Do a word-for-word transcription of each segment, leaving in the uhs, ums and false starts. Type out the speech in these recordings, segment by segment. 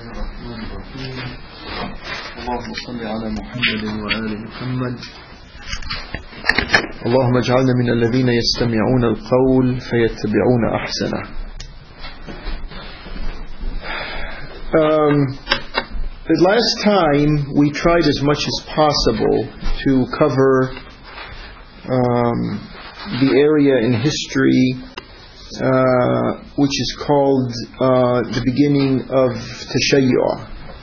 الرحمن الرحيم اللهم صل على محمد وآل محمد اللهم اجعلنا من الذين يستمعون القول فيتبعون أحسنه. Um, the last time we tried as much as possible to cover um, the area in history Uh, which is called uh, the beginning of Tashayyu'ah.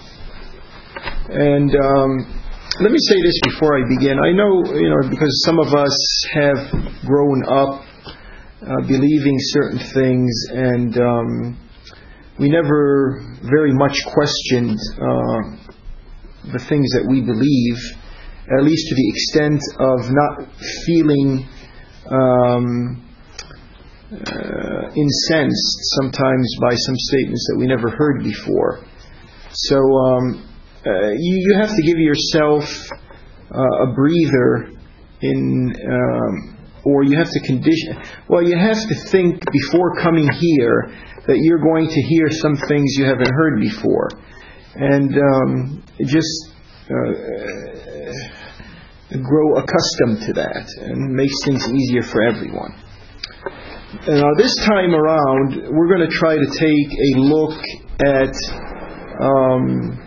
And um, let me say this before I begin. I know, you know, because some of us have grown up uh, believing certain things, and um, we never very much questioned uh, the things that we believe, at least to the extent of not feeling Um, Uh, incensed sometimes by some statements that we never heard before. So um, uh, you, you have to give yourself uh, a breather in, um, or you have to condition. Well, you have to think before coming here that you're going to hear some things you haven't heard before, and um, just uh, grow accustomed to that, and makes things easier for everyone. Now, this time around, we're going to try to take a look at um,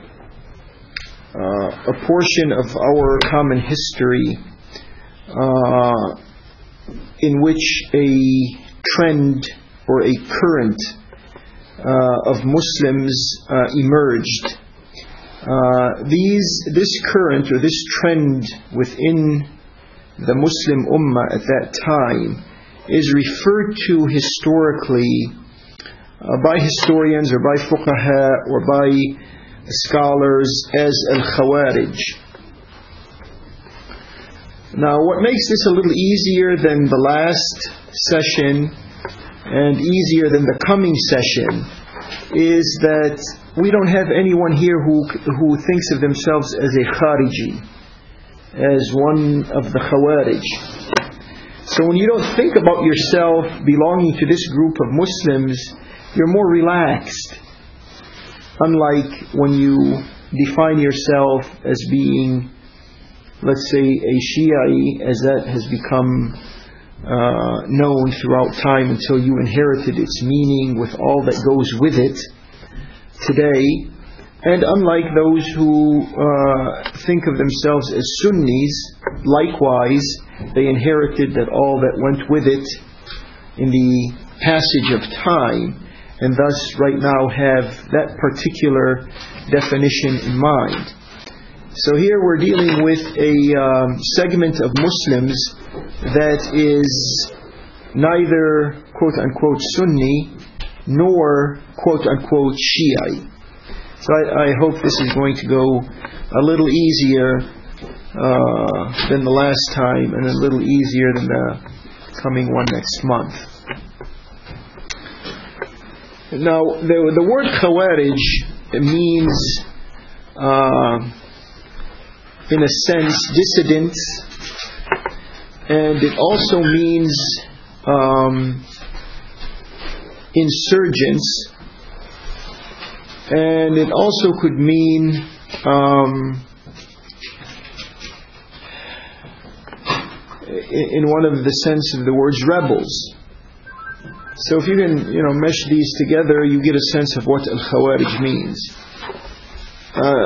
uh, a portion of our common history uh, in which a trend or a current uh, of Muslims uh, emerged. Uh, these, this current or this trend within the Muslim Ummah at that time is referred to historically uh, by historians or by fuqaha or by scholars as al-Khawarij. Now, what makes this a little easier than the last session and easier than the coming session is that we don't have anyone here who who thinks of themselves as a Khariji, as one of the Khawarij. So when you don't think about yourself belonging to this group of Muslims, you're more relaxed. Unlike when you define yourself as being, let's say, a Shi'i, as that has become uh, known throughout time until you inherited its meaning with all that goes with it today. And unlike those who uh, think of themselves as Sunnis, likewise, they inherited that all that went with it in the passage of time, and thus right now have that particular definition in mind. So here we're dealing with a um, segment of Muslims that is neither quote-unquote Sunni nor quote-unquote Shi'i. So I, I hope this is going to go a little easier uh, than the last time, and a little easier than the coming one next month. Now, the, the word Khawarij means, uh, in a sense, dissidents, and it also means um, insurgents. And it also could mean um, in one of the sense of the words, rebels. So if you can, you know, mesh these together, you get a sense of what al-Khawarij means. Uh,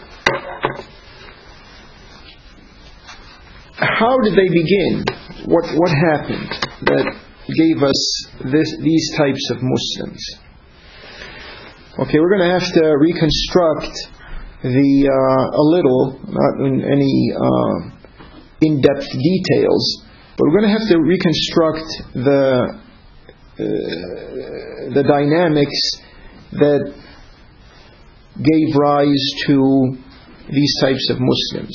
how did they begin? What what happened that gave us this, these types of Muslims? Okay, we're going to have to reconstruct the uh, a little, not in any uh, in-depth details, but we're going to have to reconstruct the uh, the dynamics that gave rise to these types of Muslims.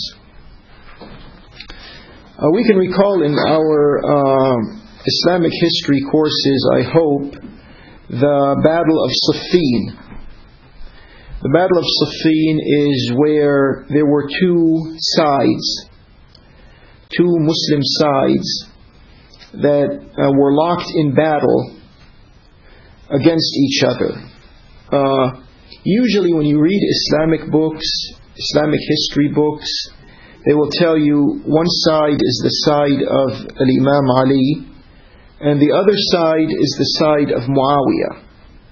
Uh, we can recall in our uh, Islamic history courses, I hope, the Battle of Siffin. The Battle of Siffin is where there were two sides, two Muslim sides that uh, were locked in battle against each other. Uh, Usually when you read Islamic books, Islamic history books, they will tell you one side is the side of Al-Imam Ali and the other side is the side of Muawiyah.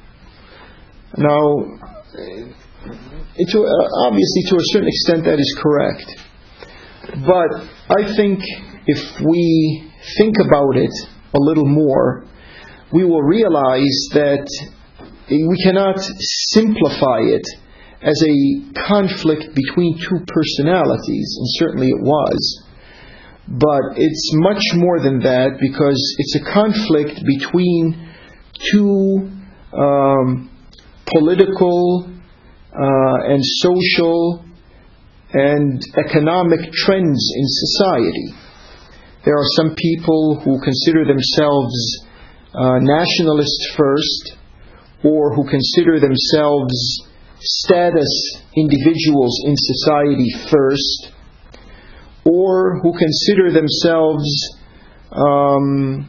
Now, it, obviously to a certain extent that is correct. But I think if we think about it a little more, we will realize that we cannot simplify it as a conflict between two personalities, and certainly it was. But it's much more than that, because it's a conflict between two um, political uh, and social and economic trends in society. There are some people who consider themselves uh, nationalists first, or who consider themselves status individuals in society first, or who consider themselves um,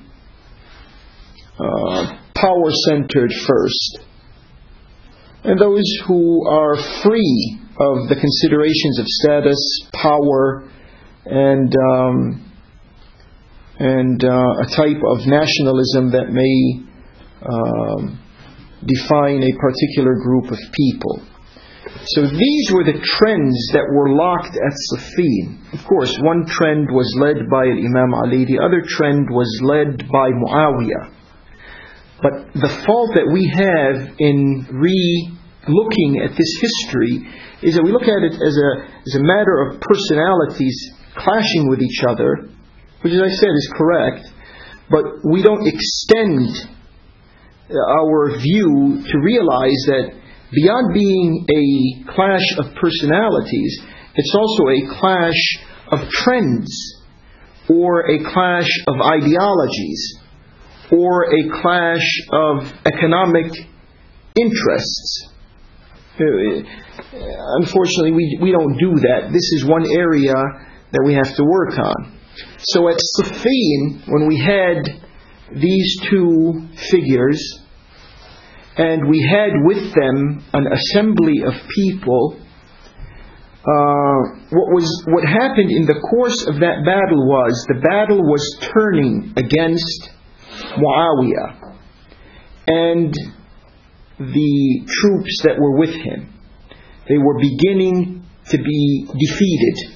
uh, power-centered first, and those who are free of the considerations of status, power, and um, and uh, a type of nationalism that may um, define a particular group of people. So these were the trends that were locked at Siffin. Of course, one trend was led by Imam Ali, the other trend was led by Muawiyah. But the fault that we have in re-looking at this history is that we look at it as a, as a matter of personalities clashing with each other, which, as I said, is correct, but we don't extend our view to realize that beyond being a clash of personalities, it's also a clash of trends, or a clash of ideologies, or a clash of economic interests. Unfortunately, we, we don't do that. This is one area that we have to work on. So at Siffin, when we had these two figures, and we had with them an assembly of people, uh, what was what happened in the course of that battle was, the battle was turning against Muawiyah and the troops that were with him. They were beginning to be defeated.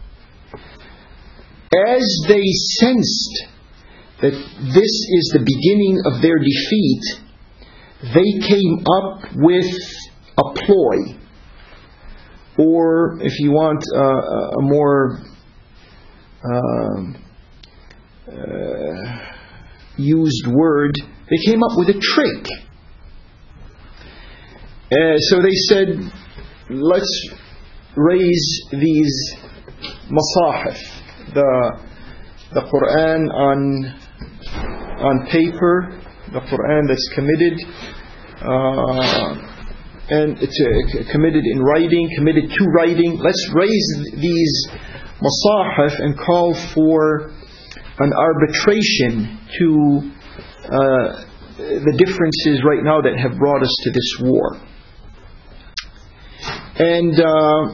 As they sensed that this is the beginning of their defeat, they came up with a ploy, or if you want uh, a more uh, uh, used word, they came up with a trick. Uh, so they said, let's raise these masahif, the the Quran on on paper, the Quran that's committed, uh, and it's uh, committed in writing, committed to writing. Let's raise these masahif and call for an arbitration to uh, the differences right now that have brought us to this war. And uh,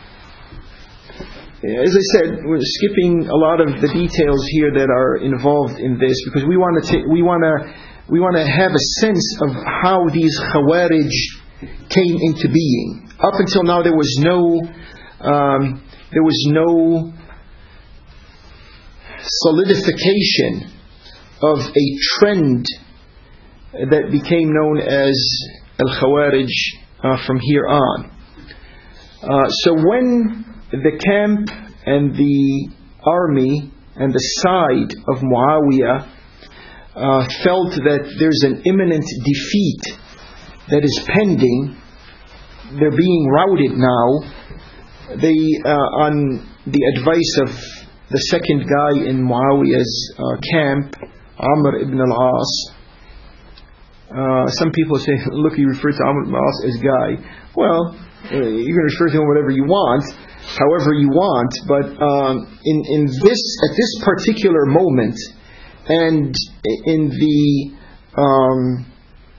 as I said, we're skipping a lot of the details here that are involved in this, because we want to ta- we want to we want to have a sense of how these Khawarij came into being. Up until now, there was no um, there was no solidification of a trend that became known as Al-Khawarij uh, from here on. Uh, so when the camp and the army and the side of Muawiyah uh, felt that there's an imminent defeat that is pending, they're being routed now, they, uh, on the advice of the second guy in Muawiyah's uh, camp, Amr ibn al-As, uh, some people say, look, you refer to Amr ibn al-As as guy. Well, uh, you can refer to him whatever you want, however you want, but um, in, in this, at this particular moment, and in the um,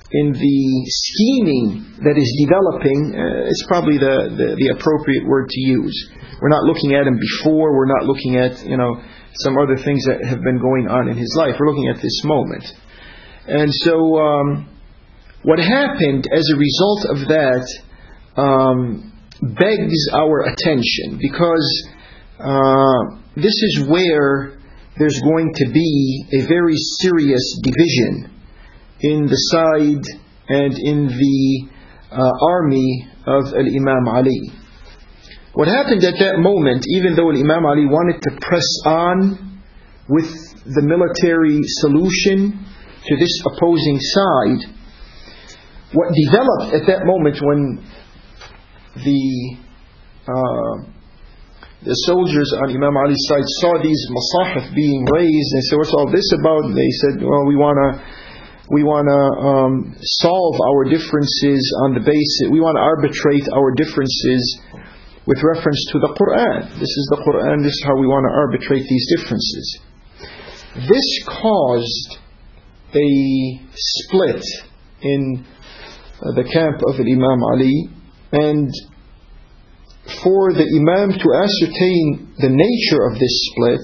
in the scheming that is developing, uh, it's probably the, the, the appropriate word to use. We're not looking at him before, we're not looking at, you know, some other things that have been going on in his life. We're looking at this moment. And so um, what happened as a result of that um, begs our attention, because uh, this is where there's going to be a very serious division in the side and in the uh, army of Al-Imam Ali. What happened at that moment, even though Imam Ali wanted to press on with the military solution to this opposing side, what developed at that moment when the uh, the soldiers on Imam Ali's side saw these masahif being raised, and said, "What's all this about?" And they said, "Well, we want to we want to um, solve our differences on the basis. We want to arbitrate our differences with reference to the Quran. This is the Quran. This is how we want to arbitrate these differences." This caused a split in uh, the camp of Imam Ali, and for the Imam to ascertain the nature of this split,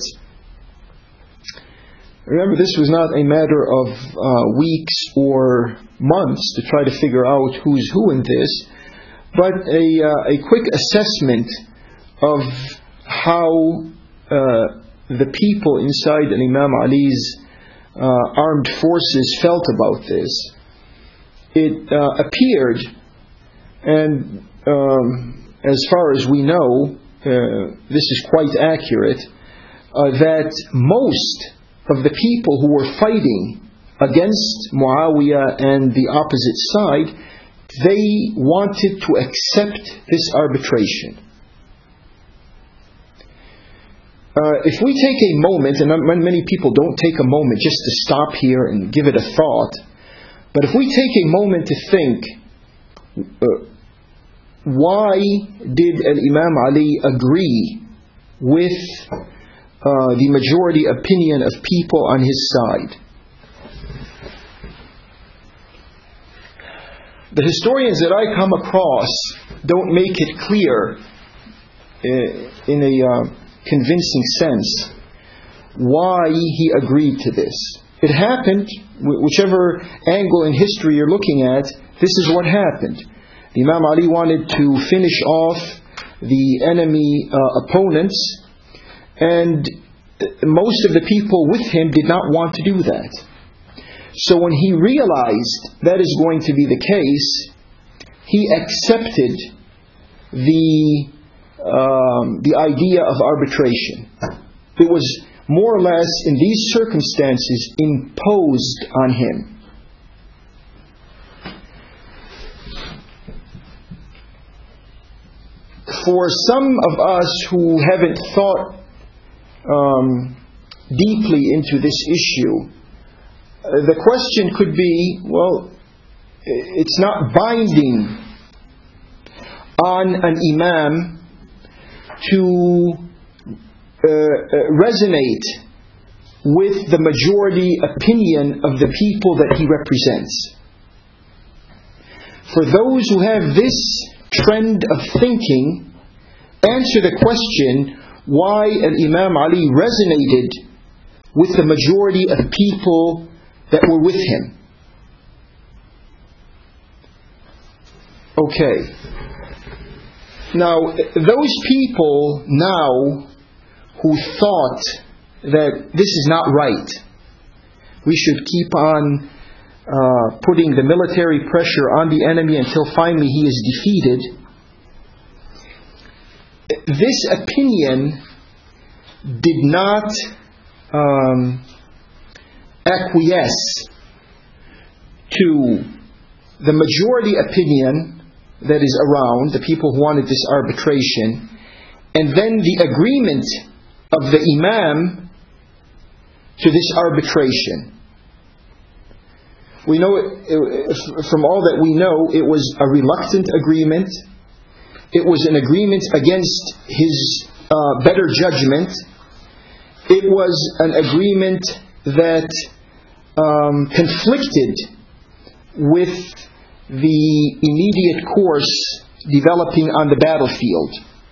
remember, this was not a matter of uh, weeks or months to try to figure out who's who in this, but a, uh, a quick assessment of how uh, the people inside an Imam Ali's uh, armed forces felt about this. It uh, appeared, and um, as far as we know, uh, this is quite accurate, uh, that most of the people who were fighting against Muawiyah and the opposite side, they wanted to accept this arbitration. Uh, if we take a moment, and many people don't take a moment just to stop here and give it a thought, but if we take a moment to think, uh, why did Al-Imam Ali agree with uh, the majority opinion of people on his side? The historians that I come across don't make it clear uh, in a uh, convincing sense why he agreed to this. It happened, whichever angle in history you're looking at, this is what happened. Imam Ali wanted to finish off the enemy uh, opponents, and most of the people with him did not want to do that. So when he realized that is going to be the case, he accepted the um, the idea of arbitration. It was more or less, in these circumstances, imposed on him. For some of us who haven't thought um, deeply into this issue, uh, the question could be, well, it's not binding on an imam to uh, resonate with the majority opinion of the people that he represents. For those who have this trend of thinking, answer the question why Al-Imam Ali resonated with the majority of people that were with him. Okay. Now, those people now who thought that this is not right, we should keep on uh, putting the military pressure on the enemy until finally he is defeated, this opinion did not um, acquiesce to the majority opinion that is around, the people who wanted this arbitration, and then the agreement of the Imam to this arbitration. We know, it, from all that we know, it was a reluctant agreement. It was an agreement against his uh, better judgment. It was an agreement that um, conflicted with the immediate course developing on the battlefield.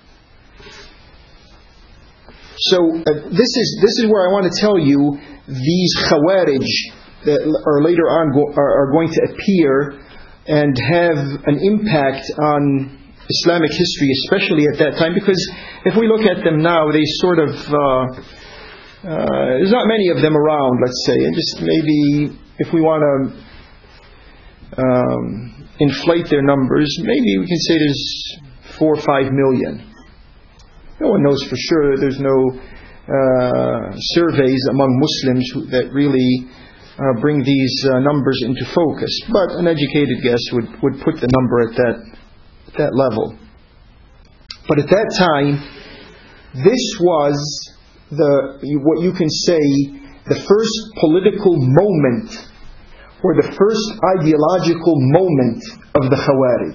So uh, this is this is where I want to tell you these Khawarij that are later on go, are, are going to appear and have an impact on Islamic history, especially at that time, because if we look at them now, they sort of uh, uh, there's not many of them around, let's say, and just maybe if we want to um, inflate their numbers, maybe we can say there's four or five million. No one knows for sure. There's no uh, surveys among Muslims who, that really uh, bring these uh, numbers into focus. But an educated guess would, would put the number at that at that level. But at that time, this was the what you can say the first political moment or the first ideological moment of the Khawarij.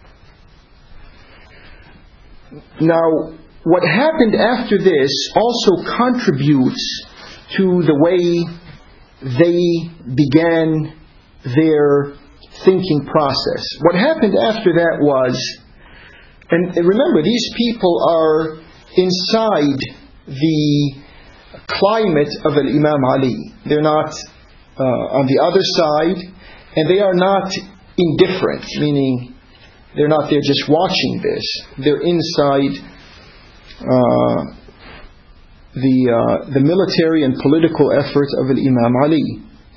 Now, what happened after this also contributes to the way they began their thinking process. What happened after that was, and remember, these people are inside the climate of Imam Ali. They're not uh, on the other side, and they are not indifferent, meaning they're not there just watching this. They're inside Uh, the uh, the military and political efforts of Imam Ali.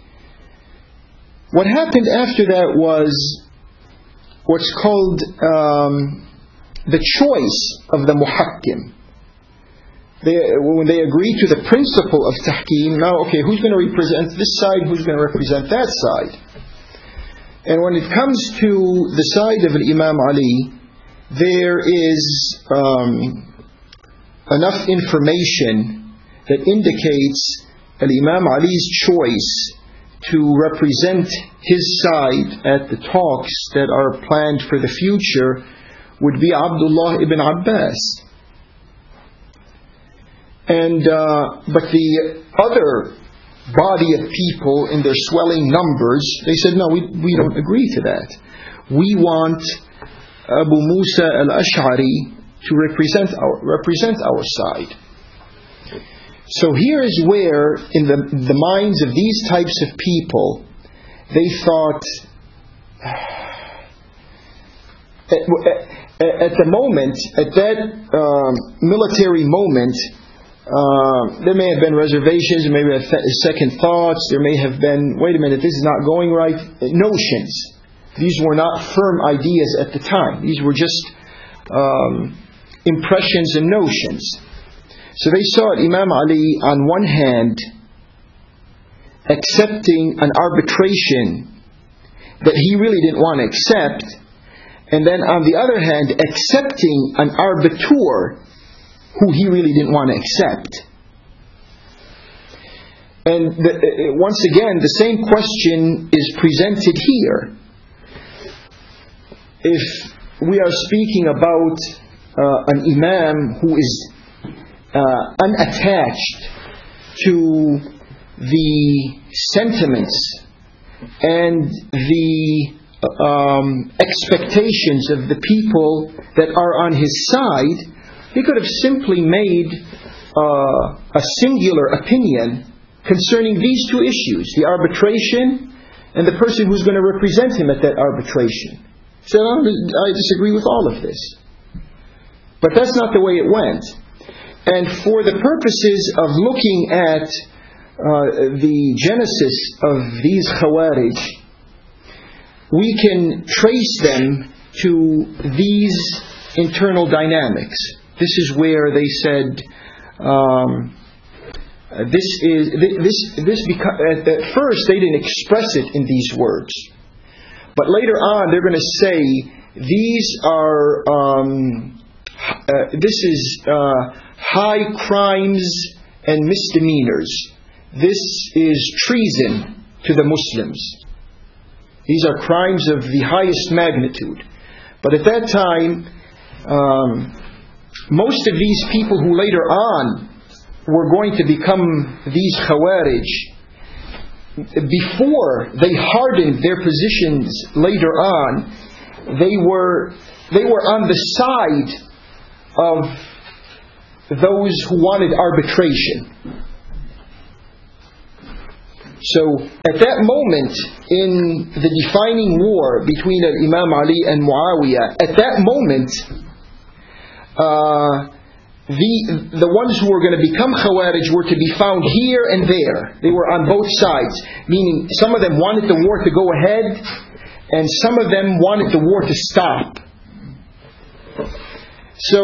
What happened after that was what's called um, the choice of the muhakkim. They, when they agree to the principle of tahkim, now okay, who's going to represent this side? Who's going to represent that side? And when it comes to the side of Imam Ali, there is Um, enough information that indicates Imam Ali's choice to represent his side at the talks that are planned for the future would be Abdullah ibn Abbas. And uh, but the other body of people, in their swelling numbers, they said, no, we we don't agree to that. We want Abu Musa al-Ash'ari to represent our represent our side. So here is where, in the the minds of these types of people, they thought, at, at the moment, at that um, military moment, uh, there may have been reservations, there may have been second thoughts, there may have been, wait a minute, this is not going right, notions. These were not firm ideas at the time. These were just um, impressions and notions. So they saw Imam Ali on one hand accepting an arbitration that he really didn't want to accept, and then on the other hand accepting an arbiter who he really didn't want to accept. And the, once again, the same question is presented here. If we are speaking about Uh, an imam who is uh, unattached to the sentiments and the um, expectations of the people that are on his side, he could have simply made uh, a singular opinion concerning these two issues, the arbitration and the person who's going to represent him at that arbitration. So I disagree with all of this. But that's not the way it went. And for the purposes of looking at uh, the genesis of these Khawarij, we can trace them to these internal dynamics. This is where they said, um, this is this this beca- at first they didn't express it in these words, but later on they're going to say these are. Um, Uh, this is uh, high crimes and misdemeanors. This is treason to the Muslims. These are crimes of the highest magnitude. But at that time, um, most of these people who later on were going to become these Khawarij, before they hardened their positions later on, they were they were on the side of those who wanted arbitration. So at that moment in the defining war between Imam Ali and Muawiyah, at that moment, uh, the the ones who were going to become Khawarij were to be found here and there. They were on both sides, meaning some of them wanted the war to go ahead, and some of them wanted the war to stop. So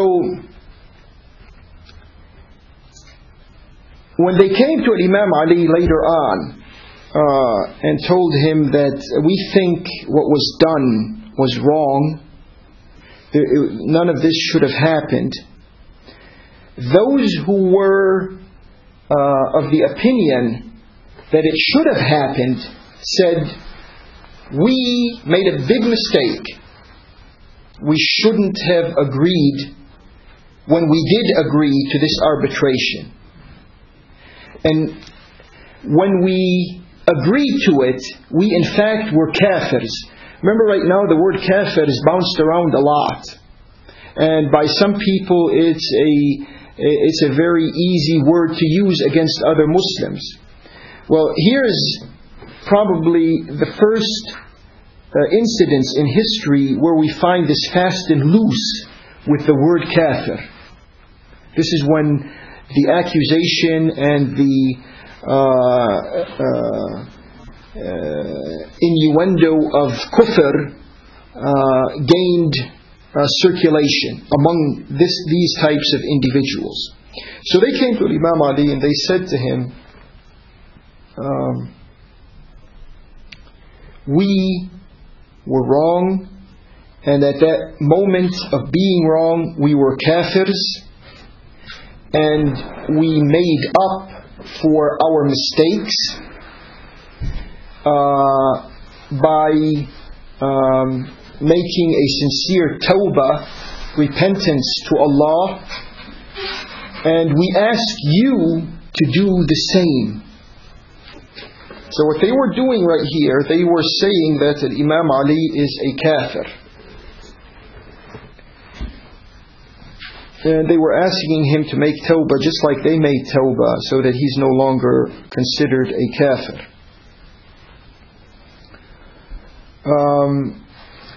when they came to Imam Ali later on uh, and told him that we think what was done was wrong, there, it, none of this should have happened, those who were uh, of the opinion that it should have happened said, we made a big mistake. We shouldn't have agreed when we did agree to this arbitration. And when we agreed to it, we in fact were kafirs. Remember, right now the word kafir is bounced around a lot. And by some people it's a it's a very easy word to use against other Muslims. Well, here's probably the first uh, incidents in history where we find this fast and loose with the word kafir. This is when the accusation and the uh, uh, uh, innuendo of kufr uh, gained uh, circulation among this, these types of individuals. So they came to Imam Ali and they said to him, um, we were wrong, and at that moment of being wrong we were kafirs, and we made up for our mistakes uh, by um, making a sincere tawbah, repentance to Allah, and we ask you to do the same. So what they were doing right here, they were saying that Imam Ali is a kafir. And they were asking him to make tawbah just like they made tawbah, so that he's no longer considered a kafir. Um,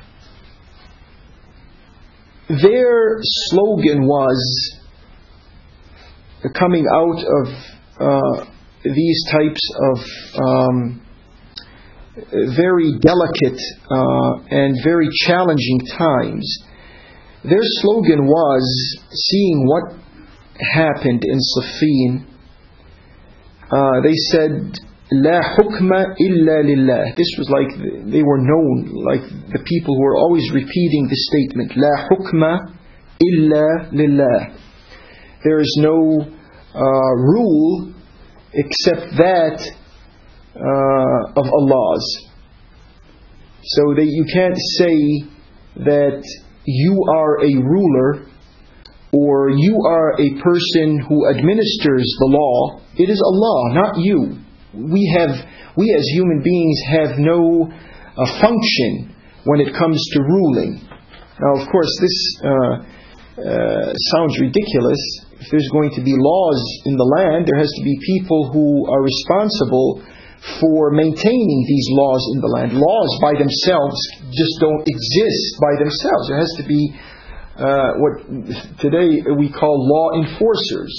their slogan was, coming out of uh, these types of um, very delicate uh, and very challenging times, their slogan was, seeing what happened in Siffin, uh, they said, La hukma illa lillah. This was like, they were known, like the people who were always repeating the statement, La hukma illa lillah. There is no uh, rule except that uh, of Allah's. So that you can't say that you are a ruler or you are a person who administers the law. It is Allah, not you. We have, we as human beings have no uh, function when it comes to ruling. Now, of course, this uh, uh, sounds ridiculous. If there's going to be laws in the land, there has to be people who are responsible for maintaining these laws in the land. Laws by themselves just don't exist by themselves. There has to be uh, what today we call law enforcers.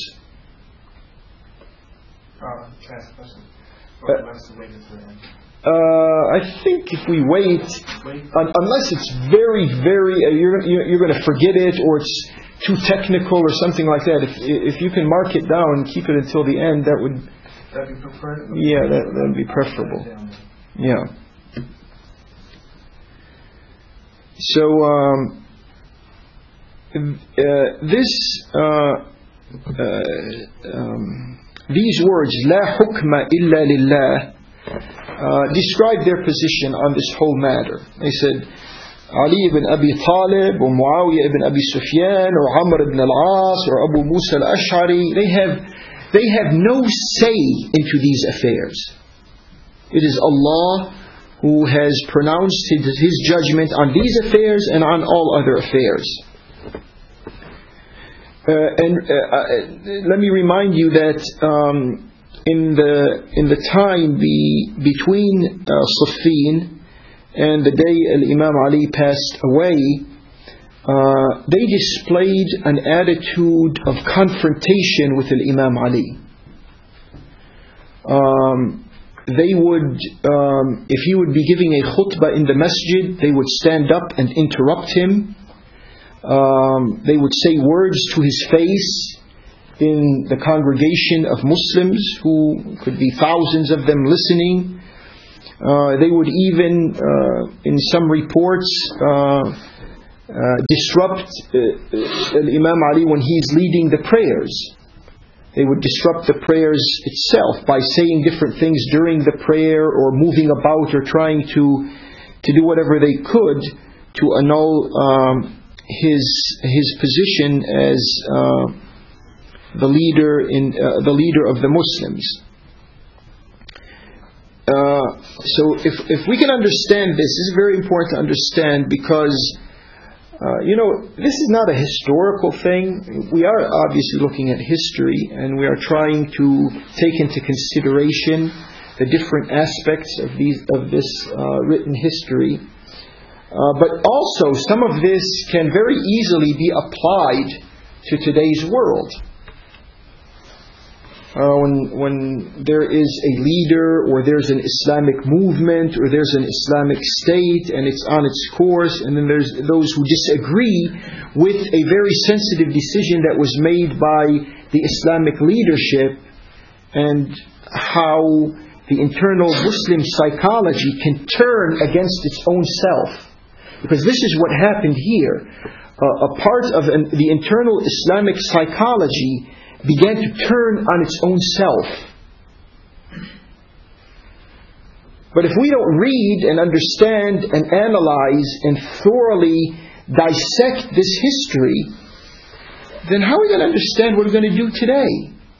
Uh, can I ask a question? Or do I have to wait until the end? Uh, I think if we wait, un- unless it's very, very, uh, you're you're going to forget it, or it's too technical or something like that. If if you can mark it down and keep it until the end, that would. That'd be preferred. Yeah, that that would be preferable. Yeah. So um, uh, this uh, uh, um, these words, La hukma illa lillah, uh, describe their position on this whole matter. They said, Ali ibn Abi Talib or Muawiyah ibn Abi Sufyan or Amr ibn al-As or Abu Musa al-Ash'ari, they have they have no say into these affairs. It is Allah who has pronounced His, his judgment on these affairs and on all other affairs. Uh, and uh, uh, let me remind you that um, in the in the time be, between uh, Siffin and the day Al-Imam Ali passed away, uh, they displayed an attitude of confrontation with Al-Imam Ali. Um, they would, um, if he would be giving a khutbah in the masjid, they would stand up and interrupt him. Um, they would say words to his face in the congregation of Muslims, who could be thousands of them listening. Uh, they would even, uh, in some reports, uh, uh, disrupt uh, Imam Ali when he is leading the prayers. They would disrupt the prayers itself by saying different things during the prayer, or moving about, or trying to to do whatever they could to annul um, his his position as uh, the leader in uh, the leader of the Muslims. Uh, so if if we can understand this, this is very important to understand, because Uh, you know, this is not a historical thing. We are obviously looking at history, and we are trying to take into consideration the different aspects of these of this uh, written history. Uh, but also, some of this can very easily be applied to today's world. Uh, when when there is a leader, or there's an Islamic movement, or there's an Islamic state, and it's on its course, and then there's those who disagree with a very sensitive decision that was made by the Islamic leadership, and how the internal Muslim psychology can turn against its own self. Because this is what happened here. Uh, a part of an, the internal Islamic psychology began to turn on its own self. But if we don't read and understand and analyze and thoroughly dissect this history, then how are we going to understand what we're going to do today?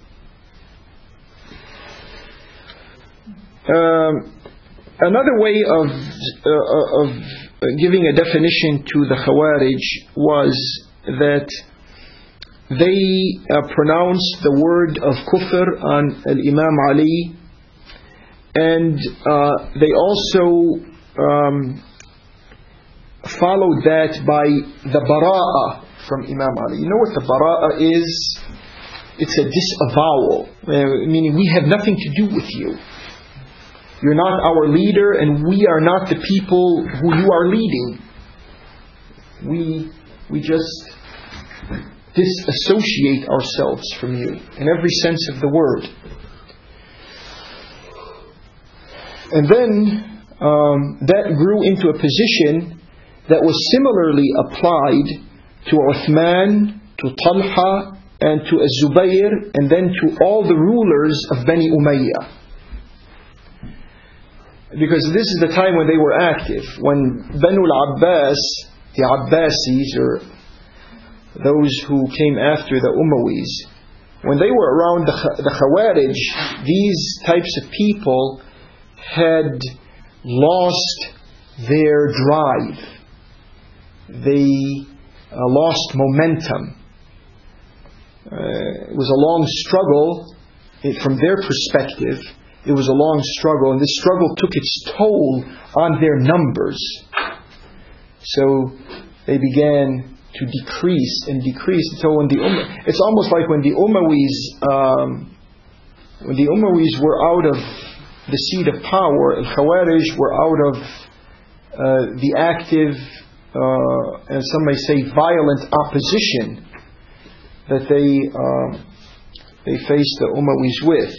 Um, another way of uh, of giving a definition to the Khawarij was that they uh, pronounced the word of kufr on Al-Imam Ali, and uh, they also um, followed that by the bara'ah from Imam Ali. You know what the bara'ah is? It's a disavowal, uh, meaning we have nothing to do with you. You're not our leader, and we are not the people who you are leading. We we just disassociate ourselves from you in every sense of the word. And then um, that grew into a position that was similarly applied to Uthman, to Talha, and to Az-Zubayr, and then to all the rulers of Bani Umayyah. Because this is the time when they were active, when Banu al-Abbas, the Abbasis, or those who came after the Umayyas, when they were around the, the Khawarij, these types of people had lost their drive. They uh, lost momentum. Uh, it was a long struggle. It, from their perspective, it was a long struggle, and this struggle took its toll on their numbers. So they began to decrease and decrease until when the Umm- it's almost like when the Umayyas um, when the Umayyas were out of the seat of power, the Khawarij were out of uh, the active uh, and some may say violent opposition that they uh, they faced the Umayyas with.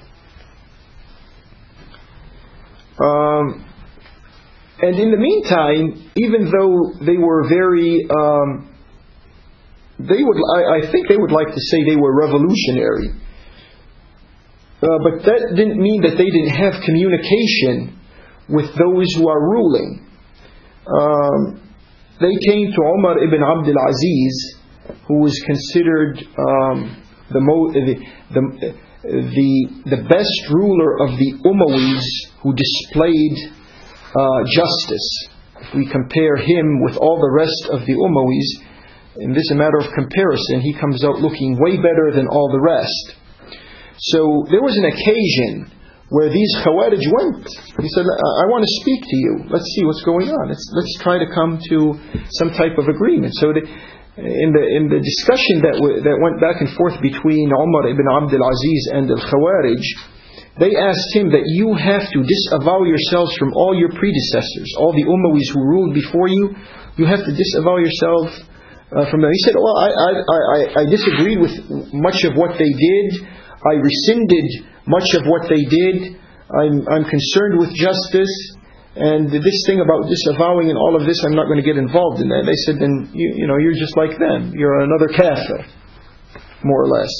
Um, And in the meantime, even though they were very, um, they would, I, I think they would like to say they were revolutionary. Uh, but that didn't mean that they didn't have communication with those who are ruling. Um, they came to Umar ibn Abdul Aziz, who was considered um, the, mo- the, the the the best ruler of the Umayyads who displayed uh, justice. If we compare him with all the rest of the Umayyads, in this a matter of comparison, he comes out looking way better than all the rest. So there was an occasion where these Khawarij went. He said, I want to speak to you. Let's see what's going on. Let's, let's try to come to some type of agreement. So the, in the in the discussion that w- that went back and forth between Umar ibn Abdul Aziz and the Khawarij, they asked him that you have to disavow yourselves from all your predecessors, all the Umayyads who ruled before you. You have to disavow yourself uh, from them. He said, well, I, I, I, I disagreed with much of what they did. I rescinded much of what they did. I'm, I'm concerned with justice. And this thing about disavowing and all of this, I'm not going to get involved in that. They said, then, you, you know, you're just like them. You're another kafir, more or less.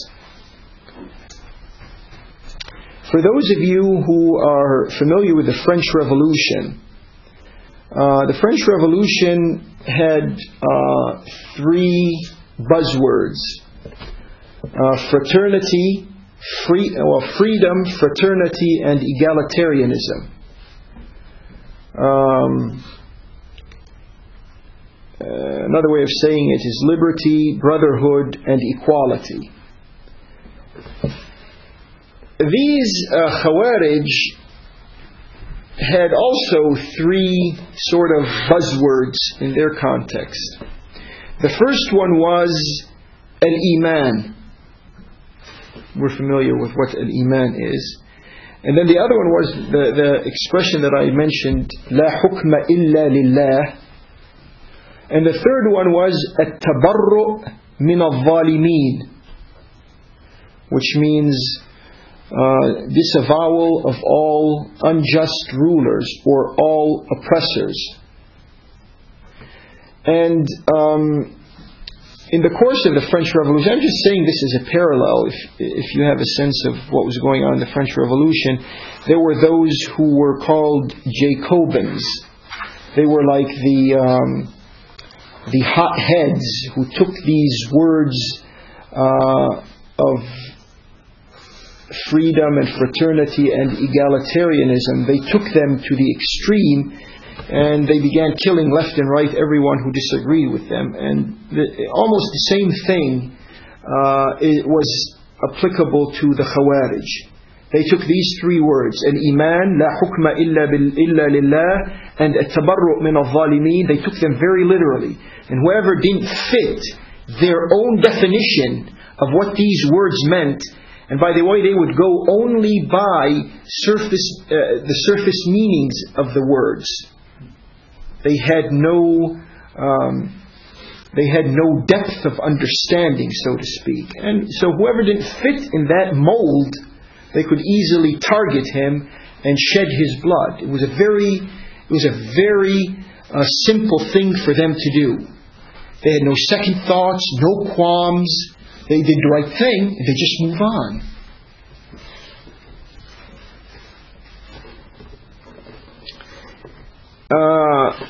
For those of you who are familiar with the French Revolution, uh, the French Revolution had uh, three buzzwords. Uh, fraternity, free, well, freedom, fraternity, and egalitarianism. Um, uh, another way of saying it is liberty, brotherhood, and equality. These uh, Khawarij had also three sort of buzzwords in their context. The first one was al-Iman. We're familiar with what al-Iman is. And then the other one was the, the expression that I mentioned, La hukma illa lillah. And the third one was at-tabarru' min al-zalimin, which means uh, disavowal of all unjust rulers or all oppressors. And um, in the course of the French Revolution, I'm just saying this is a parallel, if, if you have a sense of what was going on in the French Revolution. There were those who were called Jacobins. They were like the um, the hotheads who took these words uh, of freedom and fraternity and egalitarianism. They took them to the extreme, and they began killing left and right everyone who disagreed with them. And the, almost the same thing uh, it was applicable to the Khawarij. They took these three words, al-Iman, la hukma illa, bil, illa lillah, and at-tabarru' min al-zalimin. They took them very literally. And whoever didn't fit their own definition of what these words meant, and by the way, they would go only by surface, uh, the surface meanings of the words. They had no, um, they had no depth of understanding, so to speak. And so whoever didn't fit in that mold, they could easily target him and shed his blood. It was a very, it was a very uh, simple thing for them to do. They had no second thoughts, no qualms. They did the right thing, and they just move on. Uh,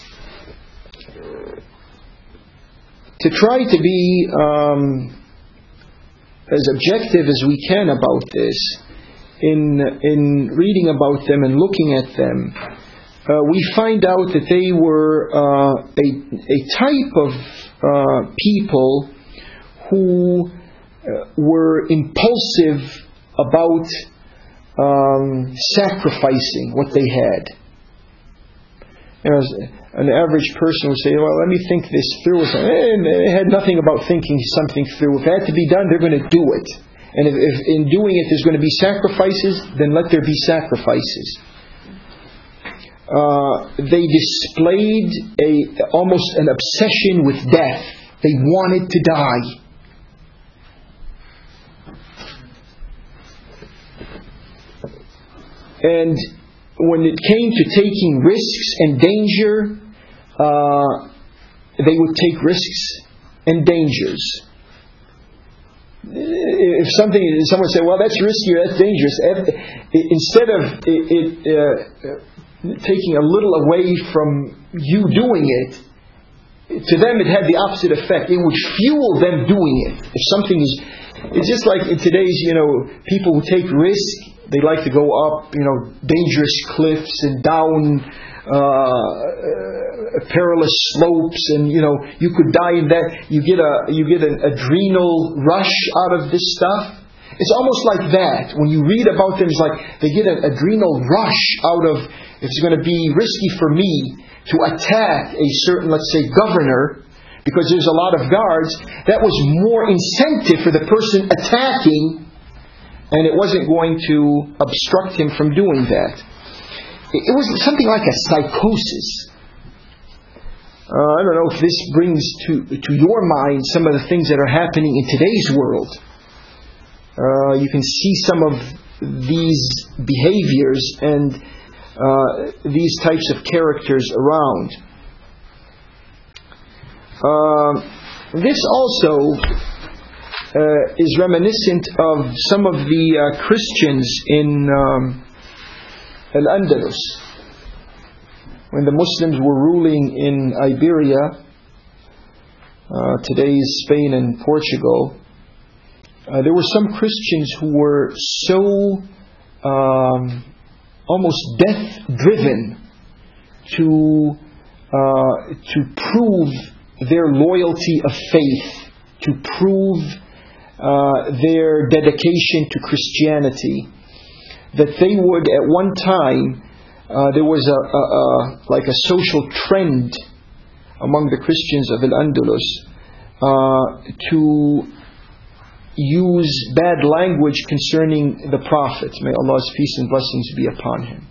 to try to be um, as objective as we can about this, in in reading about them and looking at them, uh, we find out that they were uh, a a type of uh, people who uh, were impulsive about um, sacrificing what they had. You know, an average person would say, well, let me think this through. And they had nothing about thinking something through. If it had to be done, they're going to do it. And if, if in doing it there's going to be sacrifices, then let there be sacrifices. Uh, they displayed a almost an obsession with death. They wanted to die. And when it came to taking risks and danger, uh, they would take risks and dangers. If something, someone said, "Well, that's risky or that's dangerous," instead of it, it uh, taking a little away from you doing it, to them it had the opposite effect. It would fuel them doing it. If something is It's just like in today's, you know, people who take risk, they like to go up, you know, dangerous cliffs and down uh, perilous slopes, and you know, you could die in that. You get a you get an adrenal rush out of this stuff. It's almost like that. When you read about them, it's like they get an adrenal rush out of, it's going to be risky for me to attack a certain, let's say, governor, because there's a lot of guards. That was more incentive for the person attacking, and it wasn't going to obstruct him from doing that. It was something like a psychosis. Uh, I don't know if this brings to to your mind some of the things that are happening in today's world. Uh, you can see some of these behaviors and uh, these types of characters around. Uh, this also uh, is reminiscent of some of the uh, Christians in um, Al-Andalus. When the Muslims were ruling in Iberia, uh, today's Spain and Portugal, uh, there were some Christians who were so um, almost death-driven to uh, to prove their loyalty of faith, to prove uh, their dedication to Christianity, that they would at one time, uh, there was a, a, a like a social trend among the Christians of Al-Andalus uh, to use bad language concerning the Prophet. May Allah's peace and blessings be upon him.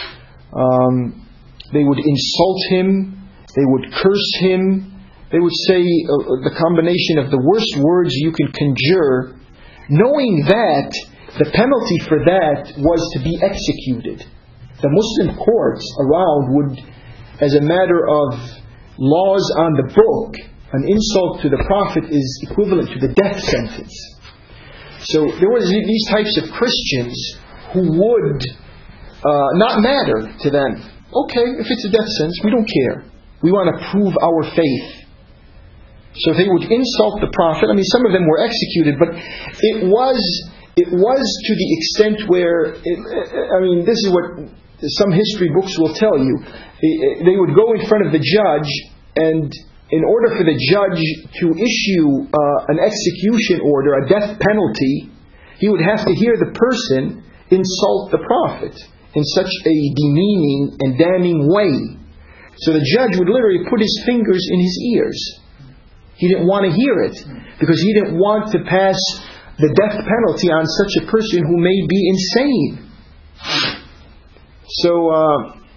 Um, they would insult him, they would curse him, they would say uh, the combination of the worst words you can conjure, knowing that the penalty for that was to be executed. The Muslim courts around would, as a matter of laws on the book, an insult to the Prophet is equivalent to the death sentence. So there was these types of Christians who would uh, not matter to them. Okay, if it's a death sentence, we don't care. We want to prove our faith. So they would insult the Prophet. I mean, some of them were executed, but it was it was to the extent where, it, I mean, this is what some history books will tell you. They would go in front of the judge, and in order for the judge to issue uh, an execution order, a death penalty, he would have to hear the person insult the Prophet in such a demeaning and damning way. So the judge would literally put his fingers in his ears. He didn't want to hear it, because he didn't want to pass the death penalty on such a person who may be insane. So, uh,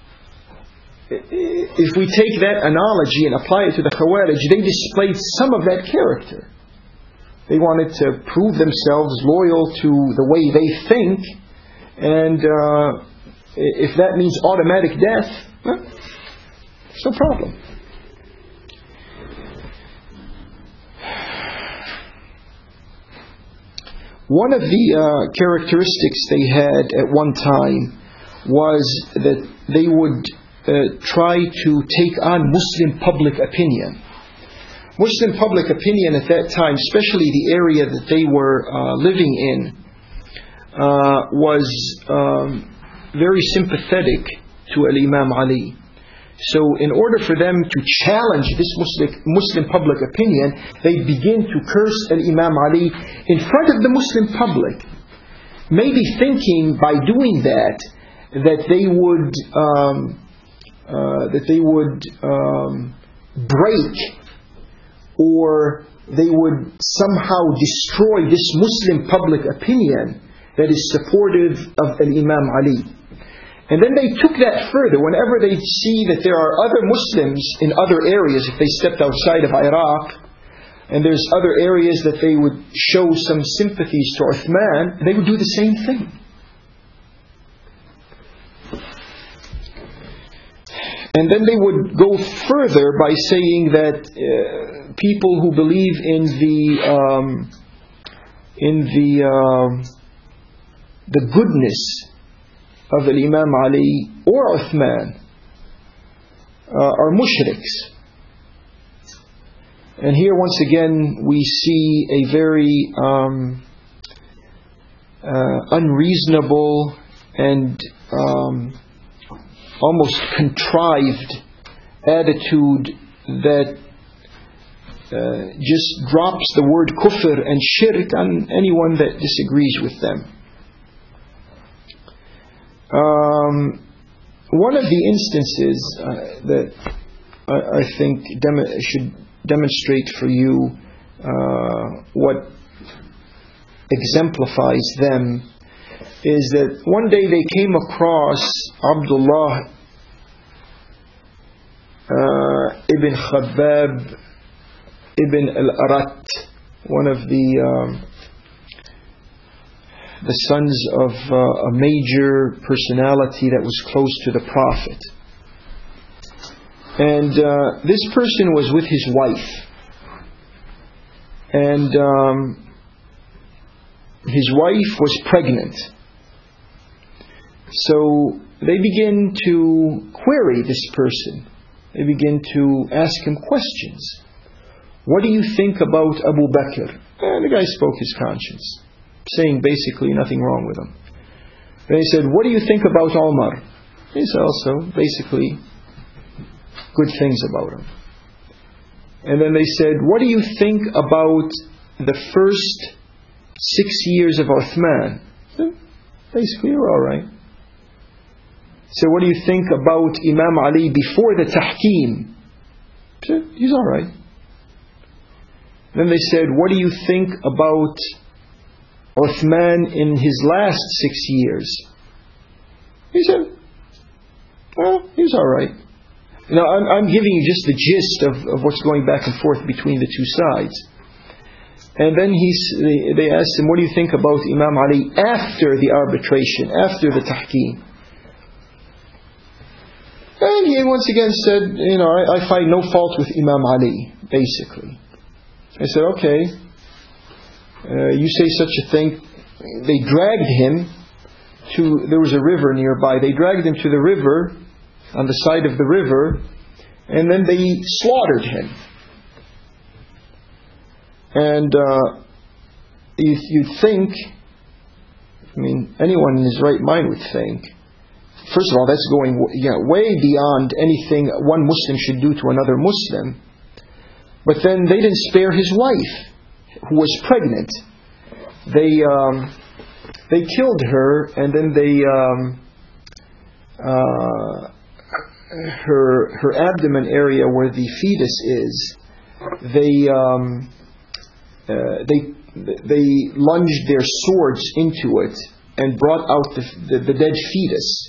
if we take that analogy and apply it to the Khawarij, they displayed some of that character. They wanted to prove themselves loyal to the way they think, and uh, if that means automatic death, well, it's no problem. One of the uh, characteristics they had at one time was that they would uh, try to take on Muslim public opinion. Muslim public opinion at that time, especially the area that they were uh, living in, uh, was um, very sympathetic to Al-Imam Ali. So in order for them to challenge this Muslim, Muslim public opinion, they begin to curse Al-Imam Ali in front of the Muslim public, maybe thinking by doing that that they would um, uh, that they would um, break, or they would somehow destroy this Muslim public opinion that is supportive of Al-Imam Ali. And then they took that further. Whenever they see that there are other Muslims in other areas, if they stepped outside of Iraq, and there's other areas that they would show some sympathies to Uthman, they would do the same thing. And then they would go further by saying that uh, people who believe in the um, in the uh, the goodness of Al-Imam Ali or Uthman uh, are mushriks. And here once again we see a very um, uh, unreasonable and um, almost contrived attitude that uh, just drops the word kufr and shirk on anyone that disagrees with them. Um, one of the instances uh, that I, I think dem- should demonstrate for you uh, what exemplifies them is that one day they came across Abdullah uh, ibn Khabbab ibn al-Arat, one of the um, the sons of uh, a major personality that was close to the Prophet. And uh, this person was with his wife. And um, his wife was pregnant. So they begin to query this person. They begin to ask him questions. What do you think about Abu Bakr? And the guy spoke his conscience, saying basically nothing wrong with him. Then he said, what do you think about Omar? He said also basically good things about him. And then they said, what do you think about the first six years of Uthman? Basically, you're all right. So what do you think about Imam Ali before the Tahkim? He's all right. Then they said, what do you think about Uthman in his last six years? He said, well, he's all right. Now, I'm, I'm giving you just the gist of, of what's going back and forth between the two sides. And then he's, they, they asked him, what do you think about Imam Ali after the arbitration, after the tahkim? And he once again said, you know, I, I find no fault with Imam Ali, basically. I said, okay, uh, you say such a thing. They dragged him to, there was a river nearby, they dragged him to the river, on the side of the river, and then they slaughtered him. And uh, you, you'd think, I mean, anyone in his right mind would think, first of all, that's going you know, way beyond anything one Muslim should do to another Muslim. But then they didn't spare his wife, who was pregnant. They um, they killed her, and then they um, uh, her her abdomen area where the fetus is. They um, uh, they they lunged their swords into it and brought out the the, the dead fetus.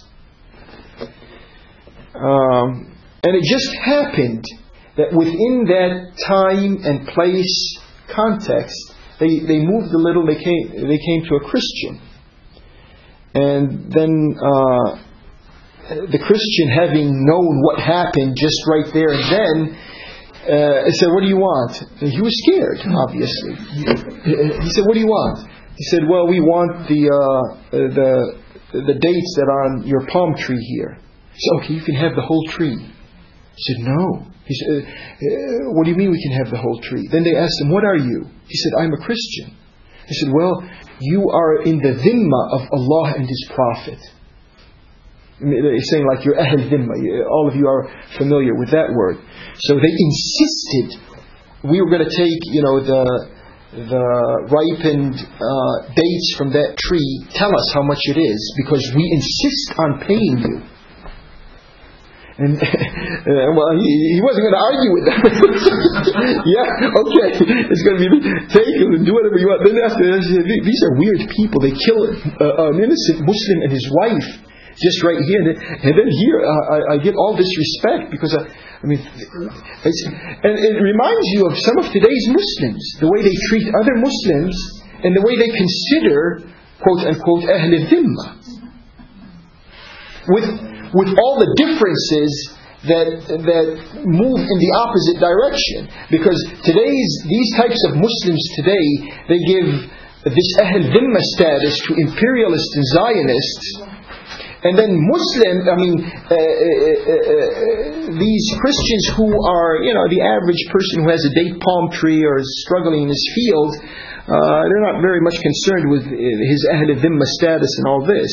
Um, and it just happened that within that time and place context, they, they moved a little, they came, they came to a Christian. And then uh, the Christian, having known what happened just right there and then, uh, said, what do you want? And he was scared, obviously. He said, what do you want? He said, well, we want the, uh, the, the dates that are on your palm tree here. He said, okay, you can have the whole tree. He said, no. He said, uh, uh, what do you mean we can have the whole tree? Then they asked him, what are you? He said, I'm a Christian. He said, well, you are in the dhimma of Allah and His Prophet. He's saying like you're ahl dhimma. All of you are familiar with that word. So they insisted we were going to take, you know, the the ripened uh, dates from that tree. Tell us how much it is, because we insist on paying you. And uh, well, he, he wasn't going to argue with them. Yeah, okay, it's going to be take him and do whatever you want. Then after that, these are weird people. They kill uh, an innocent Muslim and his wife just right here, and then, and then here uh, I, I get all this respect because I, I mean, it's, and it reminds you of some of today's Muslims, the way they treat other Muslims and the way they consider quote unquote ahl dhimma. With with all the differences that that move in the opposite direction. Because today's these types of Muslims today, they give this Ahl Dhimma status to imperialists and Zionists, And then Muslim, I mean, uh, uh, uh, uh, these Christians who are, you know, the average person who has a date palm tree or is struggling in his field, uh, they're not very much concerned with his Ahl Dhimma status and all this.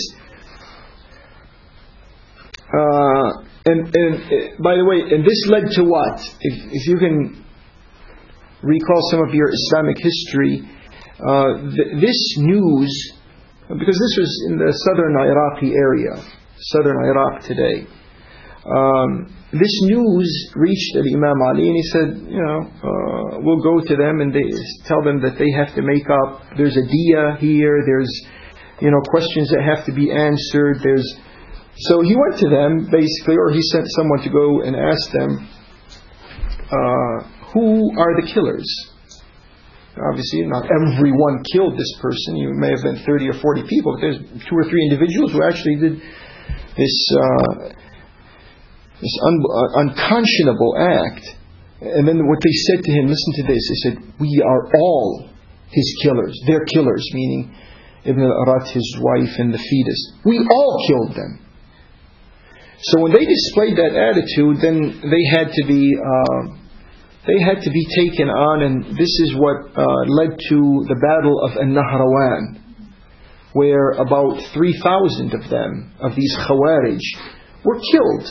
Uh, and, and uh, by the way, and this led to what? If, if you can recall some of your Islamic history, uh, th- this news, because this was in the southern Iraqi area, southern Iraq today, um, this news reached Imam Ali, and he said, you know, uh, we'll go to them and they tell them that they have to make up. There's a diya here. There's, you know, questions that have to be answered. There's So he went to them, basically, or he sent someone to go and ask them, uh, who are the killers? Obviously, not everyone killed this person. You may have been thirty or forty people, but there's two or three individuals who actually did this uh, this un- uh, unconscionable act. And then what they said to him, listen to this, they said, we are all his killers. They're killers, meaning Ibn al-Arat, his wife, and the fetus. We all killed them. So when they displayed that attitude, then they had to be uh, they had to be taken on, and this is what uh, led to the Battle of An-Nahrawan, where about three thousand of them, of these Khawarij, were killed.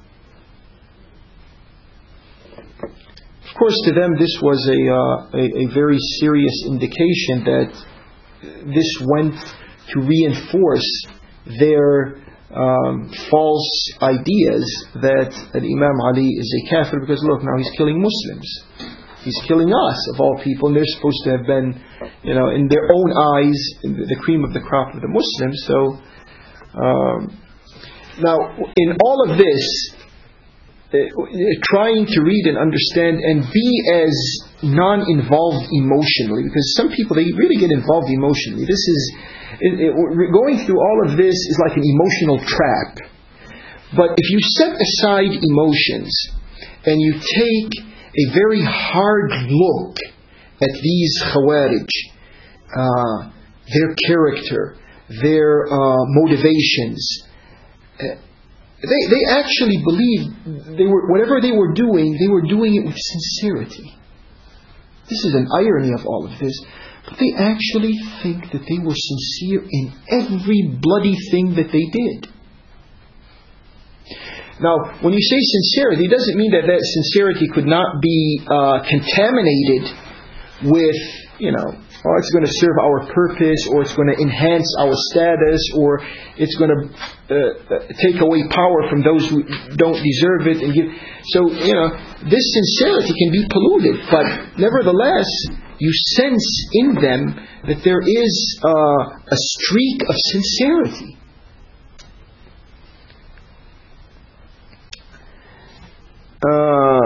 Of course, to them this was a, uh, a, a very serious indication that this went to reinforce their Um, false ideas that, that Imam Ali is a kafir, because look, now he's killing Muslims. He's killing us, of all people, and they're supposed to have been, you know, in their own eyes, the cream of the crop of the Muslims. So, um, now, in all of this, uh, trying to read and understand and be as non-involved emotionally, because some people, they really get involved emotionally. This is It, it, going through all of this is like an emotional trap. But if you set aside emotions and you take a very hard look at these Khawarij, uh, their character, their uh, motivations, uh, they they actually believe they were whatever they were doing, they were doing it with sincerity. This is an irony of all of this. But they actually think that they were sincere in every bloody thing that they did. Now, when you say sincerity, it doesn't mean that that sincerity could not be uh, contaminated with, you know, oh, it's going to serve our purpose, or it's going to enhance our status, or it's going to uh, take away power from those who don't deserve it. And give. So, you know, this sincerity can be polluted, but nevertheless, you sense in them that there is uh, a streak of sincerity. Uh,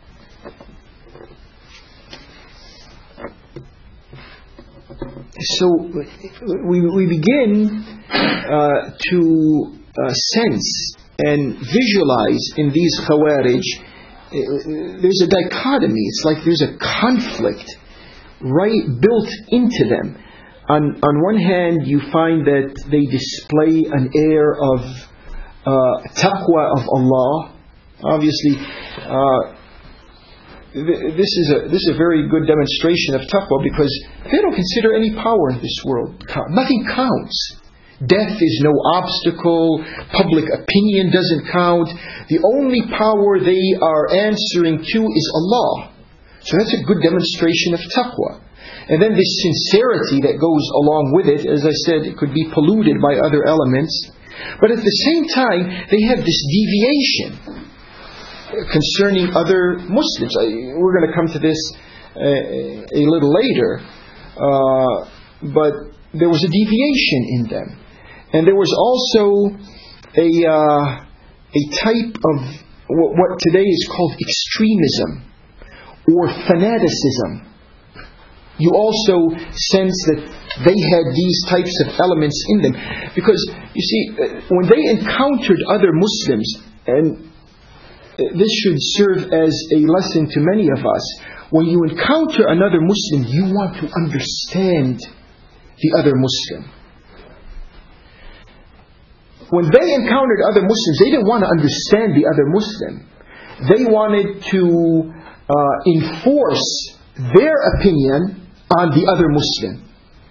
so we we begin uh, to uh, sense and visualize in these Khawarij. Uh, there's a dichotomy. It's like there's a conflict right built into them. On on one hand, you find that they display an air of uh, taqwa of Allah. Obviously, uh, th- this is a this is a very good demonstration of taqwa, because they don't consider any power in this world. Nothing counts. Death is no obstacle. Public opinion doesn't count. The only power they are answering to is Allah. So that's a good demonstration of taqwa. And then this sincerity that goes along with it, as I said, it could be polluted by other elements. But at the same time, they have this deviation concerning other Muslims. We're going to come to this uh, a little later. Uh, but there was a deviation in them. And there was also a, uh, a type of what today is called extremism, or fanaticism. You also sense that they had these types of elements in them. Because, you see, when they encountered other Muslims, and this should serve as a lesson to many of us, when you encounter another Muslim, you want to understand the other Muslim. when they encountered other Muslims, they didn't want to understand the other Muslim. They wanted to uh, enforce their opinion on the other Muslim.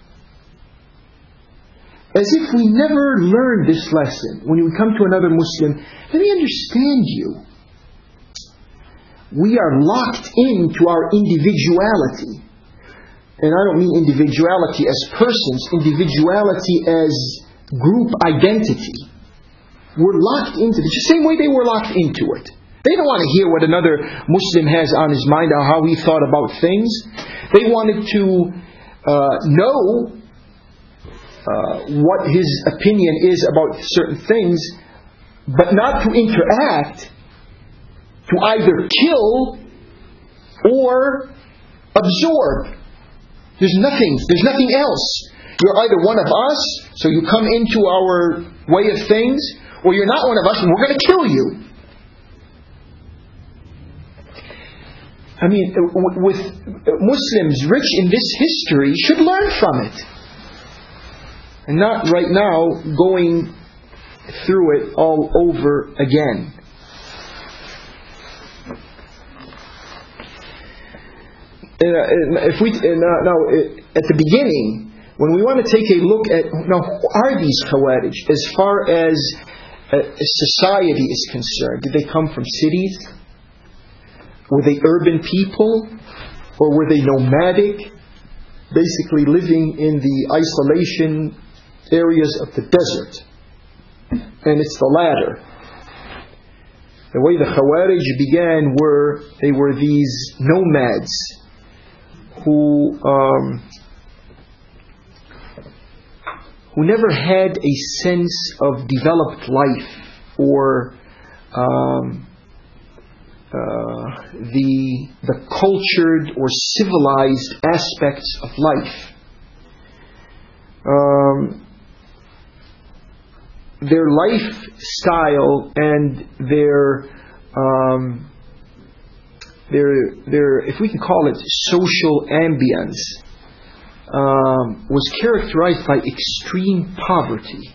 As if we never learned this lesson. When we come to another Muslim, let me understand you. We are locked into our individuality. And I don't mean individuality as persons, individuality as group identity. We're locked into it, the same way they were locked into it. They don't want to hear what another Muslim has on his mind or how he thought about things. They wanted to uh, know Uh, what his opinion is about certain things, but not to interact, to either kill or absorb. There's nothing, there's nothing else. You're either one of us, so you come into our way of things, or you're not one of us and we're going to kill you. I mean, with Muslims rich in this history should learn from it. And not right now going through it all over again. Uh, if we uh, now uh, at the beginning, when we want to take a look at now, who are these Khawarij as far as uh, society is concerned? Did they come from cities? Were they urban people, or were they nomadic, basically living in the isolation areas of the desert? And it's the latter. The way the Khawarij began were, they were these nomads who um, who never had a sense of developed life or um, uh, the the cultured or civilized aspects of life. Um, their lifestyle and their um, their their if we can call it social ambience um, was characterized by extreme poverty.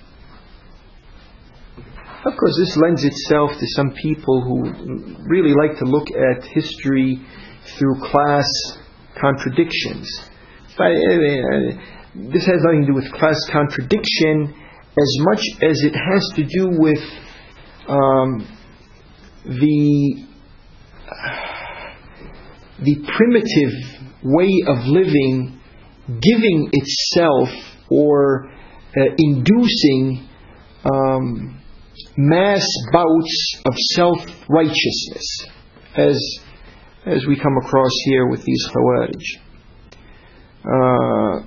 Of course, this lends itself to some people who really like to look at history through class contradictions. But uh, this has nothing to do with class contradiction as much as it has to do with um, the the primitive way of living giving itself or uh, inducing um, mass bouts of self-righteousness, as as we come across here with these Khawarij. Uh,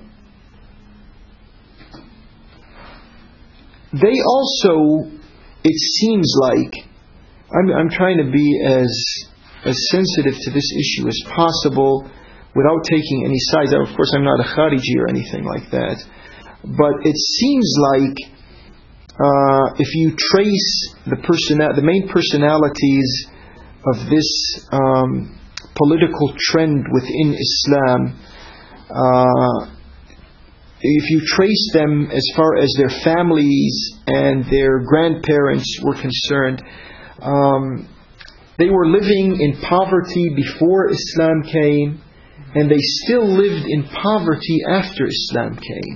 they also, it seems like, I'm, I'm trying to be as as sensitive to this issue as possible without taking any sides. Of course, I'm not a Khariji or anything like that, but it seems like Uh, if you trace the person, the main personalities of this um, political trend within Islam, uh, if you trace them as far as their families and their grandparents were concerned, um, they were living in poverty before Islam came, and they still lived in poverty after Islam came.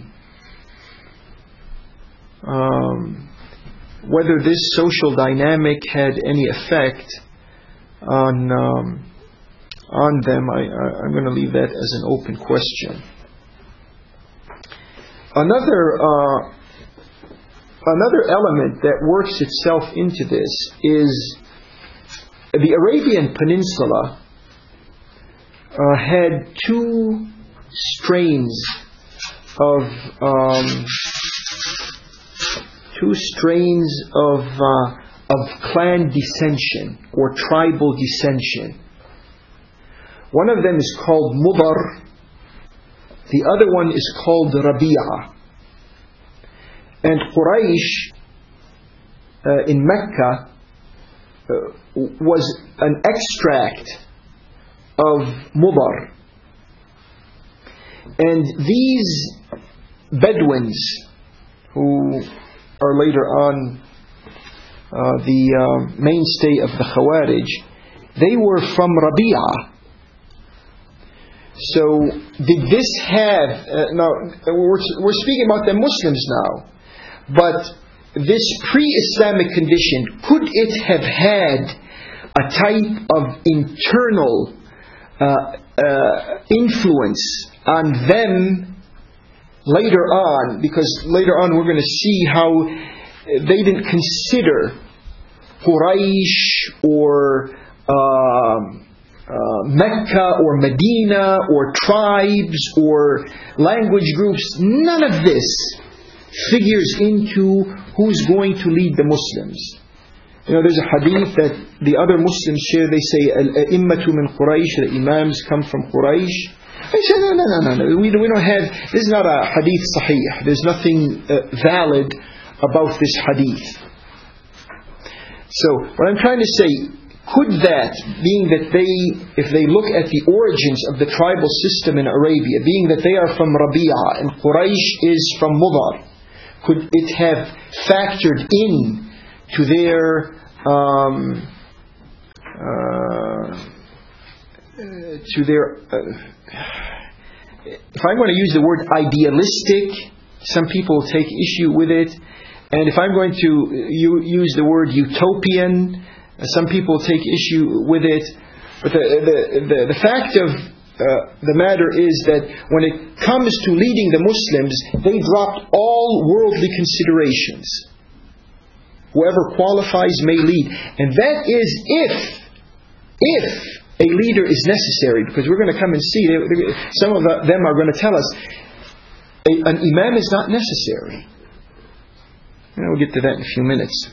Um, whether this social dynamic had any effect on um, on them, I, I, I'm going to leave that as an open question. Another uh, another element that works itself into this is the Arabian Peninsula uh, had two strains of um, two strains of uh, of clan dissension or tribal dissension. One of them is called Mudar. The other one is called Rabi'a. And Quraysh uh, in Mecca uh, was an extract of Mudar. And these Bedouins, who are later on uh, the uh, mainstay of the Khawarij, they were from Rabi'a. So, did this have, uh, now, we're, we're speaking about the Muslims now, but this pre-Islamic condition, could it have had a type of internal uh, uh, influence on them later on? Because later on we're going to see how they didn't consider Quraysh or uh, uh, Mecca or Medina or tribes or language groups. None of this figures into who's going to lead the Muslims. You know, there's a hadith that the other Muslims share. They say, Al-Immatu min Quraysh, the Imams come from Quraysh. I say, no, no, no, no, no. We, we don't have, this is not a hadith sahih. There's nothing uh, valid about this hadith. So, what I'm trying to say, could that, being that they, if they look at the origins of the tribal system in Arabia, being that they are from Rabi'a and Quraysh is from Mudar, could it have factored in to their um, uh, to their uh, if I'm going to use the word idealistic, some people take issue with it, and if I'm going to use the word utopian, some people take issue with it. But the the, the, the fact of uh, the matter is that when it comes to leading the Muslims, they dropped all worldly considerations. Whoever qualifies may lead. And that is if, if a leader is necessary. Because we're going to come and see, some of them are going to tell us, a, an imam is not necessary. And we'll get to that in a few minutes.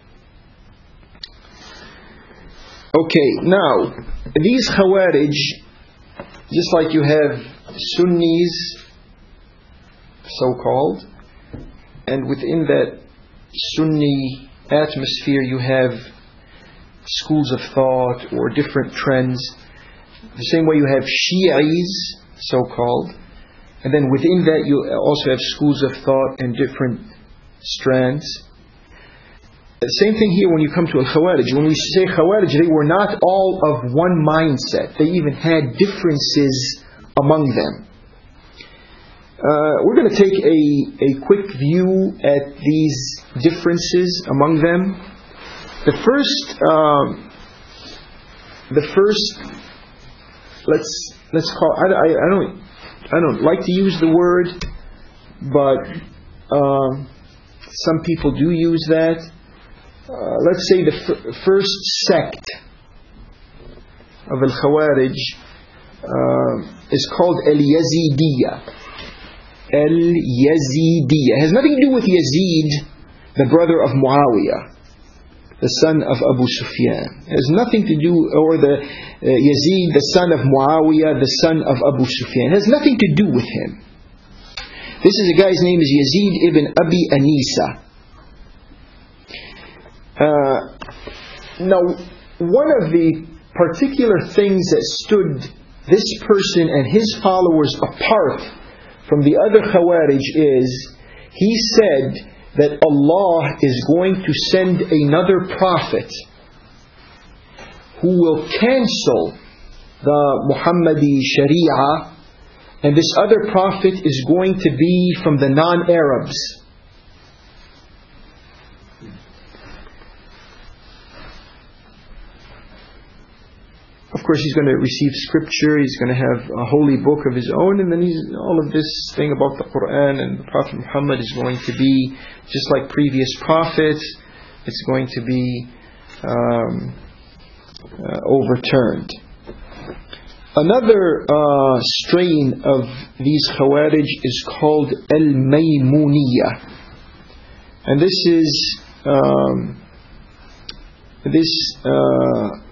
Okay, now, these Khawarij, just like you have Sunnis, so-called, and within that Sunni atmosphere you have schools of thought or different trends. The same way you have Shi'is, so-called, and then within that you also have schools of thought and different strands. The same thing here when you come to Al-Khawarij. When we say Khawarij, they were not all of one mindset. They even had differences among them. Uh, we're going to take a, a quick view at these differences among them. The first, um, the first, let's let's call. I, I, I don't I don't like to use the word, but um, some people do use that. Uh, let's say the f- first sect of Al-Khawarij uh, is called Al-Yazidiyya. Al-Yazidiyya. It has nothing to do with Yazid, the brother of Muawiyah, the son of Abu Sufyan. It has nothing to do, or the uh, Yazid, the son of Muawiyah, the son of Abu Sufyan. It has nothing to do with him. This is a guy's name is Yazid ibn Abi Anisa. Uh, now, one of the particular things that stood this person and his followers apart from the other Khawarij is, he said that Allah is going to send another prophet who will cancel the Muhammadi Sharia, and this other prophet is going to be from the non-Arabs. Of course, he's going to receive scripture, he's going to have a holy book of his own, and then he's, all of this thing about the Quran and the Prophet Muhammad is going to be just like previous prophets. It's going to be um, uh, overturned. Another uh, strain of these Khawarij is called Al-Maymuniyya, and this is um, this. Uh,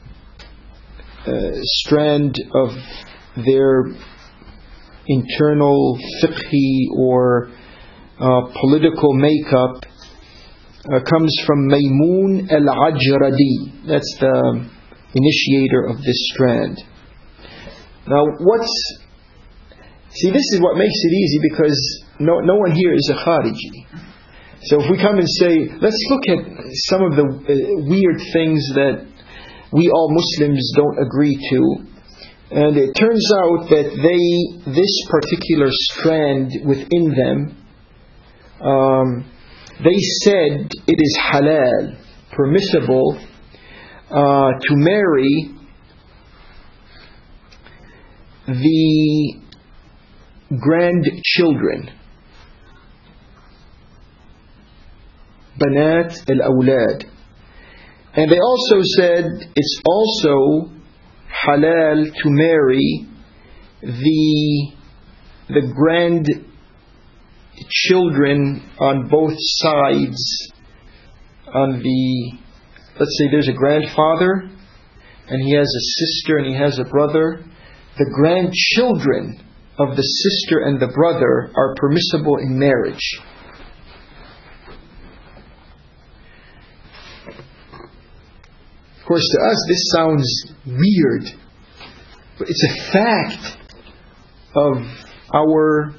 Uh, strand of their internal fiqhi or uh, political makeup uh, comes from Maymun al-Ajradi. That's the initiator of this strand. Now, what's see? This is what makes it easy, because no no one here is a Khariji. So if we come and say, let's look at some of the uh, weird things that we all Muslims don't agree to, and it turns out that they, this particular strand within them, um, they said it is halal, permissible, uh, to marry the grandchildren, banat al-awlad. And they also said it's also halal to marry the the grandchildren on both sides. On the, let's say there's a grandfather and he has a sister and he has a brother. The grandchildren of the sister and the brother are permissible in marriage. Of course, to us this sounds weird, but it's a fact of our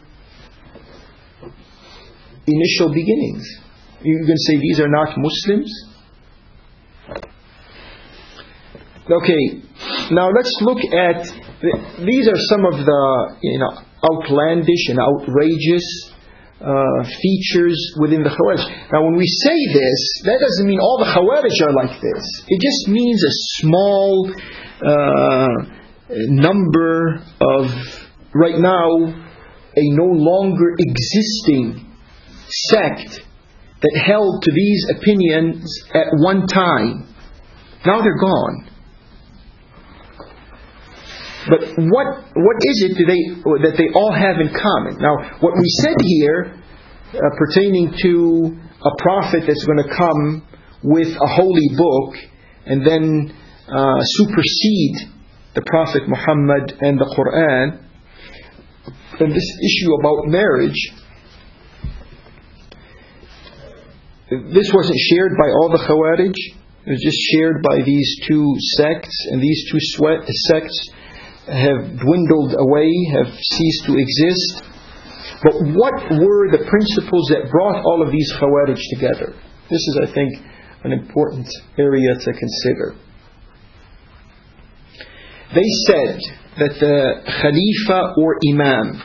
initial beginnings. You can say these are not Muslims. Okay, now let's look at, these are some of the, you know, outlandish and outrageous uh, features within the Khawarij. Now when we say this, that doesn't mean all the Khawarij are like this. It just means a small uh, number of, right now, a no longer existing sect that held to these opinions at one time. Now they're gone. But what what is it do they, that they all have in common? Now, what we said here, uh, pertaining to a prophet that's going to come with a holy book and then uh, supersede the Prophet Muhammad and the Quran, and this issue about marriage, this wasn't shared by all the Khawarij. It was just shared by these two sects, and these two sects have dwindled away, have ceased to exist. But what were the principles that brought all of these Khawarij together? This is, I think, an important area to consider. They said that the Khalifa or Imam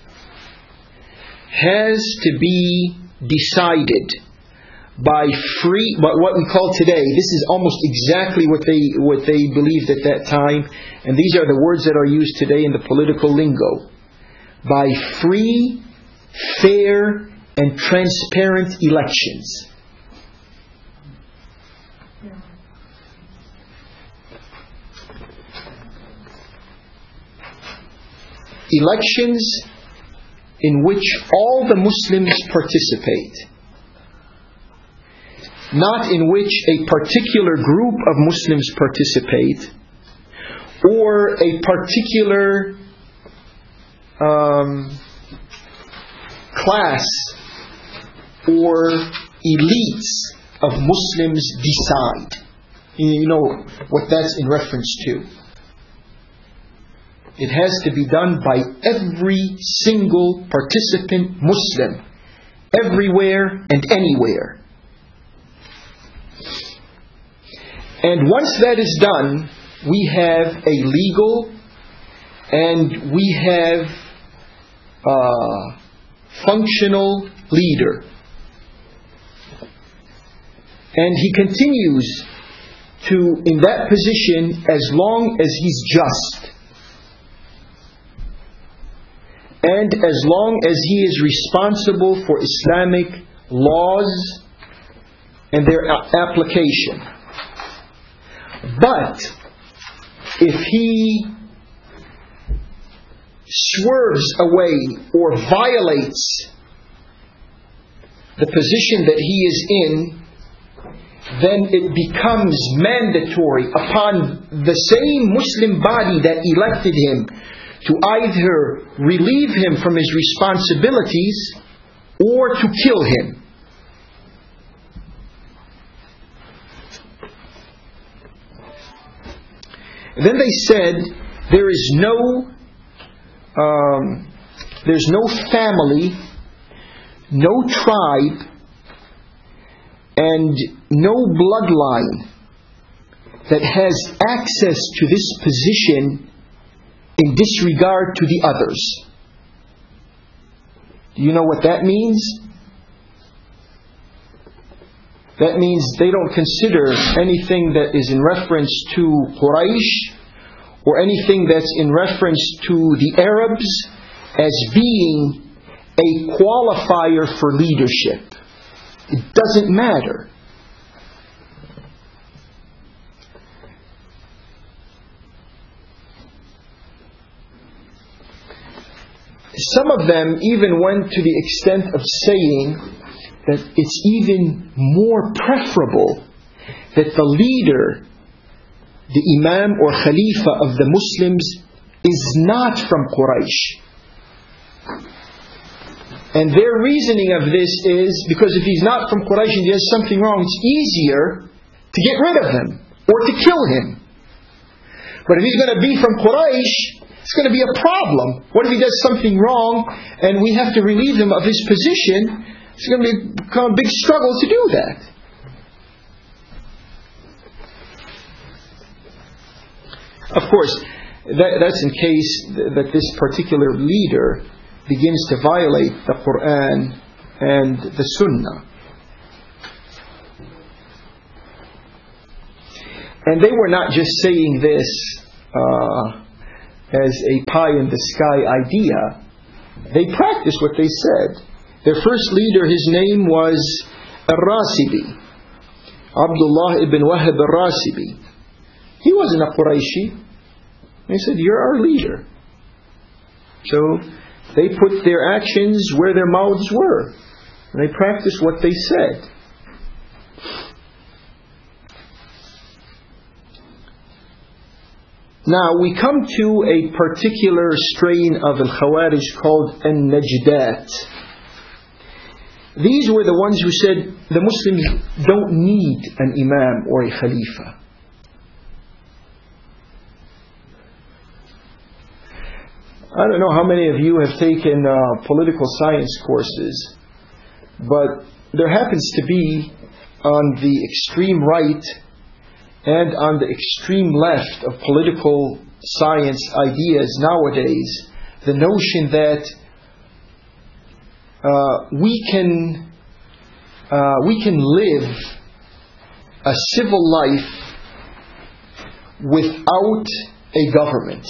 has to be decided by free, but what we call today, this is almost exactly what they what they believed at that time, and these are the words that are used today in the political lingo. By free, fair, and transparent elections. Elections in which all the Muslims participate. Not in which a particular group of Muslims participate, or a particular um, class or elites of Muslims decide. You know what that's in reference to. It has to be done by every single participant Muslim, everywhere and anywhere. And once that is done, we have a legal and we have a functional leader. And he continues to, in that position, as long as he's just. And as long as he is responsible for Islamic laws and their application. But if he swerves away or violates the position that he is in, then it becomes mandatory upon the same Muslim body that elected him to either relieve him from his responsibilities or to kill him. Then they said there is no um, there's no family, no tribe, and no bloodline that has access to this position in disregard to the others. Do you know what that means? That means they don't consider anything that is in reference to Quraysh or anything that's in reference to the Arabs as being a qualifier for leadership. It doesn't matter. Some of them even went to the extent of saying that it's even more preferable that the leader, the Imam or Khalifa of the Muslims, is not from Quraysh. And their reasoning of this is because if he's not from Quraysh and he has something wrong, it's easier to get rid of him or to kill him. But if he's going to be from Quraysh, it's going to be a problem. What if he does something wrong and we have to relieve him of his position? It's going to become a big struggle to do that. Of course, that, that's in case that this particular leader begins to violate the Quran and the Sunnah. And they were not just saying this uh, as a pie-in-the-sky idea. They practiced what they said. Their first leader, his name was Ar-Rasibi, Abdullah ibn Wahab Ar-Rasibi. He wasn't a Qurayshi. They said, "You're our leader." So they put their actions where their mouths were. And they practiced what they said. Now we come to a particular strain of Al-Khawarij called An-Najdat. These were the ones who said the Muslims don't need an Imam or a Khalifa. I don't know how many of you have taken uh, political science courses, but there happens to be on the extreme right and on the extreme left of political science ideas nowadays the notion that uh, we can uh, we can live a civil life without a government.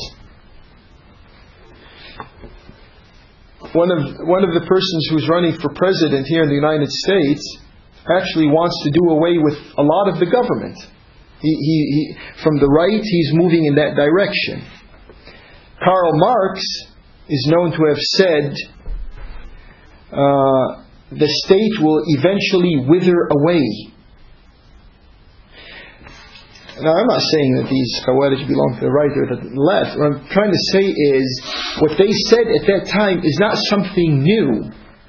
One of one of the persons who's running for president here in the United States actually wants to do away with a lot of the government. He, he, he, from the right, he's moving in that direction. Karl Marx is known to have said, uh, the state will eventually wither away. Now, I'm not saying that these Khawarij belong to the right or the left. What I'm trying to say is, what they said at that time is not something new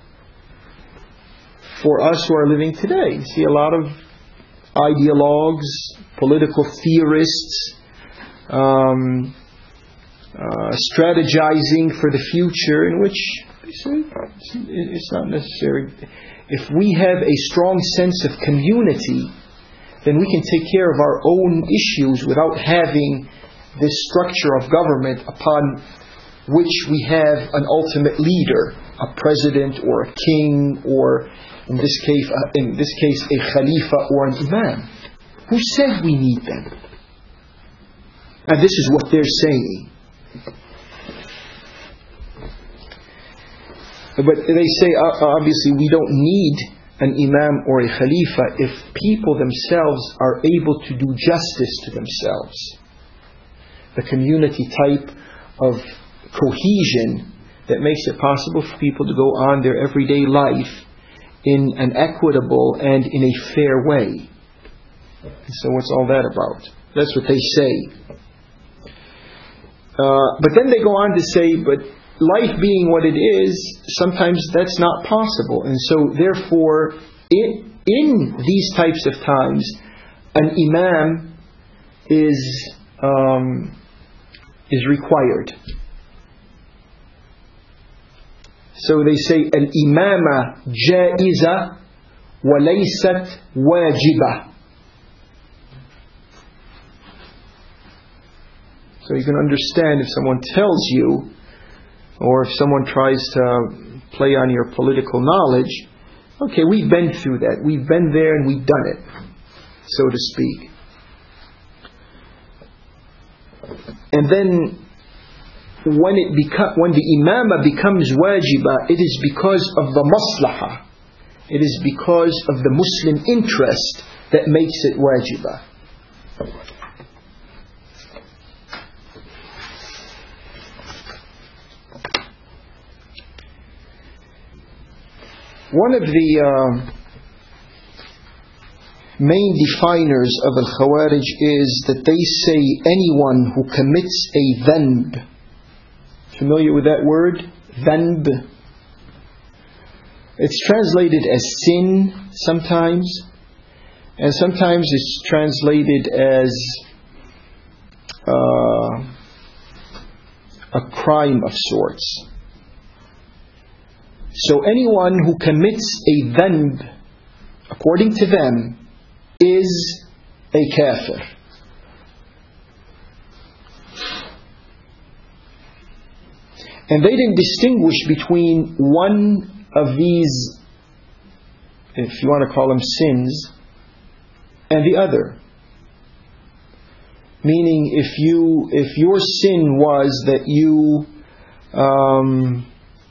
for us who are living today. You see a lot of ideologues, political theorists, um, uh, strategizing for the future, in which they say it's not necessary. If we have a strong sense of community, then we can take care of our own issues without having this structure of government upon which we have an ultimate leader, a president or a king, or in this case, uh, in this case, a khalifa or an imam. Who said we need them? And this is what they're saying. But they say, uh, obviously, we don't need an imam or a khalifa if people themselves are able to do justice to themselves. The community type of cohesion that makes it possible for people to go on their everyday life in an equitable and in a fair way. And so what's all that about? That's what they say. Uh, but then they go on to say, but life being what it is, sometimes that's not possible. And so therefore, in, in these types of times, an imam is um, is required. So they say, al-imama jaiza وَلَيْسَتْ وَاجِبَةٌ. So you can understand if someone tells you, or if someone tries to play on your political knowledge, okay, we've been through that. We've been there and we've done it, so to speak. And then when it beco- when the imamah becomes wajibah, it is because of the maslahah. It is because of the Muslim interest that makes it wajibah. One of the uh, main definers of al-Khawarij is that they say anyone who commits a dhanb. Familiar with that word? Dhanb. It's translated as sin sometimes, and sometimes it's translated as uh, a crime of sorts. So anyone who commits a dhanb, according to them, is a kafir. And they didn't distinguish between one of these, if you want to call them sins, and the other. Meaning, if you if your sin was that you um,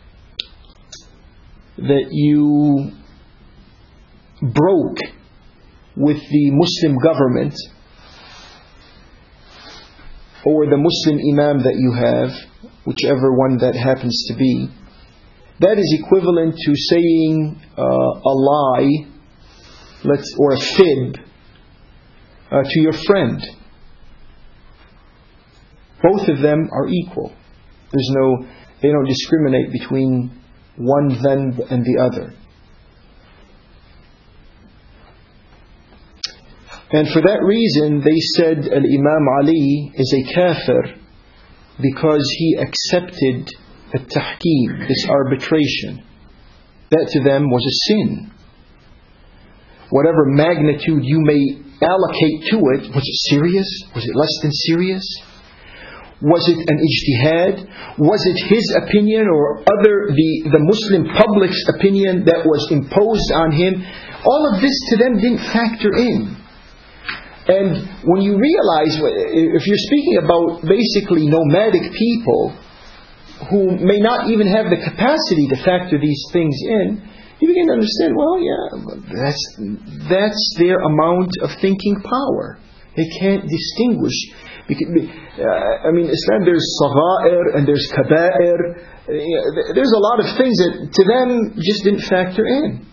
that you broke with the Muslim government or the Muslim imam that you have, whichever one that happens to be, that is equivalent to saying uh, a lie, let's or a fib uh, to your friend. Both of them are equal. There's no, they don't discriminate between one dhanb and the other. And for that reason, they said Al-Imam Ali is a kafir because he accepted at-tahkim, this arbitration. That to them was a sin. Whatever magnitude you may allocate to it, was it serious? Was it less than serious? Was it an ijtihad? Was it his opinion or other the, the Muslim public's opinion that was imposed on him? All of this to them didn't factor in. And when you realize, if you're speaking about basically nomadic people who may not even have the capacity to factor these things in, you begin to understand, well, yeah, that's, that's their amount of thinking power. They can't distinguish. I mean, Islam, there's sagha'ir and there's kaba'ir. There's a lot of things that to them just didn't factor in.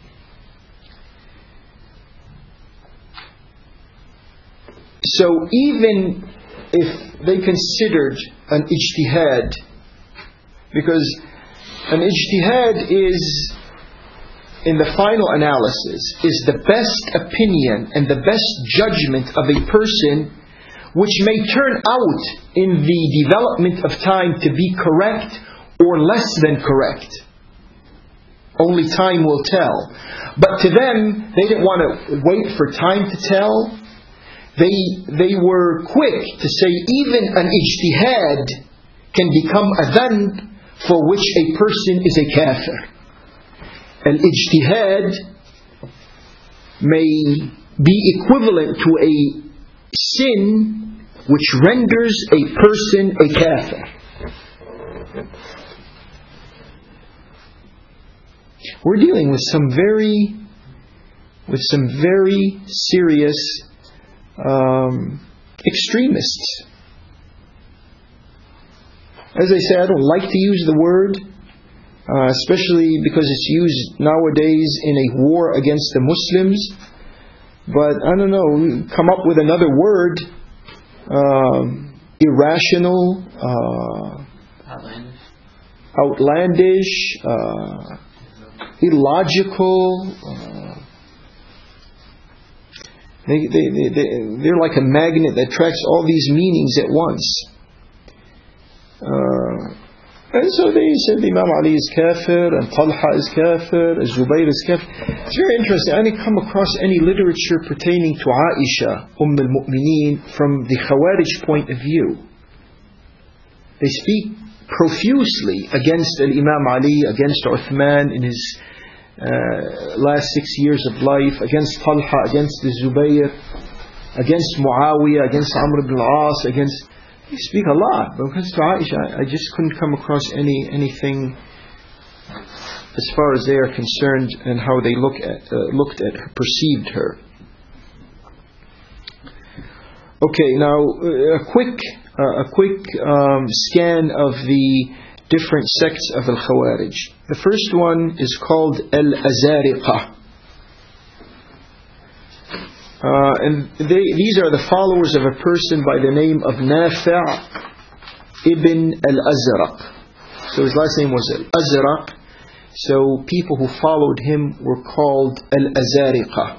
So even if they considered an ijtihad, because an ijtihad is, in the final analysis, is the best opinion and the best judgment of a person, which may turn out in the development of time to be correct or less than correct. Only time will tell. But to them, they didn't want to wait for time to tell. They they were quick to say even an ijtihad can become a dhanb for which a person is a kafir. An ijtihad may be equivalent to a sin which renders a person a kafir. We're dealing with some very, with some very serious um, extremists. As I say, I don't like to use the word, uh, especially because it's used nowadays in a war against the Muslims. But I don't know, come up with another word. Um, irrational, uh, outlandish, outlandish uh, illogical. Uh, they, they, they, they, they're like a magnet that attracts all these meanings at once. Uh, And so they said Imam Ali is kafir, and Talha is kafir, and Zubayr is kafir. It's very interesting. I didn't come across any literature pertaining to Aisha, Umm al-Mu'mineen, from the Khawarij point of view. They speak profusely against Imam Ali, against Uthman in his uh, last six years of life, against Talha, against the Zubayr, against Muawiyah, against Amr ibn al-As, against... They speak a lot, but when it comes to Aisha, I just couldn't come across any anything as far as they are concerned and how they look at uh, looked at her, perceived her. Okay, now uh, a quick uh, a quick um, scan of the different sects of al-Khawarij. The first one is called al-Azariqah. Uh, and they, these are the followers of a person by the name of Nafi' ibn al-Azraq. So his last name was al-Azraq. So people who followed him were called al-Azariqah.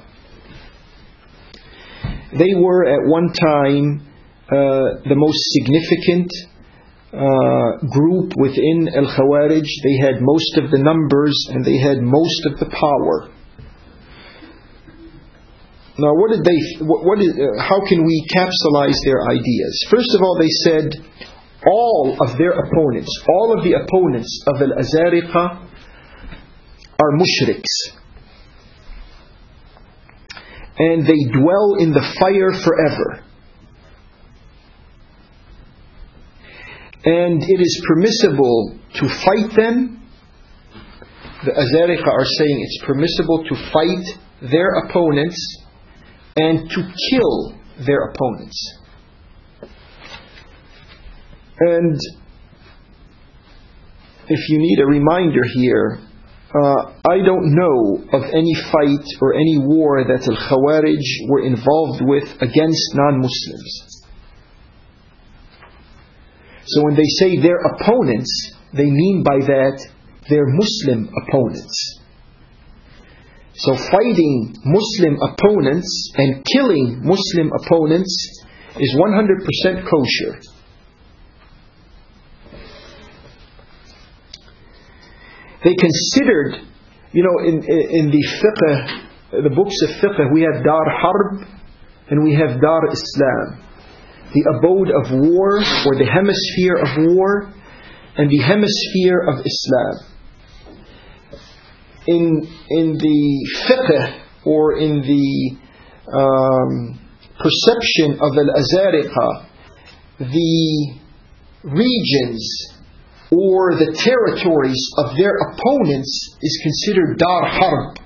They were at one time uh, the most significant uh, group within al-Khawarij. They had most of the numbers and they had most of the power. Now, what did they? What, what is? Uh, how can we capsulize their ideas? First of all, they said all of their opponents, all of the opponents of al-Azariqah, are mushriks, and they dwell in the fire forever. And it is permissible to fight them. The Azariqah are saying it's permissible to fight their opponents and to kill their opponents. And if you need a reminder here, uh, I don't know of any fight or any war that al-Khawarij were involved with against non-Muslims. So when they say their opponents, they mean by that their Muslim opponents. So fighting Muslim opponents and killing Muslim opponents is one hundred percent kosher. They considered, you know, in, in the fiqh, the books of fiqh, we have Dar Harb and we have Dar Islam. The abode of war, or the hemisphere of war, and the hemisphere of Islam. In in the fiqh, or in the um, perception of al-Azariqah, the regions or the territories of their opponents is considered Dar Harb.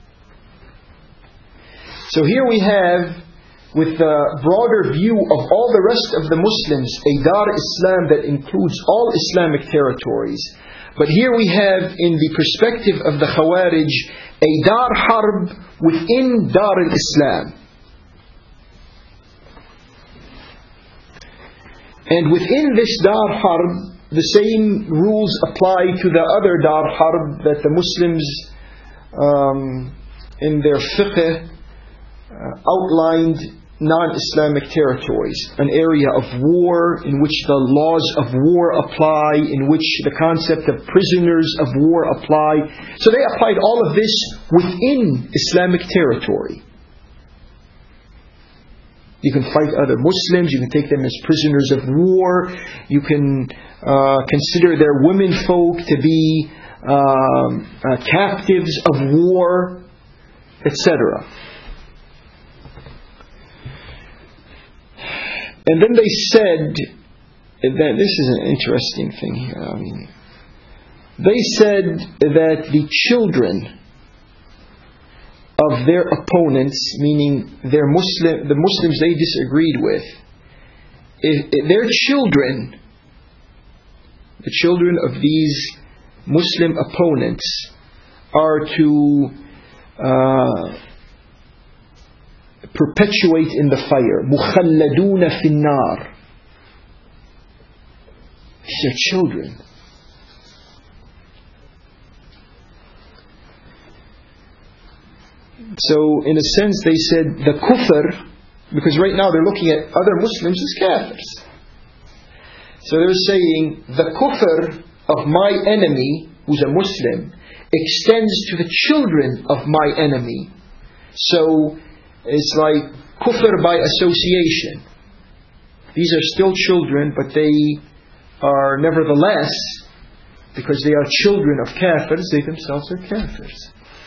So here we have, with the broader view of all the rest of the Muslims, a Dar Islam that includes all Islamic territories. But here we have, in the perspective of the Khawarij, a Dar Harb within Dar al-Islam. And within this Dar Harb, the same rules apply to the other Dar Harb that the Muslims um, in their fiqh uh, outlined non-Islamic territories, an area of war in which the laws of war apply, in which the concept of prisoners of war apply. So they applied all of this within Islamic territory. You can fight other Muslims, you can take them as prisoners of war, you can uh, consider their women folk to be um, uh, captives of war, et cetera. And then they said, that this is an interesting thing here. I mean, they said that the children of their opponents, meaning their Muslim, the Muslims they disagreed with, if, if their children, the children of these Muslim opponents, are to uh, perpetuate in the fire. مُخَلَّدُونَ فِي النَّارِ. These are children. So, in a sense, they said the kufr, because right now they're looking at other Muslims as kafirs. So they're saying the kufr of my enemy, who's a Muslim, extends to the children of my enemy. So it's like kufr by association. These are still children, but they are nevertheless, because they are children of kafirs, they themselves are kafirs.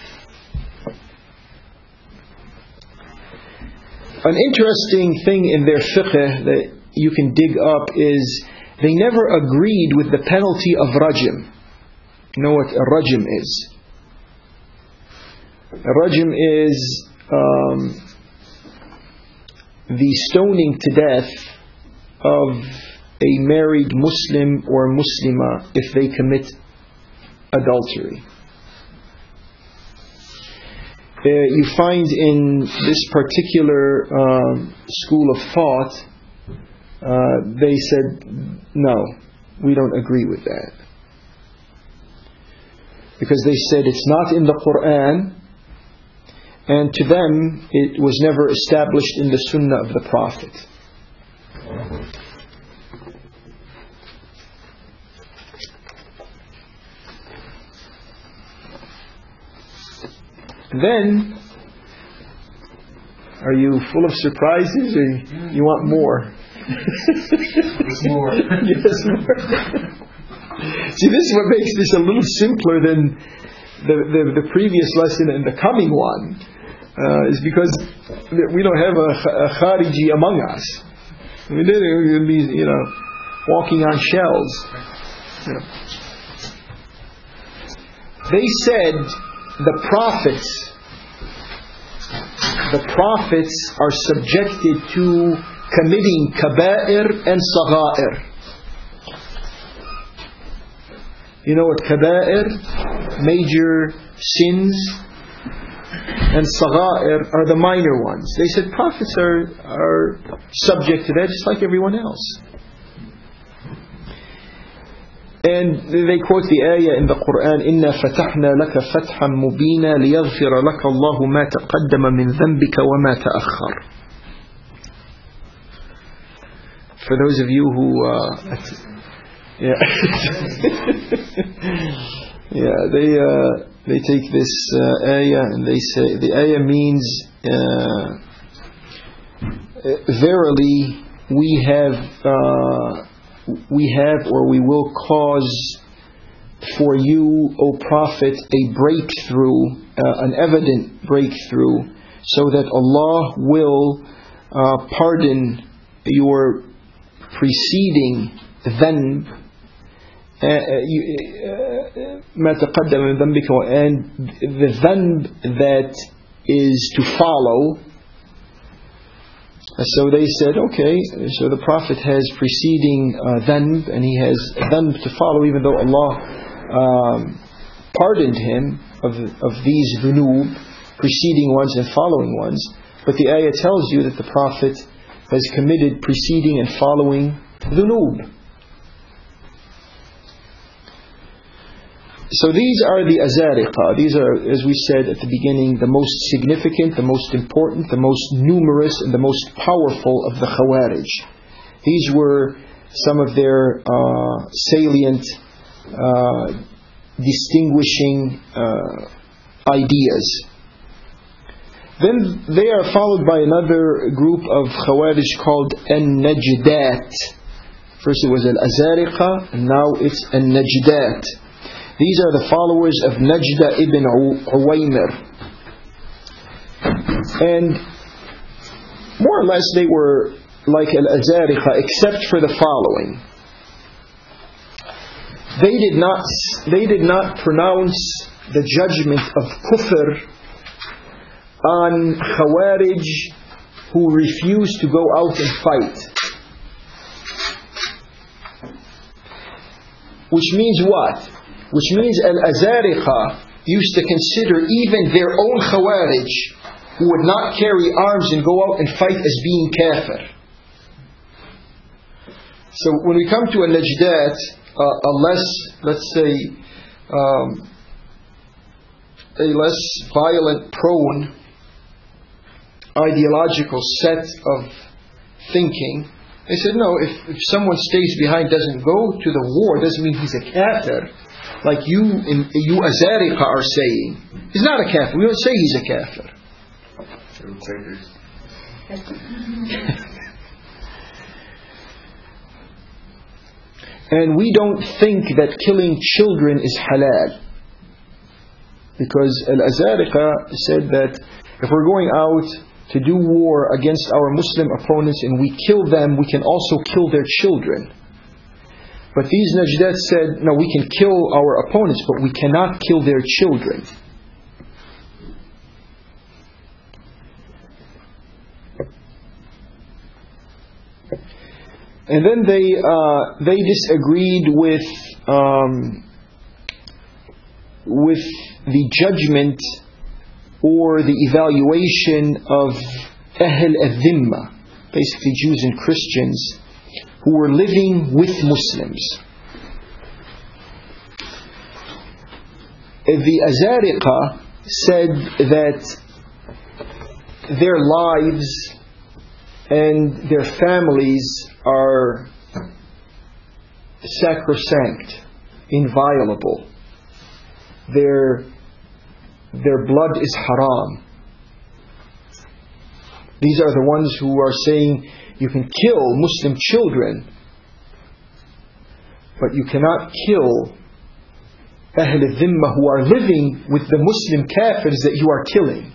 An interesting thing in their fiqh that you can dig up is they never agreed with the penalty of rajm. You know what a rajm is? A rajm is um, the stoning to death of a married Muslim or Muslima if they commit adultery. Uh, you find in this particular um, school of thought, uh, they said, no, we don't agree with that. Because they said it's not in the Quran, and to them it was never established in the Sunnah of the Prophet. Then, are you full of surprises, or you want more? There's more. Yes, more. See, this is what makes this a little simpler than the, the, the previous lesson and the coming one, uh, is because we don't have a, a Khariji among us. We didn't be, you know, walking on shells. You know. They said the prophets, the prophets are subjected to committing kaba'ir and sagha'ir. You know what kaba'ir, major sins, and sagha'ir are the minor ones. They said prophets are, are subject to that just like everyone else. And they quote the ayah in the Quran, إِنَّا فَتَحْنَا لَكَ فَتْحًا مُبِينًا لِيَغْفِرَ لَكَ اللَّهُ مَا تَقَدَّمَ مِنْ ذَنْبِكَ وَمَا تَأَخَّرَ. For those of you who uh, yeah yeah they uh, they take this uh, ayah and they say the ayah means uh, verily we have uh, we have or we will cause for you, O Prophet, a breakthrough, uh, an evident breakthrough, so that Allah will uh, pardon your preceding dhanb, ما تقدم من ذنبك, and the dhanb that is to follow. So they said, okay, so the Prophet has preceding uh, dhanb, and he has dhanb to follow, even though Allah um, pardoned him of, of these dhunub, preceding ones and following ones. But the ayah tells you that the Prophet has committed preceding and following dhunub. So these are the Azariqa. These are, as we said at the beginning, the most significant, the most important, the most numerous, and the most powerful of the Khawarij. These were some of their uh, salient, uh, distinguishing uh, ideas. Then they are followed by another group of Khawarij called An-Najdat. First it was Al-Azariqa, and now it's An-Najdat. These are the followers of Najda ibn Uwaymir. And more or less they were like Al-Azariqa, except for the following. They did not, they did not pronounce the judgment of kufr on Khawarij who refused to go out and fight. Which means what? Which means Al-Azariqa used to consider even their own Khawarij who would not carry arms and go out and fight as being kafir. So when we come to a Najdat, uh, a less, let's say, um, a less violent prone ideological set of thinking, They said, no, if, if someone stays behind, doesn't go to the war, doesn't mean he's a kafir. Like you, in, you Azariqa are saying. He's not a kafir. We don't say he's a kafir. And we don't think that killing children is halal. Because Al-Azariqa said that if we're going out to do war against our Muslim opponents and we kill them, we can also kill their children. But these Najdat said, no, we can kill our opponents, but we cannot kill their children. And then they uh, they disagreed with um, with the judgment or the evaluation of Ahl al-Dhimma, basically Jews and Christians who were living with Muslims. The Azariqa said that their lives and their families are sacrosanct, inviolable. Their Their blood is haram. These are the ones who are saying you can kill Muslim children, but you cannot kill Ahl al-Dhimma who are living with the Muslim kafirs that you are killing.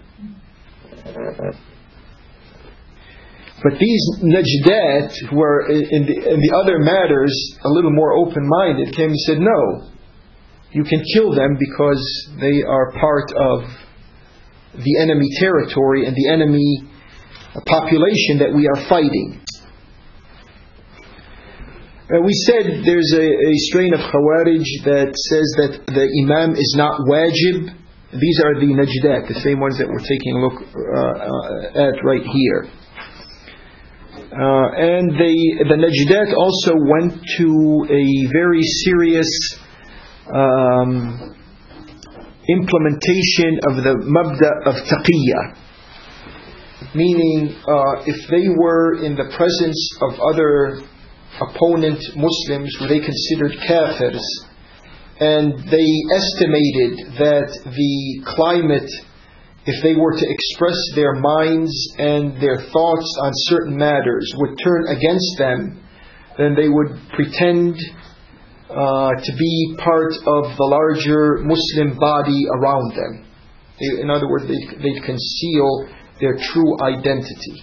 But these Najdat, who are in the, in the other matters a little more open-minded, came and said, no, you can kill them because they are part of the enemy territory and the enemy population that we are fighting. And we said there's a, a strain of Khawarij that says that the Imam is not wajib. These are the Najdat, the same ones that we're taking a look uh, uh, at right here. Uh, and they, the Najdat also went to a very serious Um, implementation of the mabda of taqiyya, meaning uh, if they were in the presence of other opponent Muslims who they considered kafirs, and they estimated that the climate, if they were to express their minds and their thoughts on certain matters, would turn against them, then they would pretend Uh, to be part of the larger Muslim body around them. They, in other words, they'd, they'd conceal their true identity.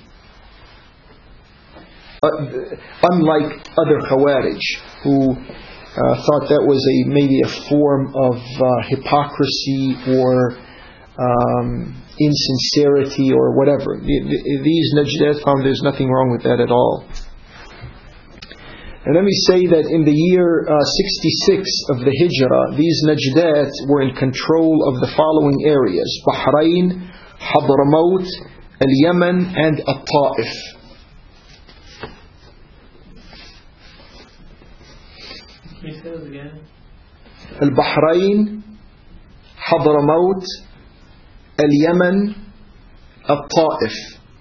Uh, unlike other Khawarij, who uh, thought that was a maybe a form of uh, hypocrisy or um, insincerity or whatever. The, the, these Najdat found there's nothing wrong with that at all. And let me say that in the year uh, sixty-six of the Hijrah, these Najdat were in control of the following areas: Bahrain, Hadramaut, Al-Yaman, and At-Ta'if. Can you say those again? Al-Bahrain, Hadramaut, Al-Yaman, At-Ta'if.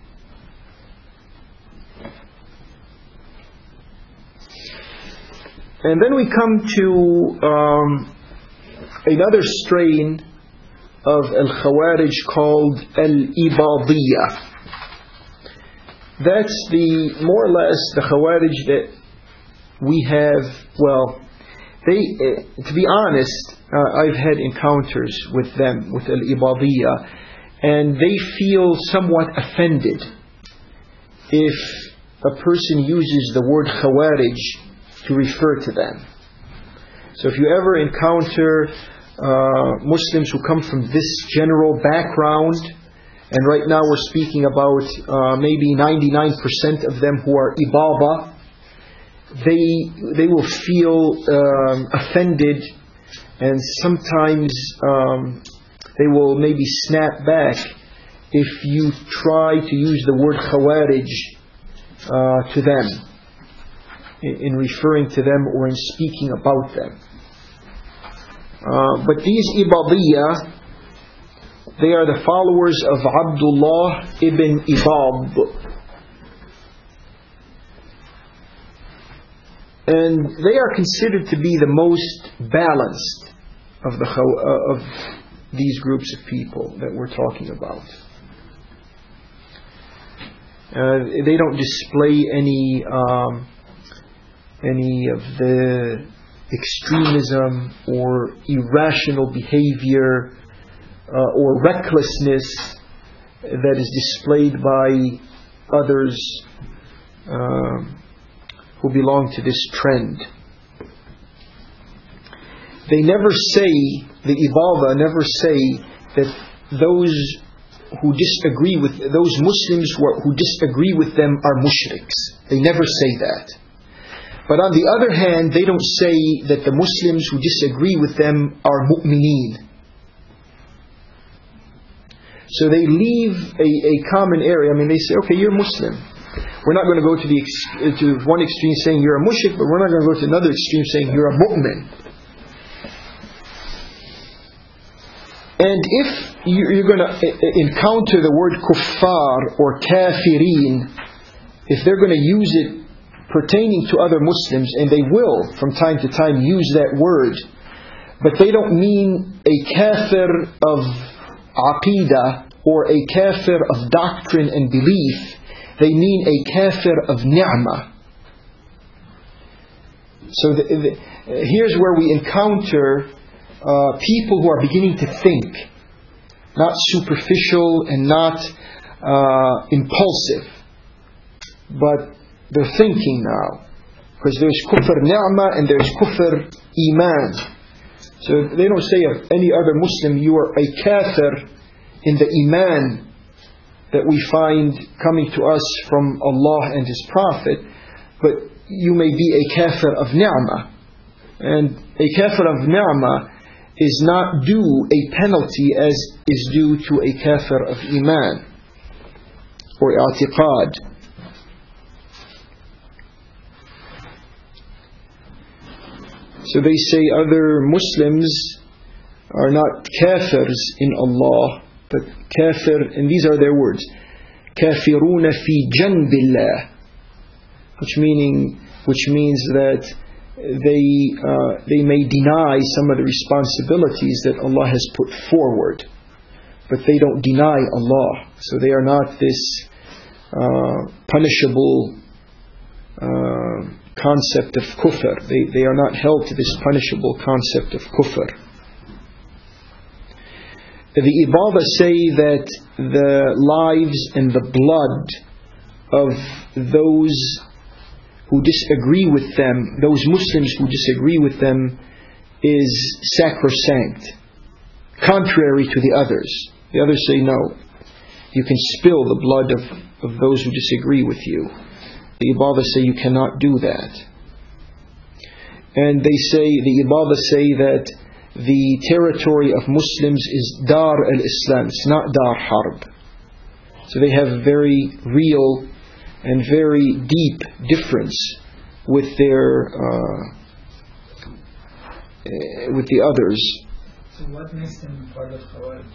And then we come to um, another strain of Al-Khawarij called Al-Ibadiyya. That's the, more or less, the Khawarij that we have, well, they, uh, to be honest, uh, I've had encounters with them, with Al-Ibadiyya, and they feel somewhat offended if a person uses the word Khawarij to refer to them. So if you ever encounter uh, Muslims who come from this general background, and right now we're speaking about uh, maybe ninety-nine percent of them who are Ibaba, they they will feel um, offended, and sometimes um, they will maybe snap back if you try to use the word Khawarij uh, to them, in referring to them or in speaking about them. Uh, but these Ibadiyya, they are the followers of Abdullah ibn Ibad. and they are considered to be the most balanced of the uh, of these groups of people that we're talking about. Uh, they don't display any um, any of the extremism or irrational behavior uh, or recklessness that is displayed by others uh, who belong to this trend. They never say, the Ibada never say that those who disagree with, those Muslims who, are, who disagree with them are mushriks. They never say that. But on the other hand, they don't say that the Muslims who disagree with them are mu'mineen. So they leave a, a common area. I mean, they say, okay, you're Muslim. We're not going to go to the ex- to one extreme saying you're a mushrik, but we're not going to go to another extreme saying you're a mu'min. And if you're going to encounter the word kuffar or kafirin, if they're going to use it pertaining to other Muslims, and they will from time to time use that word, but they don't mean a kafir of aqidah or a kafir of doctrine and belief. They mean a kafir of ni'mah. So the, the, here's where we encounter uh, people who are beginning to think, not superficial and not uh, impulsive, but they're thinking now. Because there's kufr ni'mah and there's kufr iman. So they don't say of any other Muslim, you are a kafir in the iman that we find coming to us from Allah and His Prophet, but you may be a kafir of ni'mah. And a kafir of ni'mah is not due a penalty as is due to a kafir of iman or i'tiqad. So they say other Muslims are not kafirs in Allah, but kafir, and these are their words, kafiruna fi janbillah, which meaning, which means that they uh, they may deny some of the responsibilities that Allah has put forward, but they don't deny Allah. So they are not this uh, punishable Uh, concept of kufr. They, they are not held to this punishable concept of kufr. The Ibada say that the lives and the blood of those who disagree with them, those Muslims who disagree with them, is sacrosanct, contrary to the others. The others say no, you can spill the blood of, of those who disagree with you. The Ibada say you cannot do that. And they say, the Ibada say that the territory of Muslims is Dar al-Islam, it's not Dar Harb. So they have a very real and very deep difference with their uh, with the others. So what makes them part of Khawarij?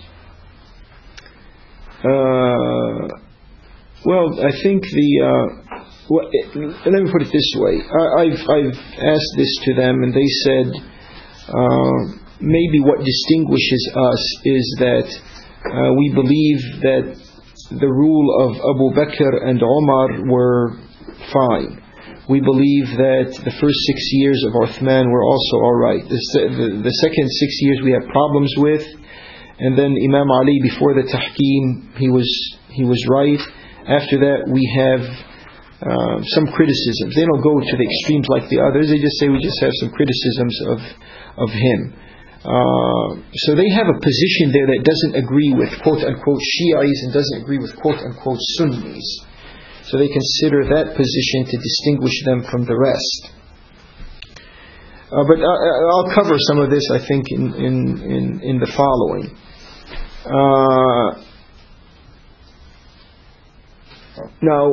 Uh, well, I think the uh, Well, let me put it this way. I've I've asked this to them, and they said uh, maybe what distinguishes us is that uh, we believe that the rule of Abu Bakr and Umar were fine. We believe that the first six years of Uthman were also all right. The, the, the second six years we had problems with, and then Imam Ali before the Tahkim he was he was right. After that we have Uh, some criticisms. They don't go to the extremes like the others. They just say we just have some criticisms of of him. Uh, so they have a position there that doesn't agree with quote unquote Shi'is and doesn't agree with quote unquote Sunnis. So they consider that position to distinguish them from the rest. Uh, but I, I'll cover some of this, I think, in in in, in the following. Uh, now.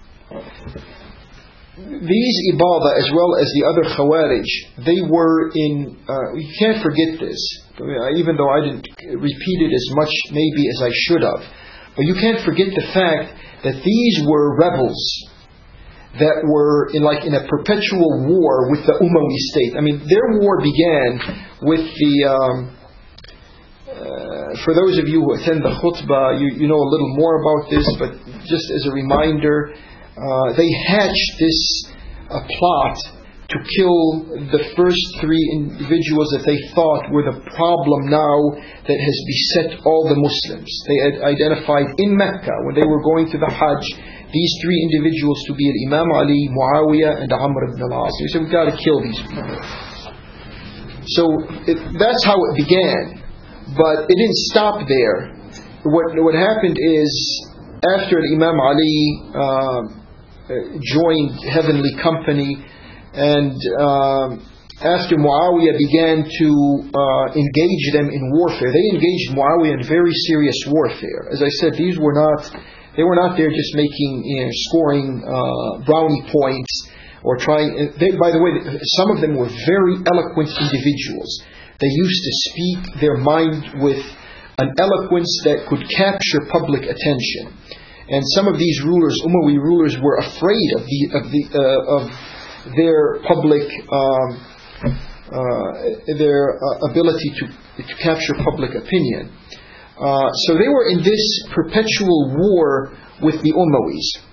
These Ibada, as well as the other Khawarij, they were in, uh, you can't forget this, even though I didn't repeat it as much maybe as I should have, but you can't forget the fact that these were rebels. that were in like in a perpetual war with the Umayyad state. I mean, their war began with the. Um, uh, for those of you who attend the khutbah, you, you know a little more about this, but just as a reminder, uh, they hatched this uh, plot to kill the first three individuals that they thought were the problem now that has beset all the Muslims. They had identified in Mecca when they were going to the Hajj these three individuals to be Imam Ali, Muawiyah, and Amr ibn al-As. They said, we've got to kill these people. So it, that's how it began. But it didn't stop there. What, what happened is, after Imam Ali uh, joined Heavenly Company, and um, after Muawiyah began to uh, engage them in warfare, they engaged Muawiyah in very serious warfare. As I said, these were not, they were not there just making, you know, scoring uh, brownie points or trying. They, by the way, some of them were very eloquent individuals. They used to speak their mind with an eloquence that could capture public attention. And some of these rulers, Umayyad rulers, were afraid of the of the uh, of their public, um, uh, their uh, ability to, to capture public opinion. Uh, so they were in this perpetual war with the Umayyads.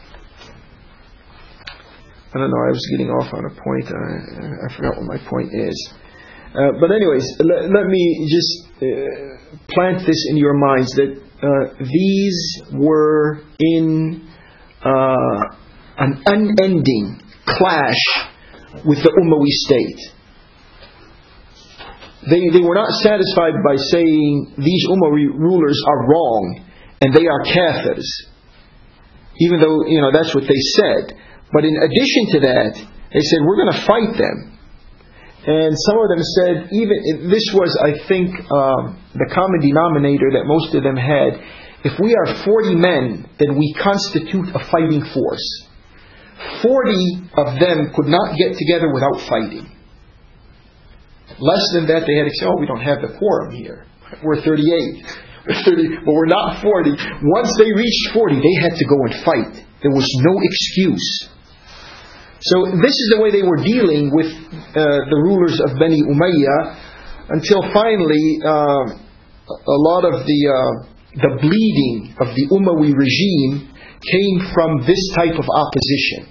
I don't know, I was getting off on a point. I, I forgot what my point is. Uh, but anyways, let, let me just uh, plant this in your minds that uh, these were in uh, an unending clash with the Umayyad state. They they were not satisfied by saying these Umayyad rulers are wrong and they are kafirs, even though, you know, that's what they said. But in addition to that, they said, we're going to fight them. And some of them said, even this was, I think, um, the common denominator that most of them had. If we are forty men, then we constitute a fighting force. Forty of them could not get together without fighting. Less than that, they had to say, oh, we don't have the quorum here. We're thirty-eight. We're thirty, but we're not forty. Once they reached forty, they had to go and fight. There was no excuse. So this is the way they were dealing with uh, the rulers of Bani Umayyah, until finally uh, a lot of the uh, the bleeding of the Umayyad regime came from this type of opposition.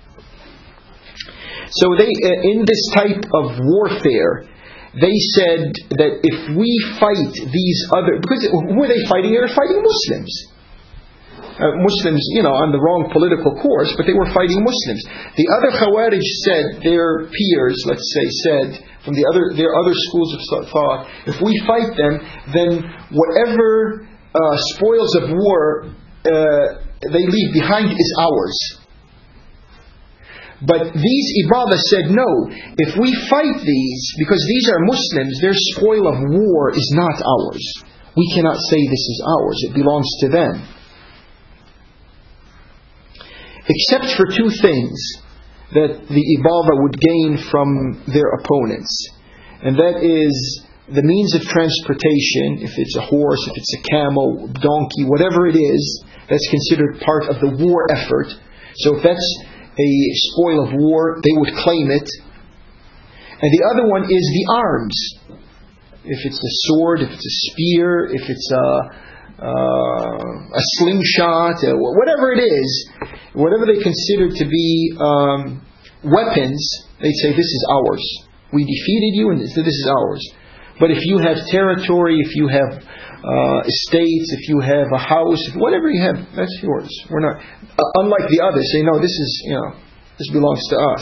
So they, uh, in this type of warfare, they said that if we fight these other, because who were they fighting? They were fighting Muslims. Uh, Muslims, you know, on the wrong political course, but they were fighting Muslims. The other Khawarij said, their peers, let's say, said, from the other, their other schools of thought, if we fight them, then whatever uh, spoils of war uh, they leave behind is ours. But these Ibadah said, no, if we fight these, because these are Muslims, their spoil of war is not ours. We cannot say this is ours, it belongs to them. Except for two things that the Ibadah would gain from their opponents. And that is the means of transportation, if it's a horse, if it's a camel, donkey, whatever it is, that's considered part of the war effort. So if that's a spoil of war, they would claim it. And the other one is the arms. If it's a sword, if it's a spear, if it's a Uh, a slingshot, uh, whatever it is, whatever they consider to be um, weapons, they say this is ours. We defeated you and this is ours. But if you have territory, if you have uh, estates, if you have a house, whatever you have, that's yours. We're not uh, unlike the others. Say no, this is, you know, this belongs to us.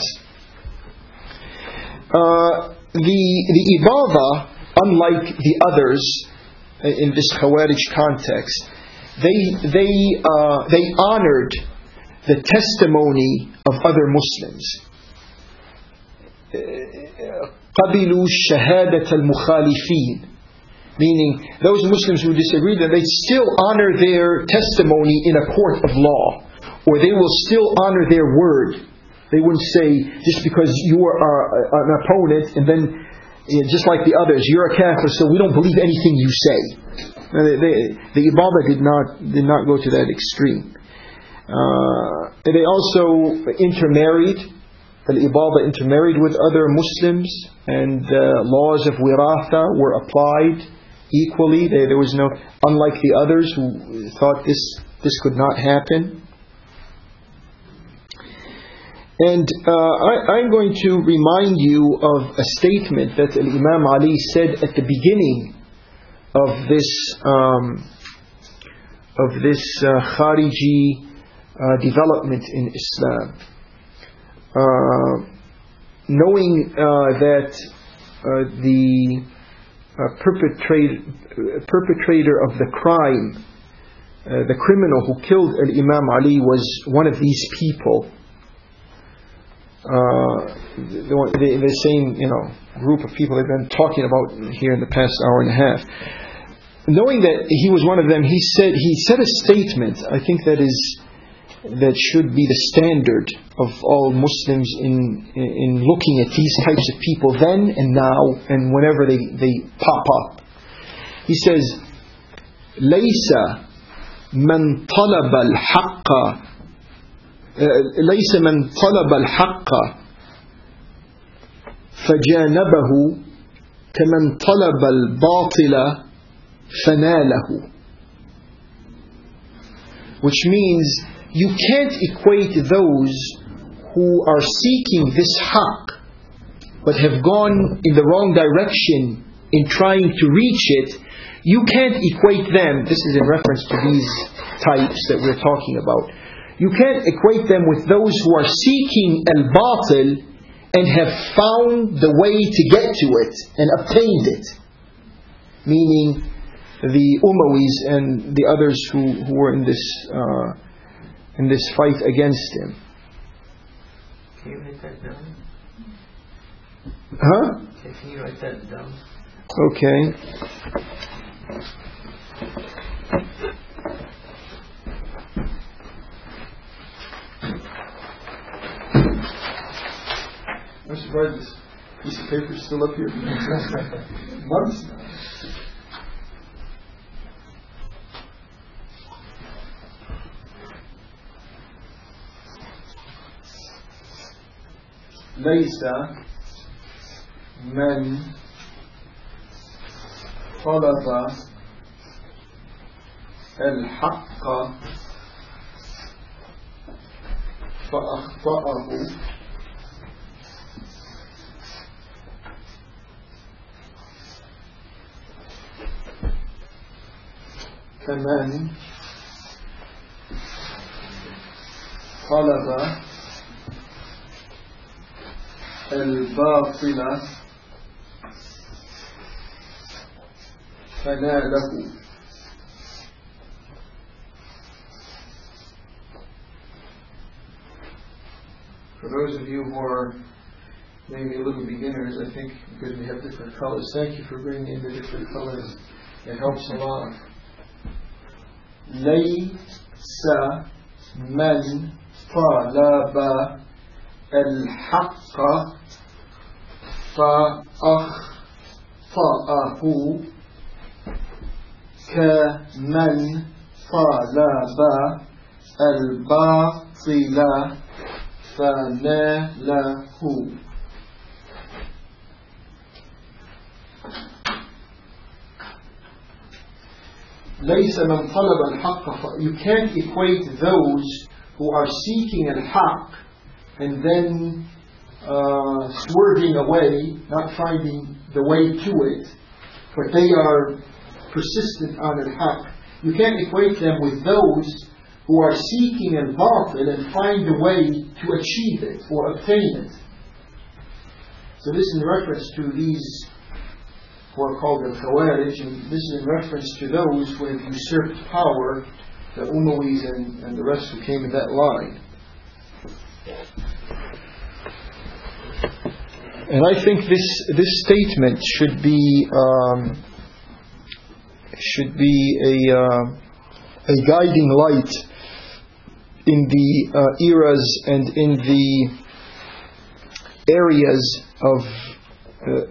Uh, the the Ibadah, unlike the others, in this Khawarij context, they they uh, they honored the testimony of other Muslims. قبلوا شهادة المخالفين, meaning those Muslims who disagreed, that they still honor their testimony in a court of law, or they will still honor their word. They wouldn't say just because you are uh, an opponent and then, just like the others, you're a kafir, so we don't believe anything you say. They, they, the Ibadah did not did not go to that extreme. Uh, they also intermarried. Al-Ibada intermarried with other Muslims, and the laws of wiratha were applied equally. There, there was no, unlike the others who thought this this could not happen. And uh, I, I'm going to remind you of a statement that Imam Ali said at the beginning of this um, of this uh, Khariji uh, development in Islam. Uh, knowing uh, that uh, the uh, perpetrator, perpetrator of the crime, uh, the criminal who killed Imam Ali, was one of these people. Uh, the, the, the same, you know, group of people they've been talking about here in the past hour and a half. Knowing that he was one of them, he said he said a statement. I think that is. That should be the standard of all Muslims in in looking at these types of people then and now and whenever they, they pop up. He says, ليس من طلب الحق ليس من طلب الحق فجانبه كمن طلب الباطل فناله. Which means you can't equate those who are seeking this haqq but have gone in the wrong direction in trying to reach it. You can't equate them. This is in reference to these types that we're talking about. You can't equate them with those who are seeking al-batil and have found the way to get to it and obtained it. Meaning the Umayyas and the others who, who were in this uh, in this fight against him. Can you write that down? Huh? Okay, can you write that down? Okay. I'm surprised this piece of paper is still up here. Months now. ليس من طلب الحق فأخطأه كمن طلب الباطل فناله. For those of you who are maybe a little beginners, I think because we have different colors, thank you for bringing in the different colors. It helps a lot. ليس من طلب الحق فأخطأه كمن طلب الباطل فناله. ليس من طلب الحق. You can't equate those who are seeking al-haq and then uh, swerving away, not finding the way to it, but they are persistent on al-haq. You can't equate them with those who are seeking al-batil and find a way to achieve it or obtain it. So this is in reference to these who are called al-Khawarij, and this is in reference to those who have usurped power, the Umayyas and, and the rest who came in that line. And I think this this statement should be um, should be a uh, a guiding light in the uh, eras and in the areas of uh,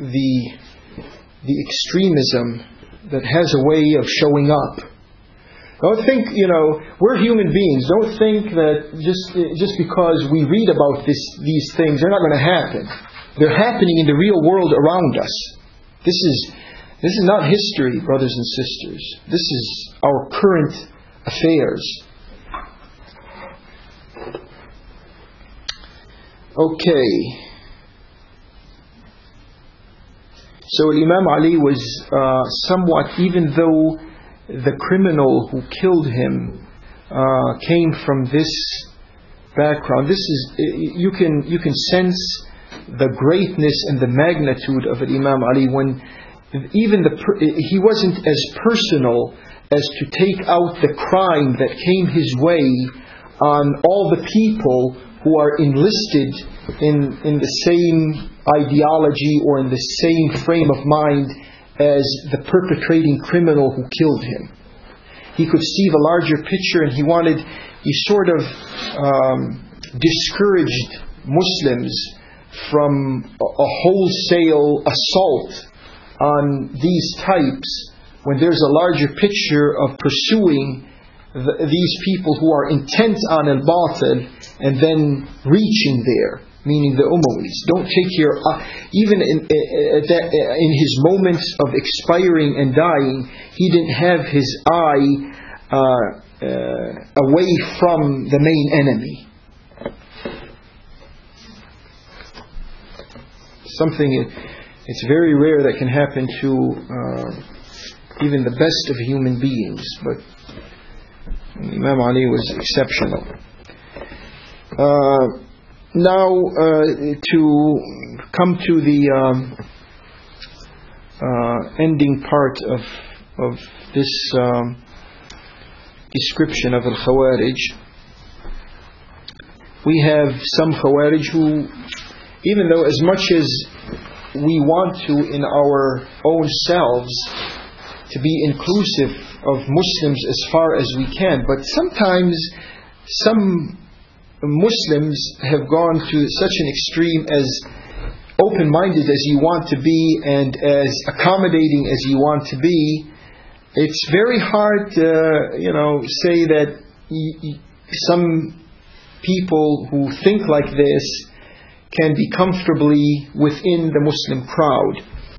the the extremism that has a way of showing up. Don't think, you know, we're human beings. Don't think that just just because we read about this, these things, they're not going to happen. They're happening in the real world around us. This is this is not history, brothers and sisters. This is our current affairs. Okay. So Imam Ali was uh, somewhat, even though the criminal who killed him uh, came from this background, this is you can you can sense the greatness and the magnitude of Imam Ali when even the he wasn't as personal as to take out the crime that came his way on all the people who are enlisted in in the same ideology or in the same frame of mind as the perpetrating criminal who killed him. He could see the larger picture, and he wanted, he sort of um, discouraged Muslims from a, a wholesale assault on these types when there's a larger picture of pursuing the, these people who are intent on al-batil and then reaching there. Meaning the Umayyads. Don't take your uh, even in, uh, that, uh, in his moments of expiring and dying, he didn't have his eye uh, uh, away from the main enemy. Something it's very rare that can happen to uh, even the best of human beings, but Imam Ali was exceptional. Uh, Now, uh, to come to the um, uh, ending part of of this um, description of al-Khawarij, we have some Khawarij who, even though as much as we want to in our own selves to be inclusive of Muslims as far as we can, but sometimes some Muslims have gone to such an extreme as open-minded as you want to be and as accommodating as you want to be. It's very hard to, you know, say that y- y- some people who think like this can be comfortably within the Muslim crowd,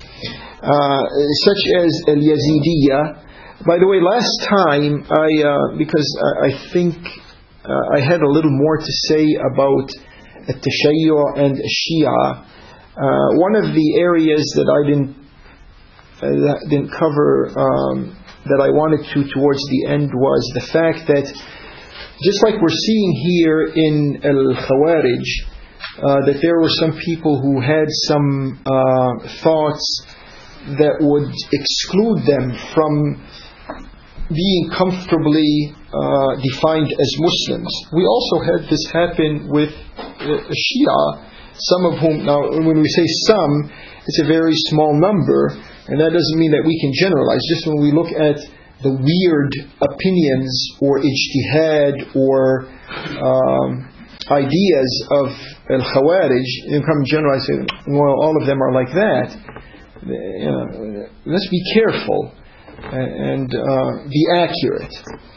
uh, such as Al-Yazidiyya. By the way, last time I, uh, because I, I think. Uh, I had a little more to say about At-Tashayyu' and Shia. Uh, one of the areas that I didn't uh, that didn't cover um, that I wanted to towards the end was the fact that just like we're seeing here in Al-Khawarij, uh, that there were some people who had some uh, thoughts that would exclude them from being comfortably uh, defined as Muslims. We also had this happen with uh, Shia, some of whom, now when we say some, it's a very small number, and that doesn't mean that we can generalize. Just when we look at the weird opinions or ijtihad or um, ideas of al-Khawarij, you come generalize, say, well, all of them are like that. You know, let's be careful and uh, be accurate.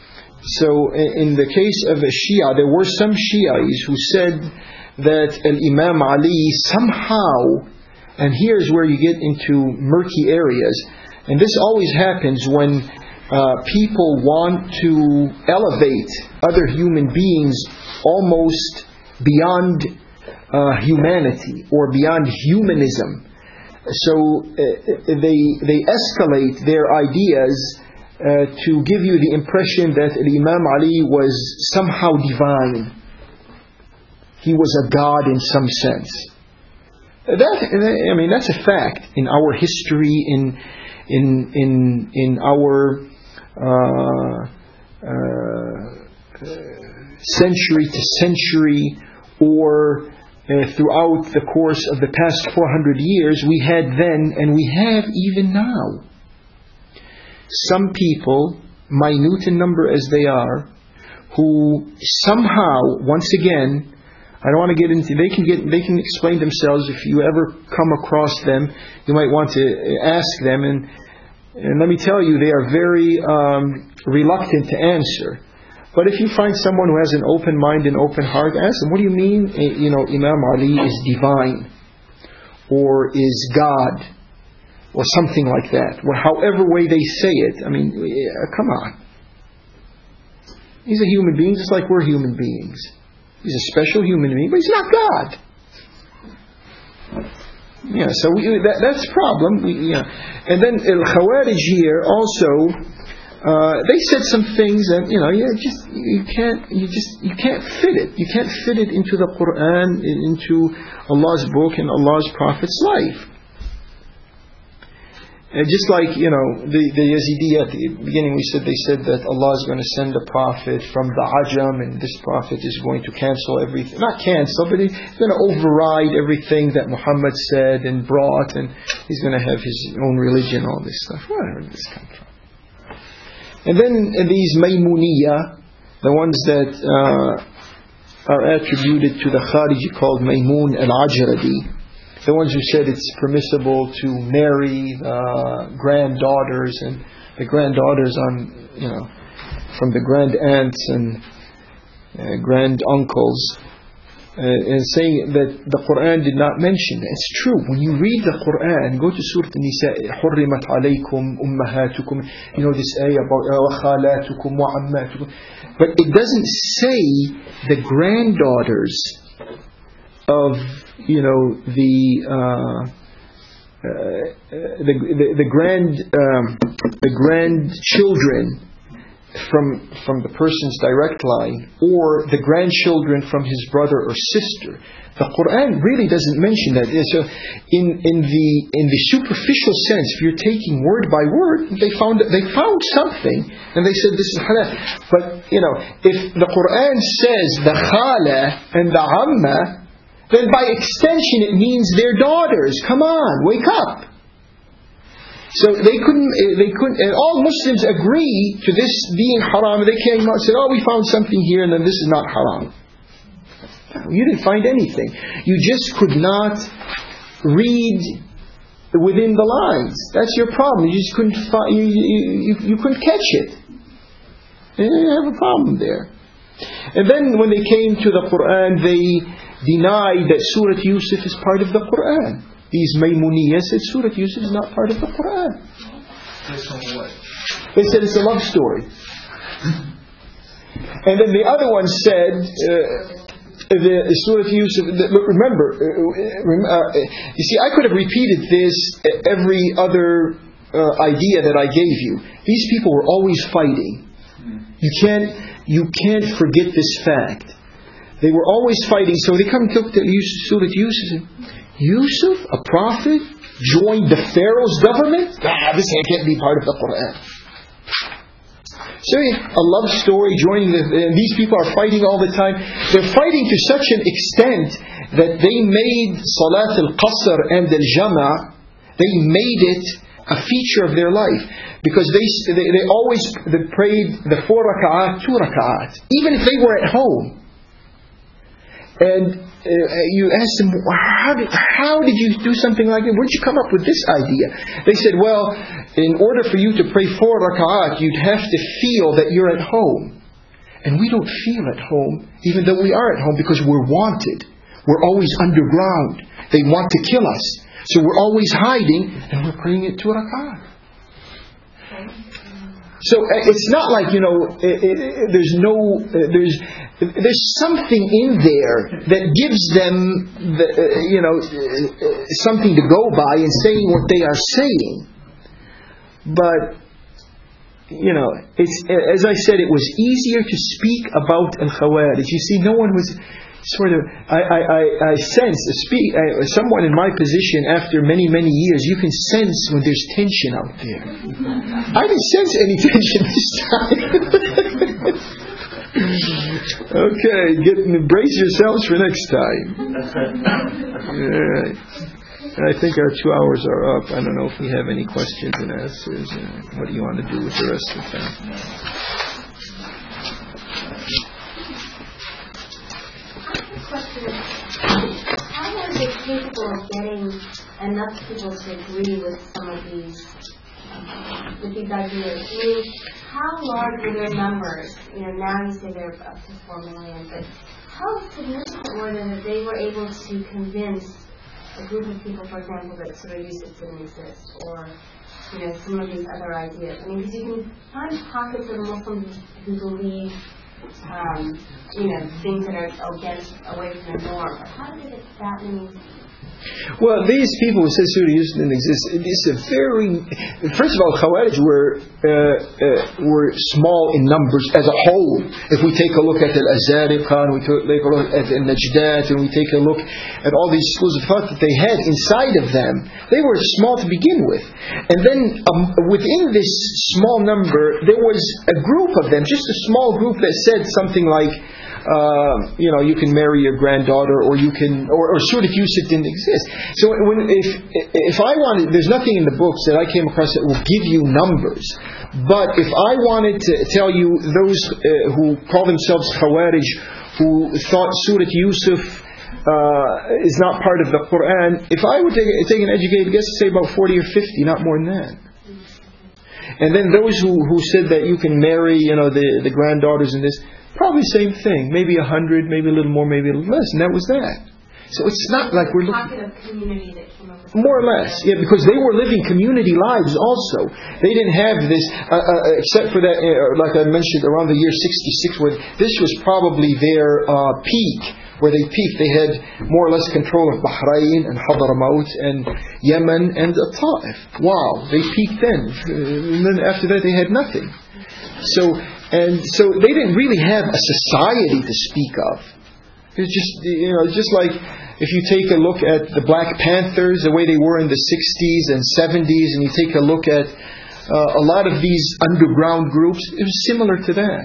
So in the case of a Shia, there were some Shi'is who said that Al-Imam Ali somehow, and here's where you get into murky areas, and this always happens when uh, people want to elevate other human beings almost beyond uh, humanity or beyond humanism. So uh, they they escalate their ideas uh, to give you the impression that Imam Ali was somehow divine. He was a god in some sense. That I mean that's a fact in our history, in in in in our uh, uh, century to century, or Uh, throughout the course of the past four hundred years, we had then and we have even now some people, minute in number as they are, who somehow, once again, I don't want to get into, they can get, they can explain themselves. If you ever come across them, you might want to ask them, and and let me tell you, they are very um, reluctant to answer. But if you find someone who has an open mind and open heart, ask them, what do you mean, you know, Imam Ali is divine? Or is God? Or something like that. Or however way they say it. I mean, uh, come on. He's a human being just like we're human beings. He's a special human being, but he's not God. Yeah, so we, that, that's a problem. We, yeah. And then Al-Khawarij here also, uh, they said some things that, you know, you just you can't you just you can't fit it. You can't fit it into the Quran, into Allah's book and Allah's Prophet's life. And just like, you know, the, the Yazidi at the beginning, we said they said that Allah is going to send a prophet from the Ajam, and this prophet is going to cancel everything. Not cancel, but he's going to override everything that Muhammad said and brought, and he's going to have his own religion, all this stuff. Where did this come from? And then these Maymuniyah, the ones that uh, are attributed to the Khariji called Maymun al-Ajradi, the ones who said it's permissible to marry the granddaughters and the granddaughters on, you know, from the grand aunts and uh, grand uncles, uh, and saying that the Quran did not mention that. It's true. When you read the Quran, go to Surah An-Nisa, حُرِّمَتْ عَلَيْكُمْ أُمَّهَاتُكُمْ, you know this ayah about وَخَالَاتُكُمْ وَعَمَّاتُكُمْ, but it doesn't say the granddaughters of, you know, the uh, uh, the, the the grand um, the grandchildren from from the person's direct line, or the grandchildren from his brother or sister. The Quran really doesn't mention that. So, in in the in the superficial sense, if you're taking word by word, they found they found something, and they said this is halal. But you know, if the Quran says the khala and the amma, then by extension it means their daughters. Come on, wake up. So they couldn't, they couldn't, and all Muslims agree to this being haram. They came out and said, oh, we found something here, and then this is not haram. You didn't find anything. You just could not read within the lines. That's your problem. You just couldn't find, you, you, you, you couldn't catch it. You have a problem there. And then when they came to the Quran, they denied that Surah Yusuf is part of the Quran. These Maymuniyah said Surah Yusuf is not part of the Quran. They said it's a love story. And then the other one said, uh, the Surah Yusuf, the, look, remember, uh, uh, you see, I could have repeated this every other uh, idea that I gave you. These people were always fighting. You can't, you can't forget this fact. They were always fighting, so they come to Surah Yusuf. Yusuf, a prophet, joined the Pharaoh's government? Ah, this can't be part of the Quran. So a love story joining the, and these people are fighting all the time. They're fighting to such an extent that they made Salat al-Qasr and al-Jama', they made it a feature of their life. Because they, they, they always they prayed the four raka'at, two raka'at, even if they were at home. And uh, you ask them, how did, how did you do something like that? Where did you come up with this idea? They said, well, in order for you to pray four raka'at, you'd have to feel that you're at home. And we don't feel at home, even though we are at home, because we're wanted. We're always underground. They want to kill us. So we're always hiding, and we're praying at two raka'at. So it's not like, you know, it, it, there's no, there's there's something in there that gives them, the, you know, something to go by in saying what they are saying. But, you know, it's, as I said, it was easier to speak about Al-Khawarij. You see, no one was sort of, I, I, I, I sense, speak, I, someone in my position after many, many years, you can sense when there's tension out there. I didn't sense any tension this time. Okay, get, brace yourselves for next time. Yeah. I think our two hours are up. I don't know if we have any questions and answers. Uh, what do you want to do with the rest of the time? Question is, how are they capable of getting enough people to agree with some of these with these ideas? I mean, how large were their numbers? You know, now you say they're up to four million, but how significant were they that they were able to convince a group of people, for example, that Surah Yusuf didn't exist, or you know, some of these other ideas? I mean, because you can find pockets of Muslims who believe, um, you know, things that are against, away from the norm. But how did it that many? Well, these people who say Surah Yusuf didn't exist, it is a very... First of all, Khawarij were, uh, uh, were small in numbers as a whole. If we take a look at Al-Azariqa, and we take a look at Al-Najdat, and we take a look at all these schools of thought that they had inside of them, they were small to begin with. And then um, within this small number, there was a group of them, just a small group that said something like, Uh, you know, you can marry your granddaughter, or you can, or, or Surah Yusuf didn't exist. So when, if if I wanted, there's nothing in the books that I came across that will give you numbers. But if I wanted to tell you those uh, who call themselves Khawarij, who thought Surah Yusuf uh, is not part of the Quran, if I would take, take an educated guess, say about forty or fifty, not more than that. And then those who, who said that you can marry, you know, the, the granddaughters and this, probably same thing. Maybe a hundred, maybe a little more, maybe a little less. And that was that. So it's not like we're looking... Pocket of community that came up with more or less, yeah, because they were living community lives also. They didn't have this, uh, uh, except for that, uh, like I mentioned, around the year sixty-six, where this was probably their uh, peak, where they peaked. They had more or less control of Bahrain and Hadramaut and Yemen and Ta'if. Wow, they peaked then. Uh, and then after that they had nothing. So, and so they didn't really have a society to speak of. It's just, you know, just like if you take a look at the Black Panthers, the way they were in the sixties and seventies, and you take a look at uh, a lot of these underground groups, it was similar to that.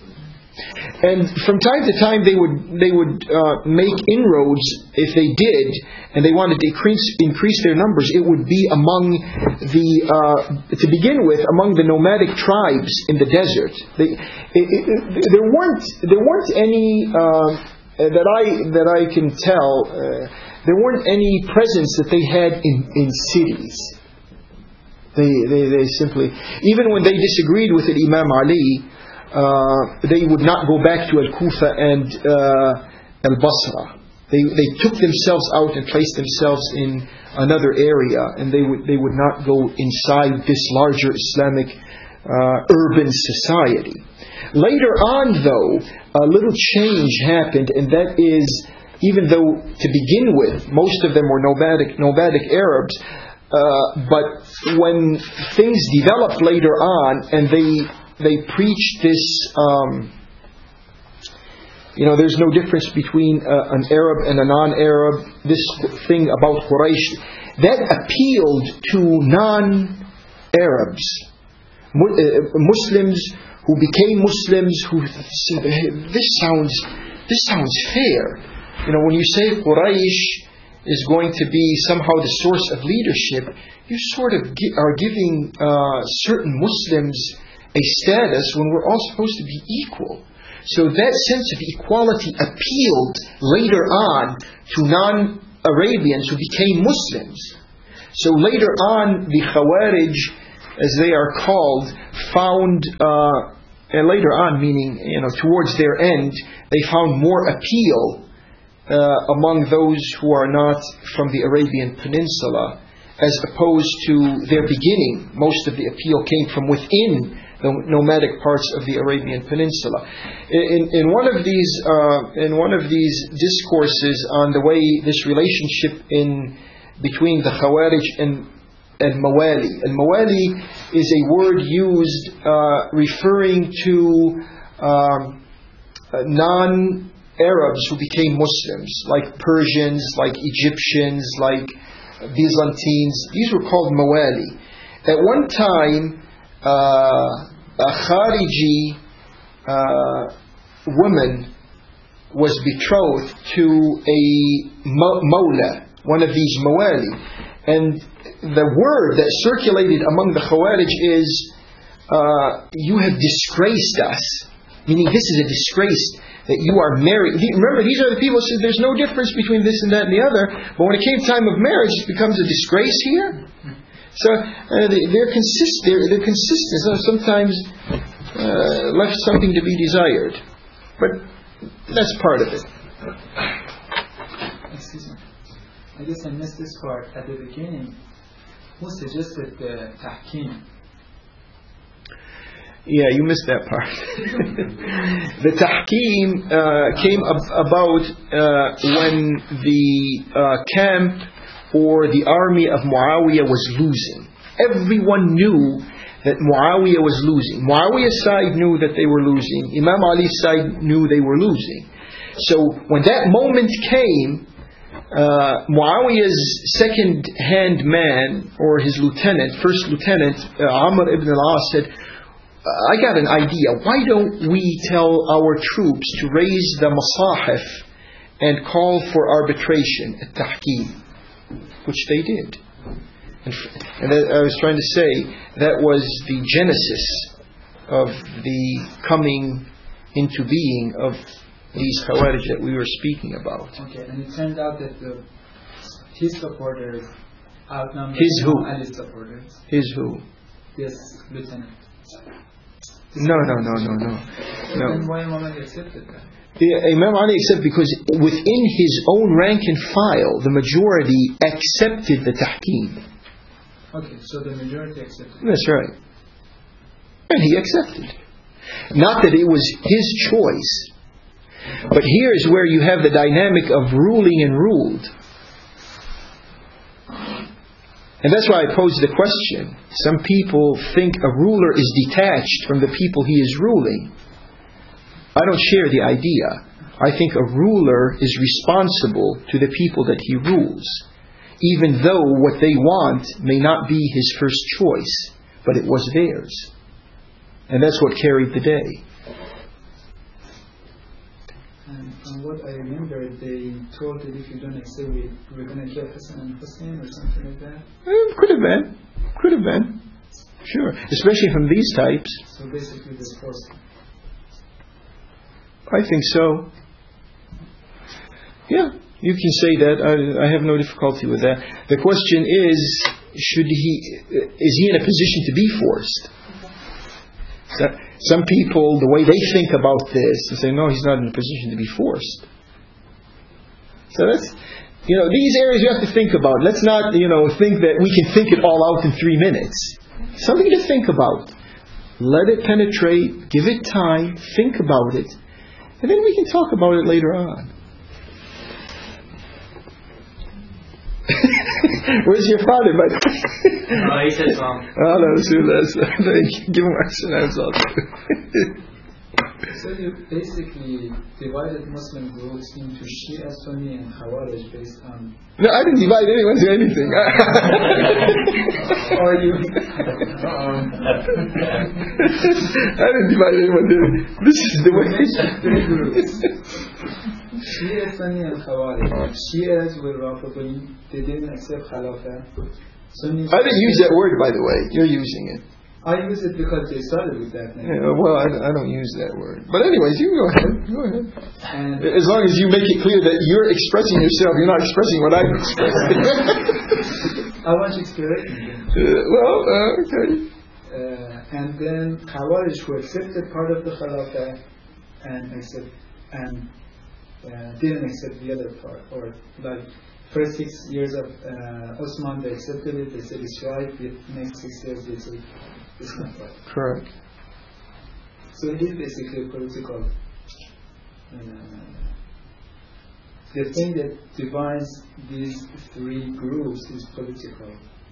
And from time to time, they would they would uh, make inroads. If they did, and they wanted to increase increase their numbers, it would be among the uh, to begin with among the nomadic tribes in the desert. They, it, it, there weren't there weren't any uh, that I that I can tell. Uh, there weren't any presence that they had in, in cities. They, they they simply, even when they disagreed with it, Imam Ali. Uh, they would not go back to Al-Kufa and uh, Al-Basra. They they took themselves out and placed themselves in another area, and they would they would not go inside this larger Islamic uh, urban society. Later on, though, a little change happened, and that is, even though to begin with most of them were nomadic nomadic Arabs, uh, but when things developed later on, and they They preach this, um, you know, there's no difference between uh, an Arab and a non-Arab, this thing about Quraysh. That appealed to non-Arabs. Muslims who became Muslims who said, hey, this sounds, this sounds fair. You know, when you say Quraysh is going to be somehow the source of leadership, you sort of gi- are giving uh, certain Muslims a status when we're all supposed to be equal. So that sense of equality appealed later on to non-Arabians who became Muslims. So later on, the Khawarij, as they are called, found, uh, and later on, meaning, you know, towards their end, they found more appeal uh, among those who are not from the Arabian Peninsula, as opposed to their beginning. Most of the appeal came from within the nomadic parts of the Arabian Peninsula. In, in one of these, uh, in one of these discourses on the way this relationship in between the Khawarij and and Mawali. And Mawali is a word used uh, referring to um, non-Arabs who became Muslims, like Persians, like Egyptians, like Byzantines. These were called Mawali. At one time, Uh, a Khariji uh, woman was betrothed to a Mawla, one of these Mawali. And the word that circulated among the Khawarij is, uh, you have disgraced us. Meaning this is a disgrace that you are married. Remember, these are the people who said there's no difference between this and that and the other. But when it came time of marriage, it becomes a disgrace here. So uh, they, they're consist. They're, they're consistent. So sometimes uh, left something to be desired, but that's part of it. Excuse me. I guess I missed this part at the beginning. Who suggested the tahkim? Yeah, you missed that part. The tahkim uh, came ab- about uh, when the uh, camp or the army of Muawiyah was losing. Everyone knew that Muawiyah was losing. Muawiyah's side knew that they were losing. Imam Ali's side knew they were losing. So when that moment came, uh, Muawiyah's second-hand man, or his lieutenant, first lieutenant, uh, Amr ibn al-As said, I got an idea. Why don't we tell our troops to raise the masahif and call for arbitration at tahkim? Which they did. And, and I was trying to say, that was the genesis of the coming into being of these Khawarij that we were speaking about. Okay, and it turned out that the, his supporters outnumbered His who? Ali's supporters. His who? This lieutenant. No, no, no, no, no. no. Then why Imam Ali accepted that? Yeah, Imam Ali accepted because within his own rank and file, the majority accepted the tahkim. Okay, so the majority accepted. That's right. And he accepted. Not that it was his choice. But here's where you have the dynamic of ruling and ruled. And that's why I posed the question. Some people think a ruler is detached from the people he is ruling. I don't share the idea. I think a ruler is responsible to the people that he rules, even though what they want may not be his first choice, but it was theirs. And that's what carried the day. And from what I remember, they told that if you don't accept it, we're going to kill Hassan and Hussein or something like that. Eh, could have been. Could have been. Sure. Especially from these types. So basically this forced. I think so. Yeah, you can say that. I, I have no difficulty with that. The question is, should he? Is he in a position to be forced? So, some people, the way they think about this, they say, no, he's not in a position to be forced. So that's, you know, these areas you have to think about. Let's not, you know, think that we can think it all out in three minutes. Something to think about. Let it penetrate. Give it time. Think about it. And then we can talk about it later on. Where's your father, by the way? No, he said wrong. Oh, no, so that's, give him our also. So you basically divided Muslim groups into Shia, Sunni, and Khawarij based on. No, I didn't divide anyone to anything. Or you. I didn't divide anyone to anything. This is the way. Three groups. Shia, Sunni, and Khawarij. Shias were Rafidi. They didn't accept Khilafah. Sunnis. I didn't use that word, by the way. You're using it. I use it because they started with that name. Yeah, well, I, I don't use that word. But anyways, you go ahead. Go ahead. And As long as you make it clear that you're expressing yourself, you're not expressing what I'm expressing. I want to explain. uh, well, uh, okay. Uh, and then Khawarij, who accepted part of the Khilafah and accept and uh, didn't accept the other part, or like first six years of uh, Osman, they accepted it. They said it's right. The next six years, they said it's not right. Correct. So it is basically political. Uh, the thing that divides these three groups is political.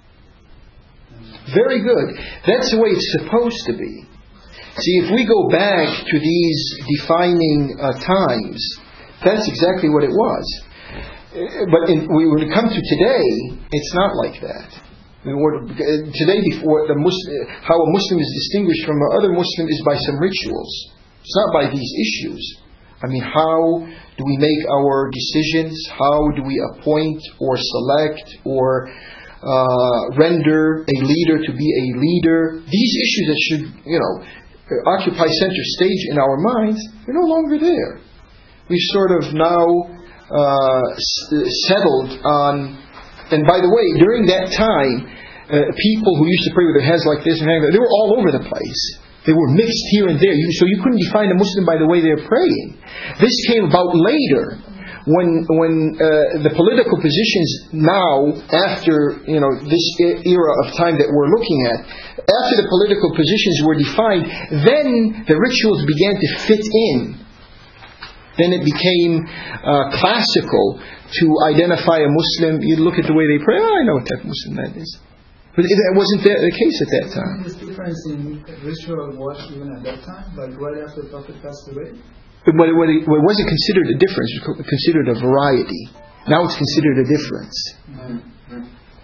Very good. That's the way it's supposed to be. See, if we go back to these defining uh, times, that's exactly what it was. But in, when it comes to today, it's not like that. Today, before the Muslim, how a Muslim is distinguished from another Muslim is by some rituals. It's not by these issues. I mean, how do we make our decisions? How do we appoint or select or uh, render a leader to be a leader? These issues that should, you know, occupy center stage in our minds, they're no longer there. We've sort of now uh, settled on. And by the way, during that time, uh, people who used to pray with their heads like this and like that. They were all over the place. They were mixed here and there. You, so you couldn't define a Muslim by the way they're praying. This came about later, when when uh, the political positions now, after you know this era of time that we're looking at, after the political positions were defined, then the rituals began to fit in. Then it became uh, classical to identify a Muslim. You look at the way they pray. Oh, I know what type of Muslim that is. But it wasn't the, the case at that time. There's difference in ritual wash even at that time, like right after the Prophet passed away. But what it, what it, what it wasn't considered a difference, it was considered a variety. Now it's considered a difference. Mm-hmm.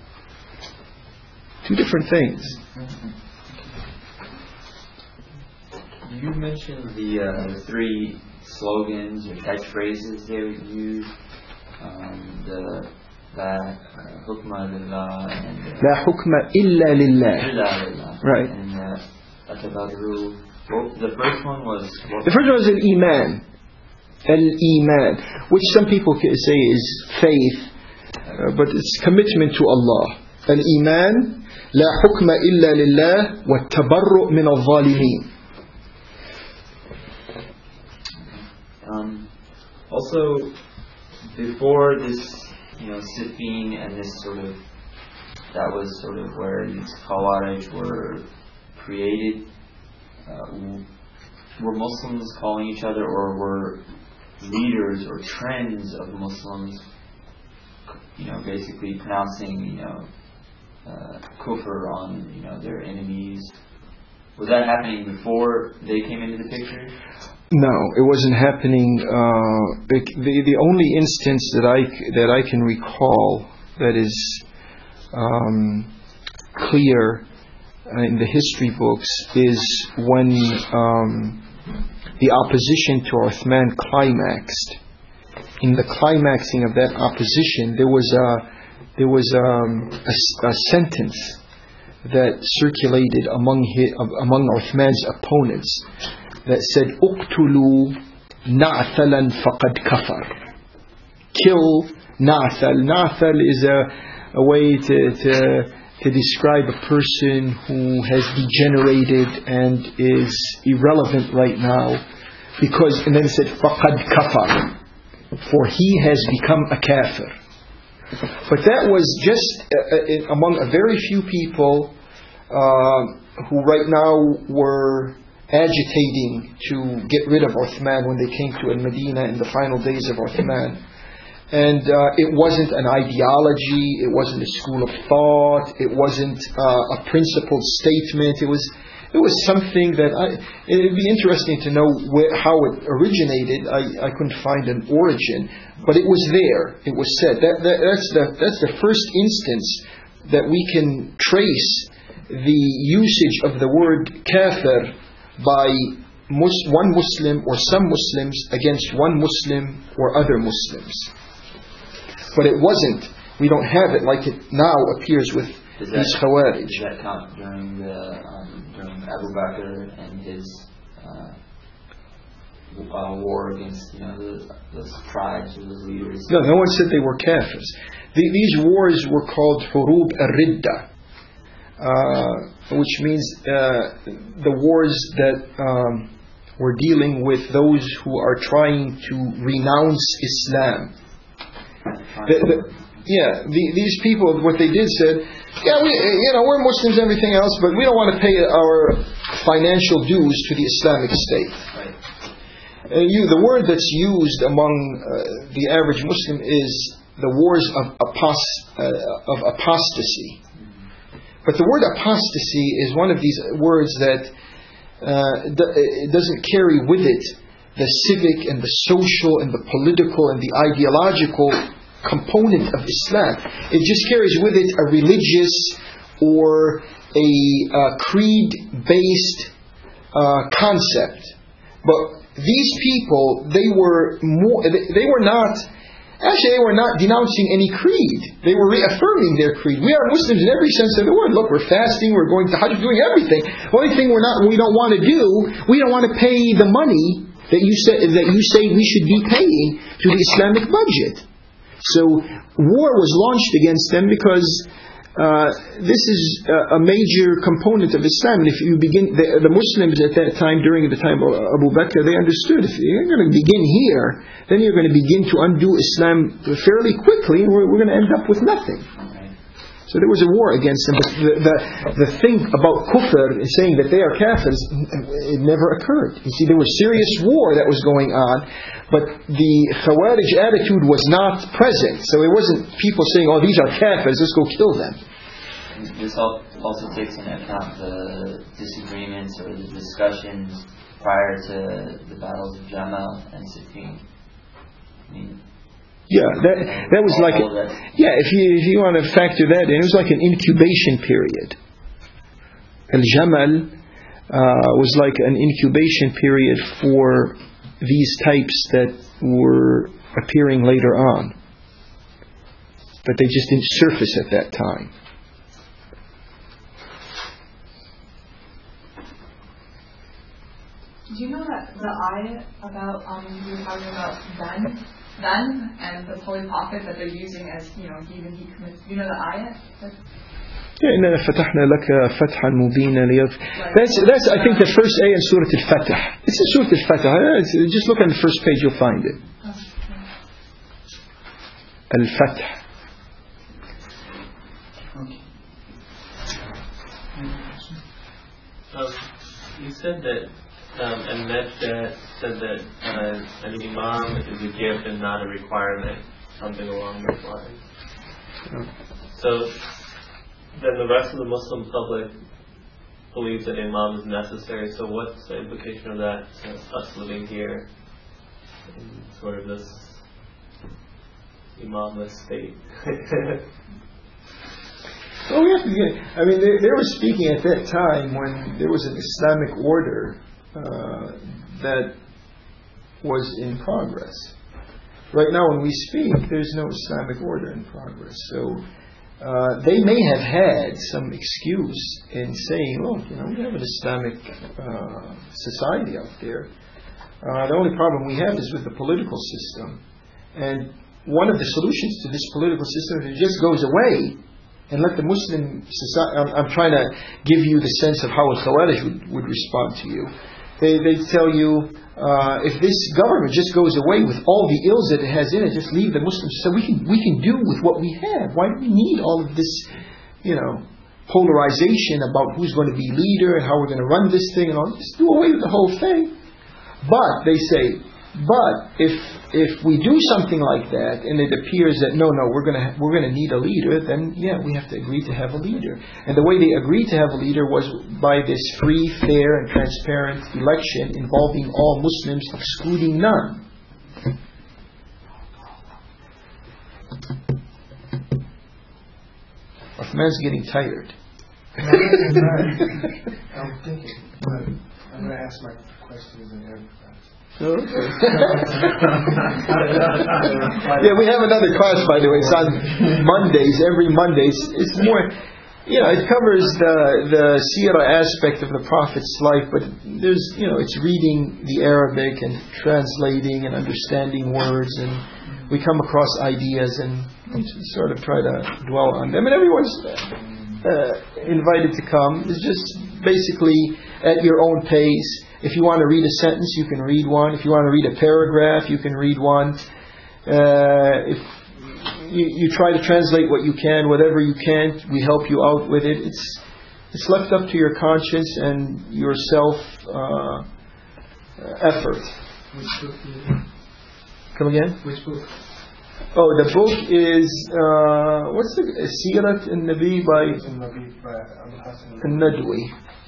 Two different things. You mentioned the, uh, the three slogans or catchphrases they would use. Um, the La hukma lillah and La hukma illa lillah. illa lillah. Right. And uh, atabadru. Well, the first one was what? The first one was al-iman. Al-iman, which some people say is faith, uh, but it's commitment to Allah. Al-iman, la hukma illa lillah, wa tabarru' min al-zalimin. Um, also, before this, you know, Siffin and this sort of, that was sort of where these Khawarij were created. Uh, were Muslims calling each other, or were leaders or trends of Muslims, you know, basically pronouncing, you know, uh, kufr on, you know, their enemies? Was that happening before they came into the picture? No, it wasn't happening. Uh, the, the the only instance that I that I can recall that is um, clear uh, in the history books is when um, the opposition to Uthman climaxed. In the climaxing of that opposition, there was a there was um, a, a sentence that circulated among his, among Uthman's opponents, that said, "Uqtulu na'thalan faqad kafar." Kill na'thal. Na'thal is a, a way to, to to describe a person who has degenerated and is irrelevant right now, because, and then it said, "Faqad kafar," for he has become a kafir. But that was just uh, among a very few people uh, who right now were agitating to get rid of Uthman when they came to Al-Madinah in the final days of Uthman. And uh, it wasn't an ideology, it wasn't a school of thought, it wasn't uh, a principled statement. It was it was something that I, it would be interesting to know where, how it originated. I, I couldn't find an origin, but it was there. It was said. That, that that's the that's the first instance that we can trace the usage of the word kafir by mus- one Muslim or some Muslims against one Muslim or other Muslims. But it wasn't. We don't have it like it now appears with Does these that, Khawarij. Does that count during the um, during Abu Bakr and his uh, uh, war against, you know, the, those tribes or those leaders? No, no one said they were kafirs. The, these wars were called Hurub al-Ridda, uh, which means uh, the wars that um, were dealing with those who are trying to renounce Islam. The, the, yeah, the, these people, what they did said, yeah, we, you know, we're Muslims and everything else, but we don't want to pay our financial dues to the Islamic State. Right. Uh, you, the word that's used among uh, the average Muslim is the wars of, apos- uh, of apostasy. But the word apostasy is one of these words that uh, d- it doesn't carry with it the civic and the social and the political and the ideological component of Islam. It just carries with it a religious or a uh, creed-based uh, concept. But these people, they were more, they were not, actually they were not denouncing any creed. They were reaffirming their creed. We are Muslims in every sense of the word. Look, we're fasting, we're going to Hajj, we're doing everything. The only thing we're not, we don't want to do, we don't want to pay the money that you say, that you say we should be paying to the Islamic budget. So war was launched against them because Uh, this is a major component of Islam. And if you begin, the, the Muslims at that time, during the time of Abu Bakr, they understood if you're going to begin here, then you're going to begin to undo Islam fairly quickly, and we're, we're going to end up with nothing. So there was a war against them. But the, the, the thing about kufr and saying that they are kafirs, it never occurred. You see, there was serious war that was going on, but the Khawarij attitude was not present. So it wasn't people saying, oh, these are kafirs, let's go kill them. This also takes into account the disagreements or the discussions prior to the battles of Jamal and Siffin. I mean, Yeah, that that was like, yeah, if you if you want to factor that in, it was like an incubation period. Al-Jamal uh, was like an incubation period for these types that were appearing later on. But they just didn't surface at that time. Do you know that the ayah about, um, you were talking about then? Then and the holy prophet that they're using as, you know, even he commits. You know the ayat? Yeah, إِنَّا فَتَحْنَا لَكَ فَتْحًا مُبِينًا لِيَغْفِرَ. That's that's I think the first ayah in Surah Al-Fatih. It's in Surah Al-Fatih. Just look on the first page, you'll find it. Al-Fatih. Um, you said that Um, and that uh, said that uh, an imam is a gift and not a requirement, something along those lines. So then the rest of the Muslim public believes that imam is necessary. So what's the implication of that to us living here in sort of this imamless state? Well, we have to get, I mean, they, they were speaking at that time when there was an Islamic order Uh, that was in progress. Right now when we speak, there's no Islamic order in progress. So uh, they may have had some excuse in saying, look, you know, we have an Islamic uh, society out there. Uh, the only problem we have is with the political system. And one of the solutions to this political system is it just goes away and let the Muslim society... I'm, I'm trying to give you the sense of how a Khawarij would, would respond to you. They they tell you, uh, if this government just goes away with all the ills that it has in it, just leave the Muslims. So we can we can do with what we have. Why do we need all of this, you know, polarization about who's going to be leader and how we're going to run this thing and all? Just do away with the whole thing. But they say, but if if we do something like that and it appears that no no we're going to ha- we're going to need a leader, then yeah we have to agree to have a leader. And the way they agreed to have a leader was by this free, fair, and transparent election involving all Muslims, excluding none. Uthman's getting tired. I'm thinking, but I'm going to ask my questions in every class. Okay. Yeah, we have another class, by the way. It's on Mondays, every Monday. It's, it's more, you know, it covers the the seerah aspect of the Prophet's life, but there's, you know, it's reading the Arabic and translating and understanding words, and we come across ideas and we sort of try to dwell on them. And everyone's uh, invited to come. It's just basically at your own pace. If you want to read a sentence, you can read one. If you want to read a paragraph, you can read one. Uh, if you, you try to translate what you can, whatever you can't, we help you out with it. It's it's left up to your conscience and your self uh, effort. Which book do you read? Come again? Which book? Oh, the book is uh, what's the Sirat al-Nabi by Al-Nadwi.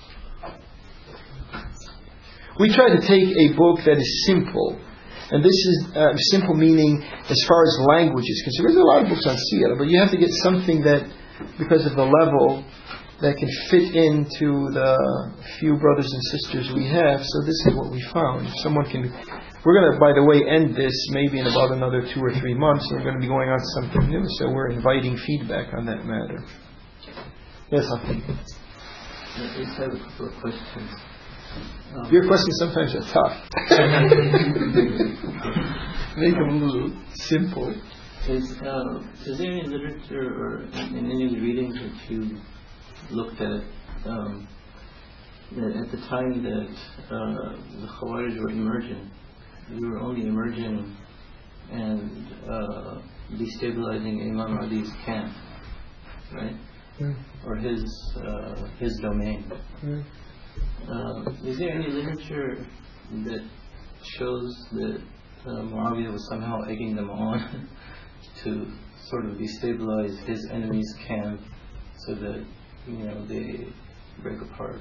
We try to take a book that is simple, and this is uh, simple meaning as far as language is concerned. There's a lot of books on Siyar, but you have to get something that, because of the level, that can fit into the few brothers and sisters we have. So this is what we found. If someone can, we're going to, by the way, end this maybe in about another two or three months. And we're going to be going on to something new. So we're inviting feedback on that matter. Yes, Hafiz. I just have a couple of questions. Um, Your questions sometimes are tough. Make them a little simple. is, uh, is there any literature or in any of the readings that you looked at um, that at the time that uh, the Khawarij were emerging, they were only emerging and uh, destabilizing Imam Ali's camp, right? Mm. Or his uh, his domain. Mm. Uh, is there any literature that shows that uh, Muawiyah was somehow egging them on to sort of destabilize his enemy's camp so that, you know, they break apart?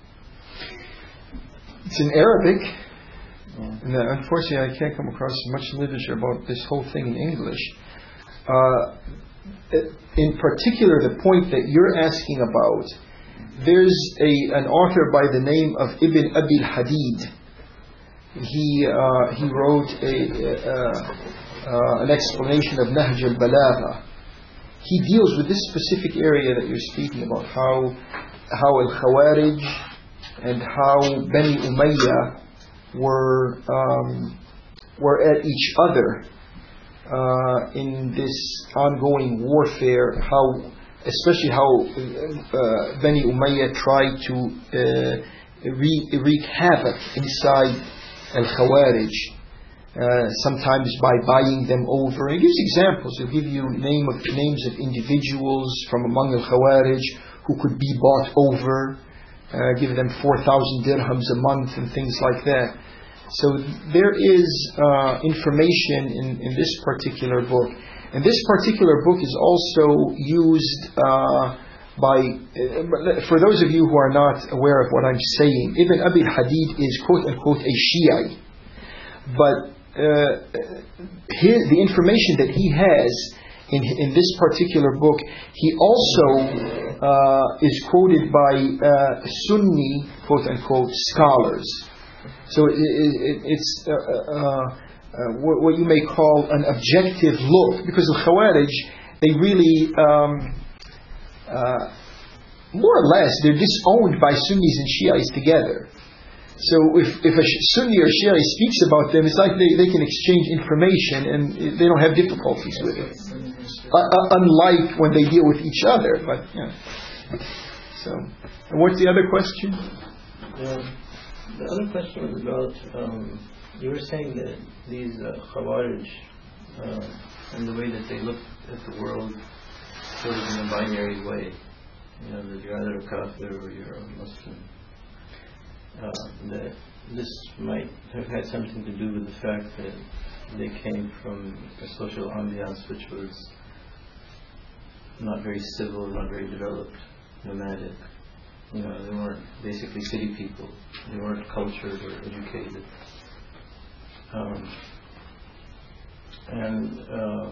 It's in Arabic. Yeah. And uh, unfortunately, I can't come across much literature about this whole thing in English. Uh, in particular, the point that you're asking about, there's a an author by the name of Ibn Abi al-Hadid. He uh, he wrote a uh, uh, an explanation of Nahj al-Balagha. He deals with this specific area that you're speaking about, how how al-Khawarij and how Bani Umayyah were um, were at each other uh, in this ongoing warfare. How, especially how uh, Bani Umayyah tried to uh, wreak, wreak havoc inside al-Khawarij, uh, sometimes by buying them over. He gives examples. He'll give you name of names of individuals from among al-Khawarij who could be bought over. Uh, give them four thousand dirhams a month and things like that. So there is uh, information in, in this particular book. And this particular book is also used uh, by, uh, for those of you who are not aware of what I'm saying, Ibn Abi al-Hadid is quote unquote a Shiite. But uh, his, the information that he has in, in this particular book, he also Uh, is quoted by uh, Sunni, quote unquote, scholars. So it, it, it's uh, uh, uh, what, what you may call an objective look, because the Khawarij, they really, um, uh, more or less, they're disowned by Sunnis and Shiites together. So if, if a Sunni or Shia speaks about them, it's like they, they can exchange information and they don't have difficulties with it. Uh, unlike when they deal with each other. But yeah. So, and what's the other question? Yeah. The other question was about, um, you were saying that these uh, Khawarij, uh, and the way that they look at the world sort of in a binary way. You know, that you're either a Kafir or you're a Muslim. Uh, that this might have had something to do with the fact that they came from a social ambiance which was not very civil, not very developed, nomadic. You know, they weren't basically city people. They weren't cultured or educated. Um, and uh,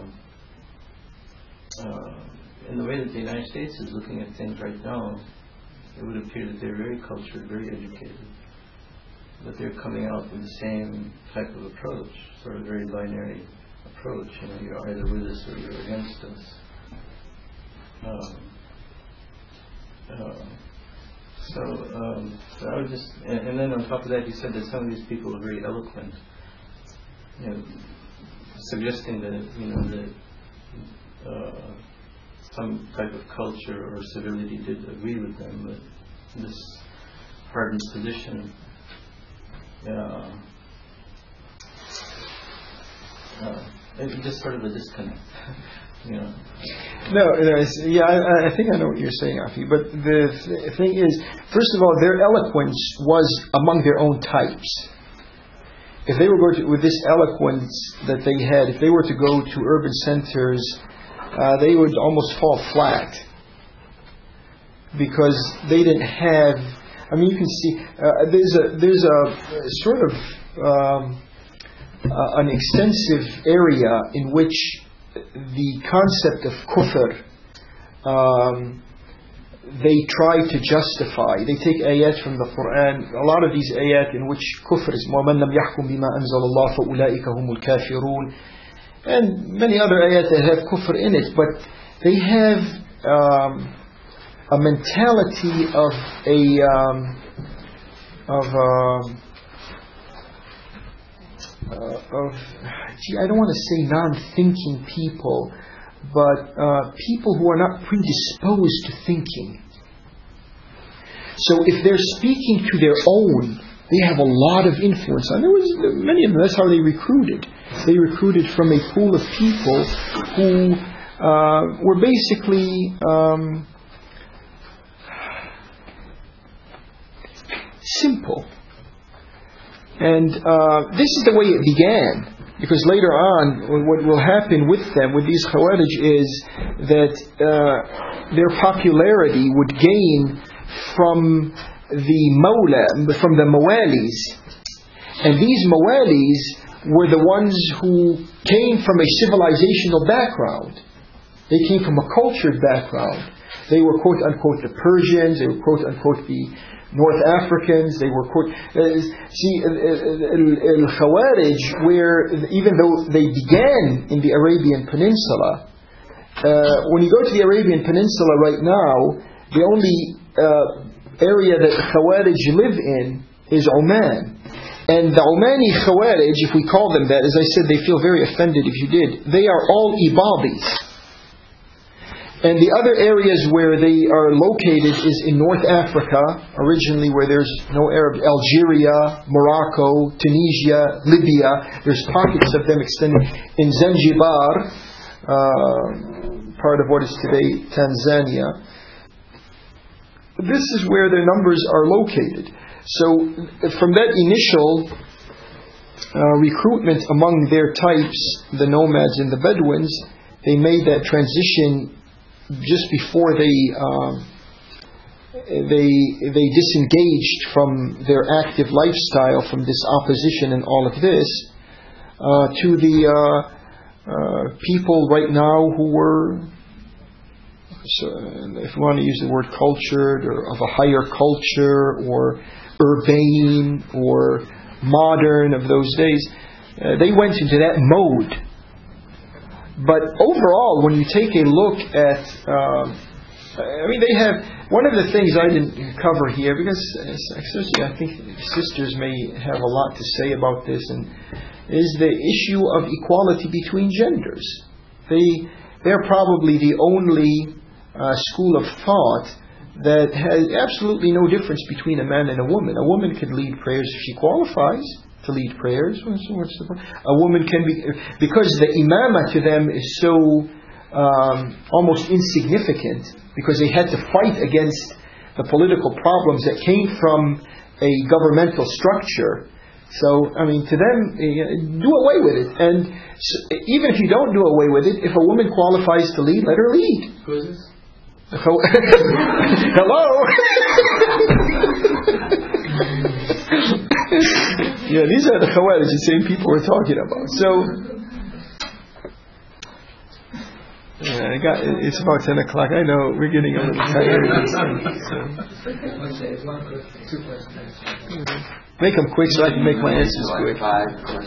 uh, in the way that the United States is looking at things right now, it would appear that they're very cultured, very educated, but they're coming out with the same type of approach, sort of very binary approach. You know, you're either with us or you're against us. Um, uh, so, um, so I was just, and, and then on top of that, you said that some of these people are very eloquent, you know, suggesting that you know that uh, some type of culture or civility did agree with them, but this hardened position, uh, uh, it's just sort of a disconnect. You know. No, there's, yeah, I, I think I know what you're saying, Afi. But the th- thing is, first of all, their eloquence was among their own types. If they were going to, with this eloquence that they had, if they were to go to urban centers, uh, they would almost fall flat because they didn't have. I mean, you can see uh, there's a there's a sort of um, uh, an extensive area in which the concept of kufr, um, they try to justify. They take ayat from the Quran, a lot of these ayat in which kufr is وَمَنْ لَمْ يَحْكُمْ بِمَا أَنزَلَ اللَّهُ فَأُولَٰئِكَ هُمُ الْكَافِرُونَ, and many other ayat that have kufr in it, but they have um, a mentality of a um, of um, uh, of, gee, I don't want to say non-thinking people, but uh, people who are not predisposed to thinking. So if they're speaking to their own, they have a lot of influence. And there was many of them. That's how they recruited. They recruited from a pool of people who uh, were basically um, simple. And uh, this is the way it began. Because later on, what will happen with them, with these Khawarij, is that uh, their popularity would gain from the Mawla, from the Mawalis. And these Mawalis were the ones who came from a civilizational background. They came from a cultured background. They were quote unquote the Persians, they were quote unquote the North Africans, they were quote... Uh, see, Al-Khawarij, where even though they began in the Arabian Peninsula, uh, when you go to the Arabian Peninsula right now, the only uh, area that Khawarij live in is Oman. And the Omani Khawarij, if we call them that, as I said, they feel very offended if you did. They are all Ibadis. And the other areas where they are located is in North Africa, originally where there's no Arab, Algeria, Morocco, Tunisia, Libya. There's pockets of them extending in Zanzibar, uh, part of what is today Tanzania. This is where their numbers are located. So from that initial uh, recruitment among their types, the nomads and the Bedouins, they made that transition just before they uh, they they disengaged from their active lifestyle, from this opposition and all of this, uh, to the uh, uh, people right now who were, so if you want to use the word cultured, or of a higher culture, or urbane, or modern of those days. Uh, they went into that mode. But overall, when you take a look at, um, I mean, they have, one of the things I didn't cover here, because especially I think sisters may have a lot to say about this, and is the issue of equality between genders. They, they're probably the only uh, school of thought that has absolutely no difference between a man and a woman. A woman can lead prayers if she qualifies to lead prayers. What's, what's the, a woman can be, because the imama to them is so um, almost insignificant, because they had to fight against the political problems that came from a governmental structure. So, I mean, to them, do away with it. And so, even if you don't do away with it, if a woman qualifies to lead, let her lead. Who is this? Hello? Yeah, these are the Khawarij, the same people we're talking about. So, yeah, I got, it's about ten o'clock. I know, we're getting a little tired. Make them quick so I can make my answers quick. Uh,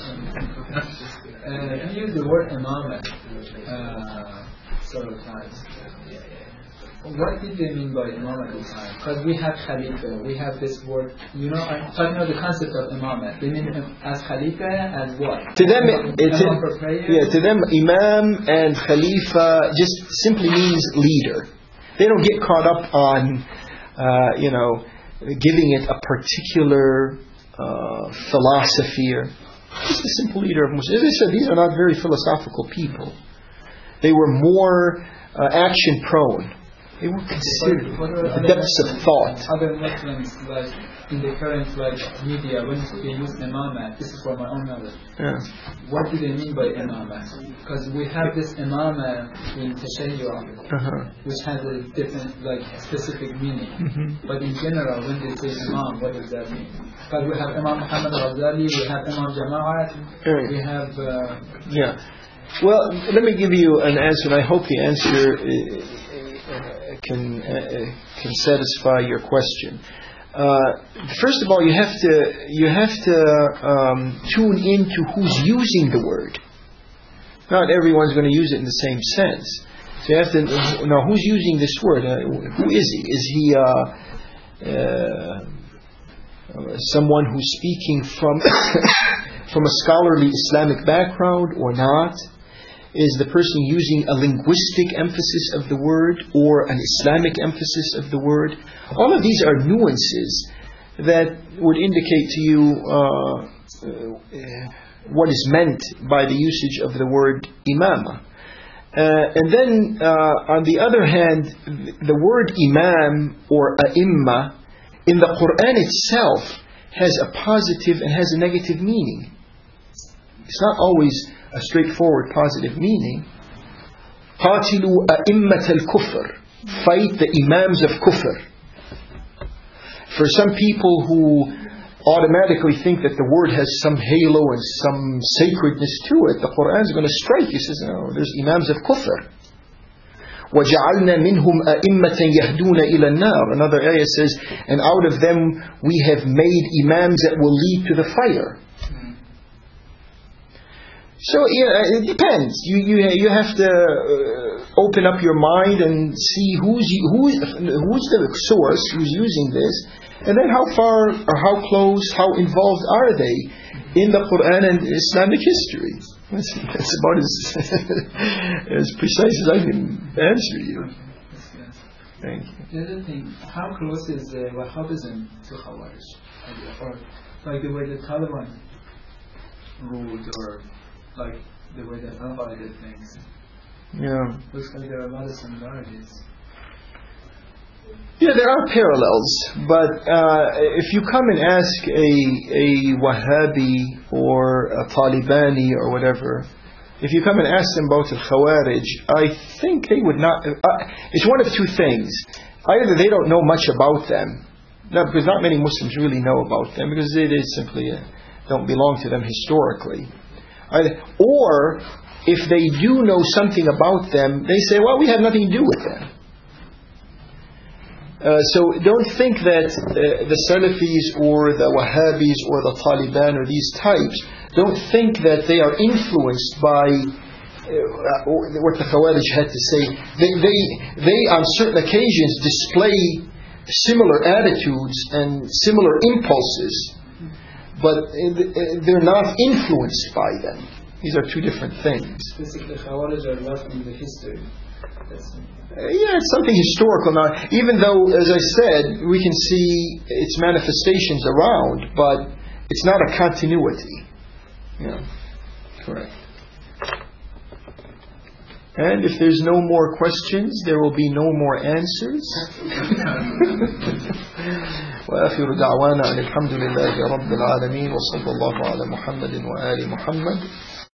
you use the word imamah uh, several times. What did they mean by imam at the time? Because we have khalifa, we have this word, you know, I'm talking about the concept of imam. They mean as khalifa, as what? To them, it, it, yeah, to them, imam and khalifa just simply means leader. They don't get caught up on, uh, you know, giving it a particular uh, philosophy, or just a simple leader of Muslims. As I said, these are not very philosophical people. They were more uh, action prone. They were considered the depths of thought. Other Muslims, like in the current like media, when they use imamah, this is for my own knowledge. Yeah. What do they mean by imamah? Because we have this imamah in Tashayyu', uh-huh. which has a different, like specific meaning. Mm-hmm. But in general, when they say imam, what does that mean? Because we have Imam Muhammad Ghazali, we have Imam Jama'at, right. we have. Uh, yeah. Well, let me give you an answer, and I hope the answer Uh, can uh, can satisfy your question. Uh, first of all, you have to you have to um, tune into who's using the word. Not everyone's going to use it in the same sense. So you have to know who's using this word. Uh, who is he? Is he uh, uh, someone who's speaking from from a scholarly Islamic background or not? Is the person using a linguistic emphasis of the word or an Islamic emphasis of the word? All of these are nuances that would indicate to you uh, uh, what is meant by the usage of the word imama. Uh, and then, uh, on the other hand, the word imam or a'imma in the Quran itself has a positive and has a negative meaning. It's not always a straightforward positive meaning. قَاتِلُوا أَئِمَّةَ الْكُفْرِ, fight the imams of kufr. For some people who automatically think that the word has some halo and some sacredness to it, the Quran is going to strike. He says, no, there's imams of kufr. وَجَعَلْنَا مِنْهُمْ أَئِمَّةً يَهْدُونَ إِلَى النَّارِ. Another ayah says, and out of them we have made imams that will lead to the fire. So yeah, it depends. You you you have to uh, open up your mind and see who's who's who's the source, who's using this, and then how far or how close, how involved are they in the Quran and Islamic history. That's, that's about as as precise as I can answer you. Thank you. The other thing, how close is uh, Wahhabism to Khawarij? Or like the way the Taliban ruled, or like the way that Al-Qaeda did things? Yeah. Looks like there are a lot of similarities. Yeah, there are parallels, but uh, if you come and ask a a Wahhabi or a Talibani or whatever, if you come and ask them about the Khawarij, I think they would not. Uh, it's one of two things: either they don't know much about them, not because not many Muslims really know about them because they, they simply uh, don't belong to them historically, either, or if they do know something about them, they say, "Well, we have nothing to do with them." Uh, so don't think that uh, the Salafis or the Wahhabis or the Taliban or these types, don't think that they are influenced by uh, what the Khawarij had to say. They, they, they on certain occasions display similar attitudes and similar impulses, but they're not influenced by them. These are two different things. Basically, Khawarij are left in the history. That's Uh, yeah, it's something historical now. Even though, as I said, we can see its manifestations around, but it's not a continuity. Yeah, correct. And if there's no more questions, there will be no more answers. وآخر دعوانا أن الحمد لله رب العالمين وصلى الله على محمد وآل محمد